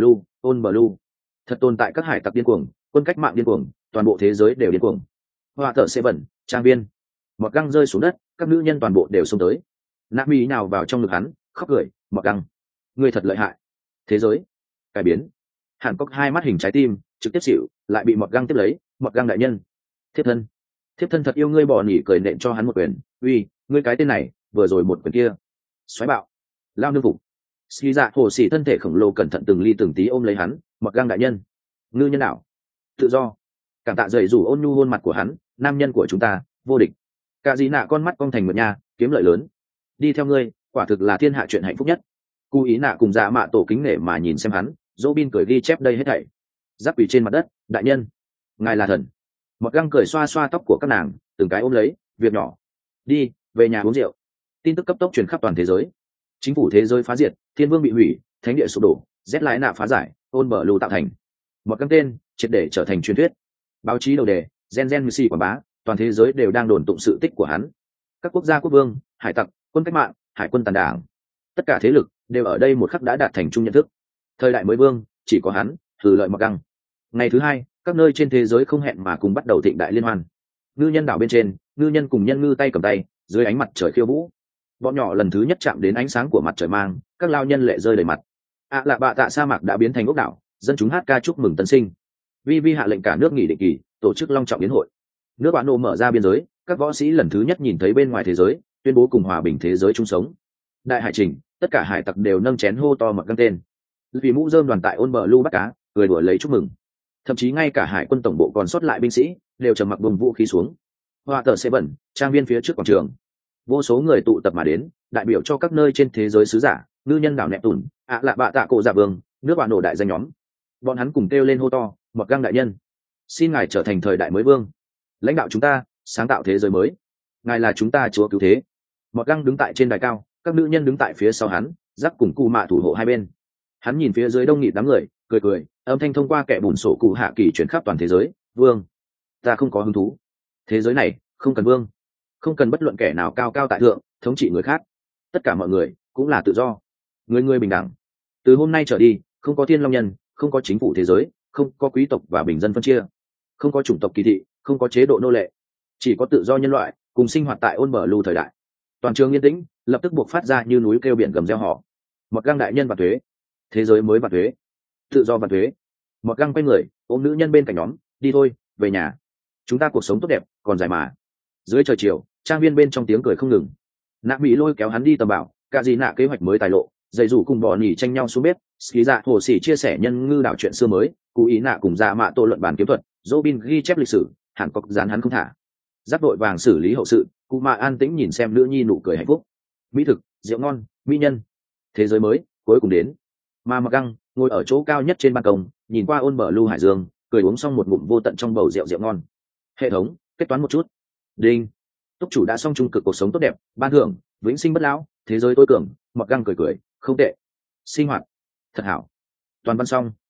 Ôn Blue. Thật tồn tại các hải tặc điên cuồng, quân cách mạng điên cuồng, toàn bộ thế giới đều điên cuồng. Họa thợ sẽ bẩn, trang viên. Một găng rơi xuống đất, các nữ nhân toàn bộ đều xông tới. Nami nào vào trong ngực hắn, khóc cười, "Một găng, ngươi thật lợi hại." Thế giới cải biến. Hàn Cốc hai mắt hình trái tim, trực tiếp xỉu, lại bị một găng tiếp lấy. "Một găng đại nhân, thiếp thân thật yêu ngươi." Bỏ nỉ cười nện cho hắn một quyền. "Uy, ngươi cái tên này, vừa rồi một quyền kia xoáy bạo." Lao nương phục. Ski dạ hồ xỉ thân thể khổng lồ cẩn thận từng ly từng tí ôm lấy hắn. "Một găng đại nhân, ngư nhân đảo tự do." Cảm tạ dậy rủ ôn nhu hôn mặt của hắn. "Nam nhân của chúng ta vô địch." Cả gì nạ con mắt cong thành một nhà, "Kiếm lợi lớn, đi theo ngươi quả thực là thiên hạ chuyện hạnh phúc nhất." Cú ý nạ cùng dạ mạ tổ kính nể mà nhìn xem hắn. Dỗ bin cười ghi chép đây hết thảy. Giáp quỳ trên mặt đất, "Đại nhân, ngài là thần." Một găng cười xoa xoa tóc của các nàng, từng cái ôm lấy. "Việc nhỏ, đi về nhà uống rượu." Tin tức cấp tốc truyền khắp toàn thế giới. Chính phủ thế giới phá diệt, thiên vương bị hủy, thánh địa sụp đổ, rét lại nạ phá giải, Ôn Blue tạo thành. Một găng tên triệt để trở thành truyền thuyết. Báo chí đầu đề, gen Messi quảng bá, toàn thế giới đều đang đồn tụng sự tích của hắn. Các quốc gia quốc vương, hải tặc, quân cách mạng, hải quân tàn đảng, tất cả thế lực đều ở đây một khắc đã đạt thành chung nhận thức. Thời đại mới vương, chỉ có hắn, Hừ lợi Mặc Găng. Ngày thứ hai, các nơi trên thế giới không hẹn mà cùng bắt đầu thịnh đại liên hoan. Ngư nhân đảo bên trên, ngư nhân cùng nhân ngư tay cầm tay, dưới ánh mặt trời khiêu vũ, bọn nhỏ lần thứ nhất chạm đến ánh sáng của mặt trời mang, các lao nhân lệ rơi đầy mặt. Lạ bạ tạ sa mạc đã biến thành ốc đảo, dân chúng hát ca chúc mừng tân sinh. Vi hạ lệnh cả nước nghỉ định kỳ, tổ chức long trọng yến hội. Nước bạn nô mở ra biên giới, các võ sĩ lần thứ nhất nhìn thấy bên ngoài thế giới, tuyên bố cùng hòa bình thế giới chung sống. Đại hải trình, tất cả hải tặc đều nâng chén hô to mặc găng tên. Vì mũ rơm đoàn tại ôn bờ lưu bắt cá, cười đuổi lấy chúc mừng. Thậm chí ngay cả hải quân tổng bộ còn sót lại binh sĩ đều trầm mặc buông vũ khí xuống. Hoa tờ sẽ bẩn, trang viên phía trước quảng trường, vô số người tụ tập mà đến, đại biểu cho các nơi trên thế giới sứ giả, ngư nhân đảo nẹp tùn, lạ bạ tạ cổ giả vương, nước bạn nổ đại danh nhóm. Bọn hắn cùng kêu lên hô to, mọt găng đại nhân, xin ngài trở thành thời đại mới vương, lãnh đạo chúng ta, sáng tạo thế giới mới, ngài là chúng ta chúa cứu thế. Mọt găng đứng tại trên đài cao, các nữ nhân đứng tại phía sau hắn, giáp cùng cụ mạ thủ hộ hai bên. Hắn nhìn phía dưới đông nghịt đám người, cười, âm thanh thông qua kẻ bùn sổ cụ hạ kỳ chuyển khắp toàn thế giới. Vương, ta không có hứng thú. Thế giới này không cần vương, không cần bất luận kẻ nào cao cao tại thượng thống trị người khác. Tất cả mọi người cũng là tự do, người bình đẳng. Từ hôm nay trở đi, không có thiên long nhân, không có chính phủ thế giới, không có quý tộc và bình dân phân chia, không có chủng tộc kỳ thị, không có chế độ nô lệ, chỉ có tự do nhân loại cùng sinh hoạt tại ôn bờ lưu thời đại. Toàn trường yên tĩnh, lập tức buộc phát ra như núi kêu biển gầm reo họ. Một găng đại nhân và thuế, thế giới mới và thuế, tự do và thuế. Một găng quay người ôm nữ nhân bên cạnh nhóm, đi thôi, về nhà, chúng ta cuộc sống tốt đẹp còn dài mà. Dưới trời chiều, trang viên bên trong tiếng cười không ngừng. Nạ Mỹ lôi kéo hắn đi tầm bảo, cả gì nạ kế hoạch mới tài lộ, dạy rủ cùng bò nhỉ tranh nhau xuống bếp. Ski dạ hồ sĩ chia sẻ nhân ngư đảo chuyện xưa mới, Cú Ý nạ cùng dạ mạ tô luận bàn kiếm thuật, Robin ghi chép lịch sử, hẳn cọc dán hắn không thả. Giáp đội vàng xử lý hậu sự, cụ mạ an tĩnh nhìn xem nữ nhi nụ cười hạnh phúc. Mỹ thực, rượu ngon, mỹ nhân, thế giới mới cuối cùng đến. Mà mặc găng ngồi ở chỗ cao nhất trên ban công, nhìn qua ôn bờ lưu hải dương, cười uống xong một ngụm vô tận trong bầu rượu ngon. Hệ thống kết toán một chút. Đinh, túc chủ đã xong trung cực cuộc sống tốt đẹp, ban thưởng vĩnh sinh bất lão, thế giới tối cường. Mặc găng cười, không tệ, sinh hoạt thật hảo. Toàn văn xong.